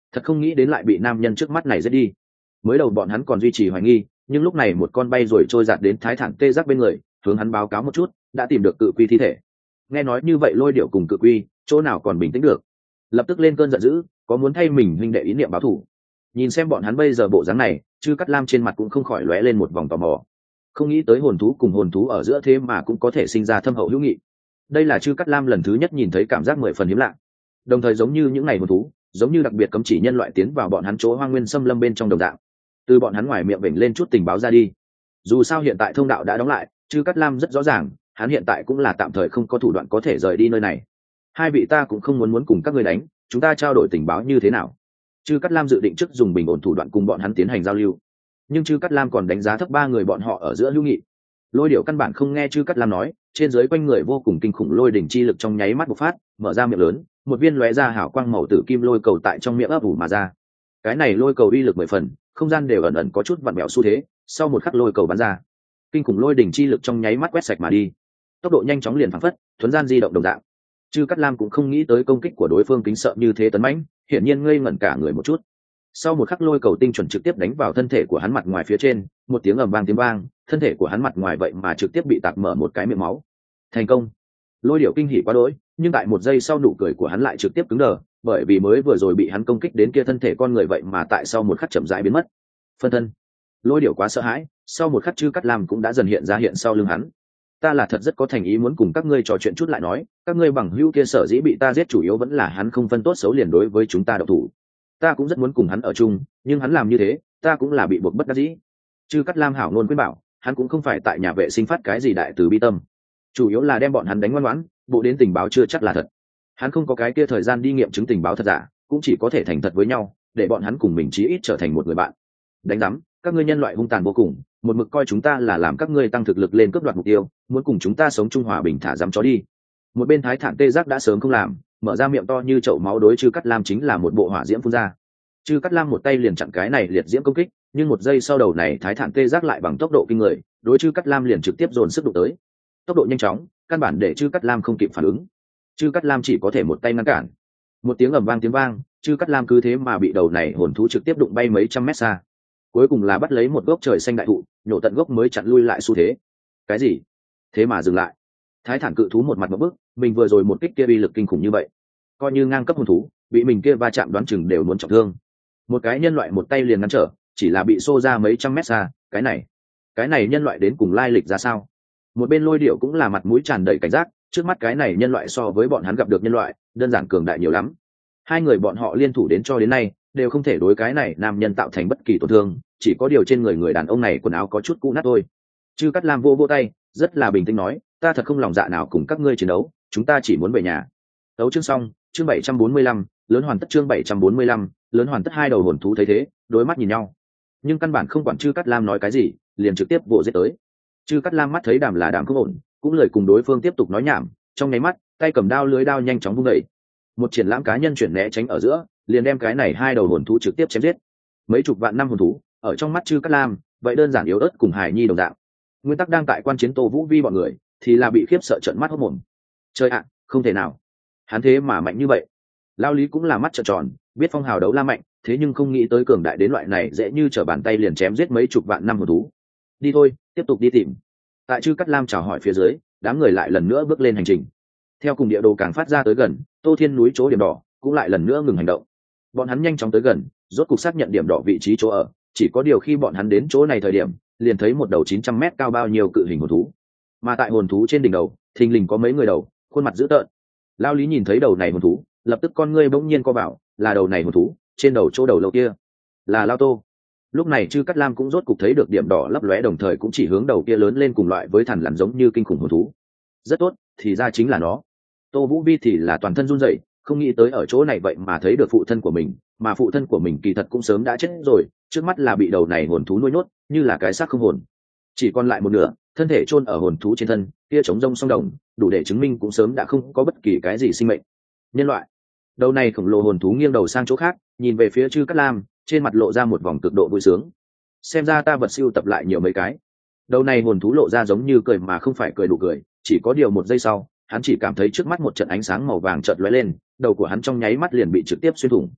thật không nghĩ đến lại bị nam nhân trước mắt này giết đi. Mới đầu bọn hắn còn duy trì hoài nghi, nhưng lúc này một con bay rồi trôi giạt đến thái thản tê giác bên người, hướng hắn báo cáo một chút, đã tìm được cự quy thi thể. Nghe nói như vậy Lôi Điểu cùng cự quy chỗ nào còn bình tĩnh được, lập tức lên cơn giận dữ, có muốn thay mình huynh đệ ý niệm báo thù. Nhìn xem bọn hắn bây giờ bộ dáng này, Chư Cát Lam trên mặt cũng không khỏi lóe lên một vòng tò mò. Không nghĩ tới hồn thú cùng hồn thú ở giữa thế mà cũng có thể sinh ra thâm hậu hữu nghị. Đây là Chư Cát Lam lần thứ nhất nhìn thấy cảm giác mười phần hiếm lạ. Đồng thời giống như những ngày hồn thú, giống như đặc biệt cấm chỉ nhân loại tiến vào bọn hắn chỗ hoang nguyên xâm lâm bên trong đồng dạng. Từ bọn hắn ngoài miệng vểnh lên chút tình báo ra đi. Dù sao hiện tại thông đạo đã đóng lại, Chư Cát Lam rất rõ ràng, hắn hiện tại cũng là tạm thời không có thủ đoạn có thể rời đi nơi này. Hai vị ta cũng không muốn muốn cùng các ngươi đánh, chúng ta trao đổi tình báo như thế nào? Chư Cát Lam dự định trước dùng bình ổn thủ đoạn cùng bọn hắn tiến hành giao lưu, nhưng Chư Cát Lam còn đánh giá thấp ba người bọn họ ở giữa hữu nghị. Lôi Điểu căn bản không nghe Chư Cát Lam nói, trên dưới quanh người vô cùng kinh khủng lôi đỉnh chi lực trong nháy mắt bộc phát, mở ra miệng lớn, một viên lóe ra hào quang màu tử kim lôi cầu tại trong miệng ấp ủ mà ra. Cái này lôi cầu uy lực mười phần, không gian đều ẩn ẩn có chút vặn vẹo xu thế, sau một khắc lôi cầu bắn ra, kinh khủng lôi đỉnh chi lực trong nháy mắt quét sạch mà đi, tốc độ nhanh chóng liền phảng phất thuấn gian di động đồng dạng. Chư Cát Lam cũng không nghĩ tới công kích của đối phương kính sợ như thế tấn mãnh, hiển nhiên ngây ngẩn cả người một chút. Sau một khắc lôi cầu tinh chuẩn trực tiếp đánh vào thân thể của hắn mặt ngoài phía trên, một tiếng ầm vang tiếng vang, thân thể của hắn mặt ngoài vậy mà trực tiếp bị tạc mở một cái miệng máu. Thành công. Lôi Điểu kinh hỉ quá đỗi, nhưng tại một giây sau nụ cười của hắn lại trực tiếp cứng đờ, bởi vì mới vừa rồi bị hắn công kích đến kia thân thể con người vậy mà tại sau một khắc chậm rãi biến mất. Phân thân. Lôi Điểu quá sợ hãi, sau một khắc Chư Cát Lam cũng đã dần hiện ra hiện sau lưng hắn. Ta là thật rất có thành ý muốn cùng các ngươi trò chuyện chút lại nói, các ngươi bằng hữu kia sở dĩ bị ta giết chủ yếu vẫn là hắn không phân tốt xấu liền đối với chúng ta độc thủ. Ta cũng rất muốn cùng hắn ở chung, nhưng hắn làm như thế, ta cũng là bị buộc bất đắc dĩ. Chư Cát Lam hảo ngôn khuyên bảo, hắn cũng không phải tại nhà vệ sinh phát cái gì đại từ bi tâm, chủ yếu là đem bọn hắn đánh ngoan ngoãn, bộ đến tình báo chưa chắc là thật. Hắn không có cái kia thời gian đi nghiệm chứng tình báo thật giả, cũng chỉ có thể thành thật với nhau, để bọn hắn cùng mình chí ít trở thành một người bạn. Đánh rắm, các ngươi nhân loại hung tàn vô cùng, một mực coi chúng ta là làm các ngươi tăng thực lực lên cướp đoạt mục tiêu, muốn cùng chúng ta sống chung hòa bình thả dám chó đi. Một bên thái thản tê giác đã sớm không làm, mở ra miệng to như chậu máu đối Chư Cát Lam chính là một bộ hỏa diễm phun ra. Chư Cát Lam một tay liền chặn cái này liệt diễm công kích, nhưng một giây sau đầu này thái thản tê giác lại bằng tốc độ kinh người, đối Chư Cát Lam liền trực tiếp dồn sức đụng tới. Tốc độ nhanh chóng, căn bản để Chư Cát Lam không kịp phản ứng. Chư Cát Lam chỉ có thể một tay ngăn cản. Một tiếng ầm vang tiếng vang, Chư Cát Lam cứ thế mà bị đầu này hồn thú trực tiếp đụng bay mấy trăm mét xa. Cuối cùng là bắt lấy một gốc trời xanh đại thụ, nhổ tận gốc mới chặn lui lại xu thế. Cái gì? Thế mà dừng lại. Thái thản cự thú một mặt một bức, mình vừa rồi một kích kia uy lực kinh khủng như vậy, coi như ngang cấp hồn thú, bị mình kia va chạm đoán chừng đều muốn trọng thương. Một cái nhân loại một tay liền ngăn trở, chỉ là bị xô ra mấy trăm mét xa, cái này, cái này nhân loại đến cùng lai lịch ra sao? Một bên Lôi Điểu cũng là mặt mũi tràn đầy cảnh giác, trước mắt cái này nhân loại so với bọn hắn gặp được nhân loại, đơn giản cường đại nhiều lắm. Hai người bọn họ liên thủ đến cho đến nay, đều không thể đối cái này nam nhân tạo thành bất kỳ tổn thương, chỉ có điều trên người người đàn ông này quần áo có chút cũ nát thôi. Chư Cát Lam vô vô tay, rất là bình tĩnh nói, ta thật không lòng dạ nào cùng các ngươi chiến đấu, chúng ta chỉ muốn về nhà. Đấu chương xong, chương bảy trăm bốn mươi lăm, lớn hoàn tất chương bảy trăm bốn mươi lăm, lớn hoàn tất. Hai đầu hồn thú thấy thế, đối mắt nhìn nhau, nhưng căn bản không quản Chư Cát Lam nói cái gì, liền trực tiếp vồ giết tới. Chư Cát Lam mắt thấy đàm là đàm không ổn, cũng lời cùng đối phương tiếp tục nói nhảm, trong nháy mắt, tay cầm đao lưới đao nhanh chóng vung đẩy, một triển lãm cá nhân chuyển né tránh ở giữa, liền đem cái này hai đầu hồn thú trực tiếp chém giết. Mấy chục vạn năm hồn thú, ở trong mắt Chư Cát Lam, vậy đơn giản yếu ớt cùng hài nhi đồng dạng. Nguyên tắc đang tại quan chiến Tô Vũ Vi bọn người, thì là bị khiếp sợ trợn mắt hốt mồm. Trời ạ, không thể nào, hắn thế mà mạnh như vậy. Lao Lý cũng là mắt trợn tròn, biết phong hào đấu la mạnh, thế nhưng không nghĩ tới cường đại đến loại này dễ như trở bàn tay liền chém giết mấy chục vạn năm hồn thú. Đi thôi, tiếp tục đi tìm. Tại Chư Cát Lam chào hỏi phía dưới, đám người lại lần nữa bước lên hành trình. Theo cùng địa đồ càng phát ra tới gần, Tô Thiên núi chỗ điểm đỏ cũng lại lần nữa ngừng hành động. Bọn hắn nhanh chóng tới gần, rốt cục xác nhận điểm đỏ vị trí chỗ ở, chỉ có điều khi bọn hắn đến chỗ này thời điểm, liền thấy một đầu chín trăm mét cao bao nhiêu cự hình hồn thú. Mà tại hồn thú trên đỉnh đầu, thình lình có mấy người đầu, khuôn mặt dữ tợn. Lao Lý nhìn thấy đầu này hồn thú, lập tức con ngươi bỗng nhiên co vào, là đầu này hồn thú, trên đầu chỗ đầu lâu kia, là Lao Tô. Lúc này Chư Cát Lam cũng rốt cục thấy được điểm đỏ lấp lóe, đồng thời cũng chỉ hướng đầu kia lớn lên cùng loại với thằn lằn giống như kinh khủng hồn thú. Rất tốt, thì ra chính là nó. Tô Vũ Vi thì là toàn thân run rẩy, không nghĩ tới ở chỗ này vậy mà thấy được phụ thân của mình, mà phụ thân của mình kỳ thật cũng sớm đã chết rồi, trước mắt là bị đầu này hồn thú nuôi nhốt, như là cái xác không hồn, chỉ còn lại một nửa, thân thể chôn ở hồn thú trên thân, kia trống rông song đồng, đủ để chứng minh cũng sớm đã không có bất kỳ cái gì sinh mệnh. Nhân loại. Đầu này khổng lồ hồn thú nghiêng đầu sang chỗ khác, nhìn về phía Chư Cát Lam, trên mặt lộ ra một vòng cực độ vui sướng. Xem ra ta vật siêu tập lại nhiều mấy cái. Đầu này hồn thú lộ ra giống như cười mà không phải cười đủ cười, chỉ có điều một giây sau, hắn chỉ cảm thấy trước mắt một trận ánh sáng màu vàng chợt lóe lên, đầu của hắn trong nháy mắt liền bị trực tiếp xuyên thủng.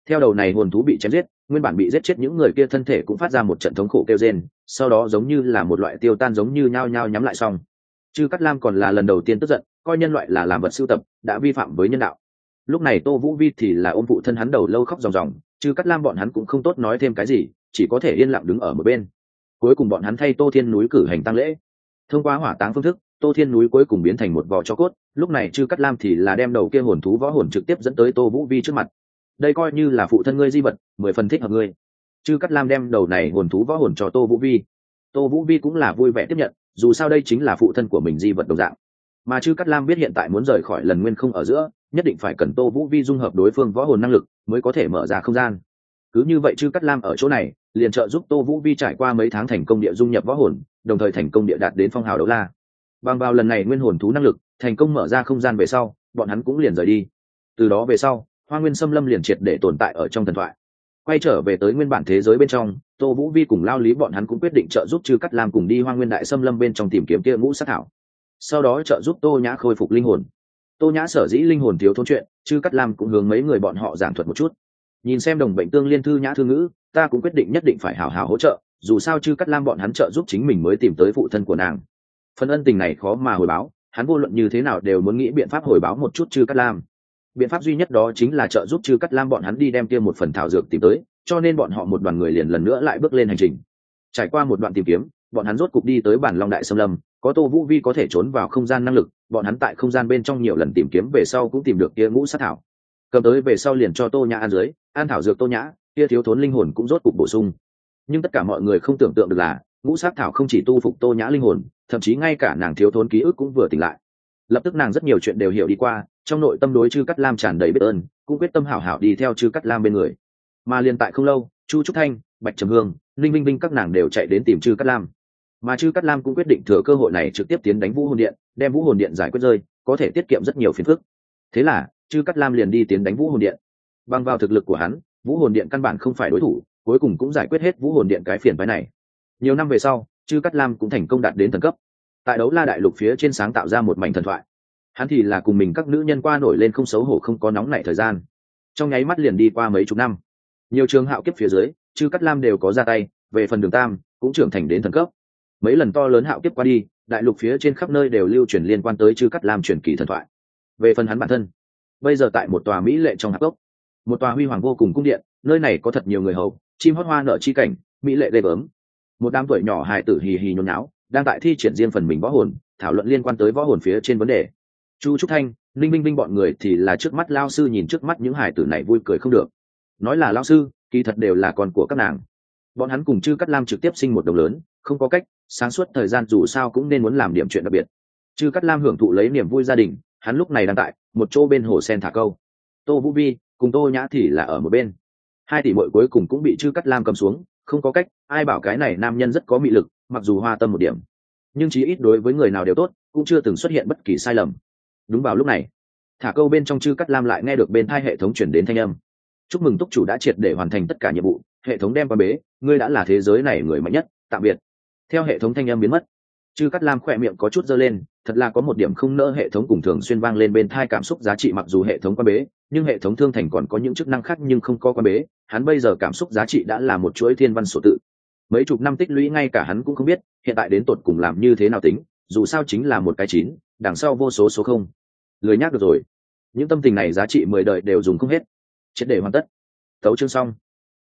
Theo đầu này hồn thú bị chém giết, nguyên bản bị giết chết những người kia thân thể cũng phát ra một trận thống khổ kêu rên, sau đó giống như là một loại tiêu tan, giống như nhao nhao nhắm lại xong. Chư Cát Lam còn là lần đầu tiên tức giận, coi nhân loại là làm vật sưu tập, đã vi phạm với nhân đạo. Lúc này Tô Vũ Vi thì là ôm phụ thân hắn đầu lâu khóc ròng ròng, Chư Cát Lam bọn hắn cũng không tốt nói thêm cái gì, chỉ có thể yên lặng đứng ở một bên. Cuối cùng bọn hắn thay Tô Thiên núi cử hành tang lễ. Thông qua hỏa táng phương thức, Tô Thiên núi cuối cùng biến thành một vỏ tro cốt, lúc này Chư Cát Lam thì là đem đầu kia hồn thú võ hồn trực tiếp dẫn tới Tô Vũ Vi trước mặt. Đây coi như là phụ thân ngươi di vật, mười phần thích hợp ngươi. Chư Cát Lam đem đầu này hồn thú võ hồn cho Tô Vũ Vi. Tô Vũ Vi cũng là vui vẻ tiếp nhận, dù sao đây chính là phụ thân của mình di vật đồng dạng. Mà Chư Cát Lam biết hiện tại muốn rời khỏi lần nguyên không ở giữa, nhất định phải cần Tô Vũ Vi dung hợp đối phương võ hồn năng lực mới có thể mở ra không gian. Cứ như vậy Chư Cát Lam ở chỗ này liền trợ giúp Tô Vũ Vi trải qua mấy tháng thành công địa dung nhập võ hồn, đồng thời thành công địa đạt đến phong hào đấu la. Bằng vào lần này nguyên hồn thú năng lực, thành công mở ra không gian về sau, bọn hắn cũng liền rời đi. Từ đó về sau, Hoa Nguyên Xâm Lâm liền triệt để tồn tại ở trong thần thoại. Quay trở về tới nguyên bản thế giới bên trong, Tô Vũ Vi cùng Lao Lý bọn hắn cũng quyết định trợ giúp Chư Cát Lam cùng đi Hoa Nguyên Đại Xâm Lâm bên trong tìm kiếm kia ngũ sát thảo. Sau đó trợ giúp Tô Nhã khôi phục linh hồn. Tô Nhã sở dĩ linh hồn thiếu thốn chuyện, Chư Cát Lam cũng hướng mấy người bọn họ giảng thuật một chút. Nhìn xem đồng bệnh tương liên thư nhã thư ngữ, ta cũng quyết định nhất định phải hảo hảo hỗ trợ, dù sao Chư Cát Lam bọn hắn trợ giúp chính mình mới tìm tới phụ thân của nàng. Phần ân tình này khó mà hồi báo, hắn vô luận như thế nào đều muốn nghĩ biện pháp hồi báo một chút Chư Cát Lam. Biện pháp duy nhất đó chính là trợ giúp Chư Cát Lam bọn hắn đi đem kia một phần thảo dược tìm tới, cho nên bọn họ một đoàn người liền lần nữa lại bước lên hành trình. Trải qua một đoạn tìm kiếm, bọn hắn rốt cục đi tới bản Long Đại Xâm Lâm, có Tô Vũ Vi có thể trốn vào không gian năng lực, bọn hắn tại không gian bên trong nhiều lần tìm kiếm về sau cũng tìm được kia ngũ sát thảo. Cầm tới về sau liền cho Tô Nhã ăn dưới, ăn thảo dược Tô Nhã, kia thiếu thốn linh hồn cũng rốt cục bổ sung. Nhưng tất cả mọi người không tưởng tượng được là, ngũ sát thảo không chỉ tu phục Tô Nhã linh hồn, thậm chí ngay cả nàng thiếu thốn ký ức cũng vừa tỉnh lại. Lập tức nàng rất nhiều chuyện đều hiểu đi qua, trong nội tâm đối Chư Cát Lam tràn đầy biết ơn, cũng quyết tâm hảo hảo đi theo Chư Cát Lam bên người. Mà liền tại không lâu, Chu Trúc Thanh, Bạch Trầm Hương, Linh Vinh Vinh các nàng đều chạy đến tìm Chư Cát Lam. Mà Chư Cát Lam cũng quyết định thừa cơ hội này trực tiếp tiến đánh Vũ Hồn Điện, đem Vũ Hồn Điện giải quyết rơi, có thể tiết kiệm rất nhiều phiền phức. Thế là, Chư Cát Lam liền đi tiến đánh Vũ Hồn Điện. Bằng vào thực lực của hắn, Vũ Hồn Điện căn bản không phải đối thủ, cuối cùng cũng giải quyết hết Vũ Hồn Điện cái phiền phức này. Nhiều năm về sau, Chư Cát Lam cũng thành công đạt đến thần cấp. Tại Đấu La Đại Lục phía trên sáng tạo ra một mảnh thần thoại. Hắn thì là cùng mình các nữ nhân qua nổi lên không xấu hổ không có nóng nảy thời gian. Trong nháy mắt liền đi qua mấy chục năm. Nhiều trường hạo kiếp phía dưới, Chư Cát Lam đều có ra tay, về phần Đường Tam cũng trưởng thành đến thần cấp. Mấy lần to lớn hạo kiếp qua đi, đại lục phía trên khắp nơi đều lưu truyền liên quan tới Chư Cát Lam truyền kỳ thần thoại. Về phần hắn bản thân, bây giờ tại một tòa mỹ lệ trong hạp cốc, một tòa huy hoàng vô cùng cung điện, nơi này có thật nhiều người hầu, chim hót hoa nở chi cảnh, mỹ lệ ghê gớm. Một đám tuổi nhỏ hài tử hì hì nhốn nháo, đang tại thi triển riêng phần mình võ hồn, thảo luận liên quan tới võ hồn phía trên vấn đề. Chu Trúc Thanh, Linh Vinh Vinh bọn người thì là trước mắt lao sư nhìn trước mắt những hài tử này vui cười không được. Nói là lao sư, kỳ thật đều là con của các nàng. Bọn hắn cùng Chư Cát Lam trực tiếp sinh một đồng lớn, không có cách, sáng suốt thời gian dù sao cũng nên muốn làm điểm chuyện đặc biệt. Chư Cát Lam hưởng thụ lấy niềm vui gia đình, hắn lúc này đang tại một chỗ bên hồ sen thả câu. Tô Vũ Vi cùng Tô Nhã thì là ở một bên. Hai tỷ muội cuối cùng cũng bị Chư Cát Lam cầm xuống, không có cách, ai bảo cái này nam nhân rất có mị lực, mặc dù hoa tâm một điểm, nhưng chí ít đối với người nào đều tốt, cũng chưa từng xuất hiện bất kỳ sai lầm. Đúng vào lúc này, thả câu bên trong Chư Cát Lam lại nghe được bên tai hệ thống chuyển đến thanh âm. Chúc mừng túc chủ đã triệt để hoàn thành tất cả nhiệm vụ, hệ thống đem qua bế, ngươi đã là thế giới này người mạnh nhất, tạm biệt. Theo hệ thống thanh âm biến mất, Chư Cát Lam khỏe miệng có chút giơ lên, thật là có một điểm không nỡ hệ thống cùng thường xuyên vang lên bên tai cảm xúc giá trị, mặc dù hệ thống qua bế, nhưng hệ thống thương thành còn có những chức năng khác nhưng không có qua bế, hắn bây giờ cảm xúc giá trị đã là một chuỗi thiên văn số tự. Mấy chục năm tích lũy ngay cả hắn cũng không biết, hiện tại đến tột cùng làm như thế nào tính, dù sao chính là một cái chín, đằng sau vô số số không. Lười nhác được rồi. Những tâm tình này giá trị mười đời đều dùng không hết. Triệt để hoàn tất. Tấu chương xong.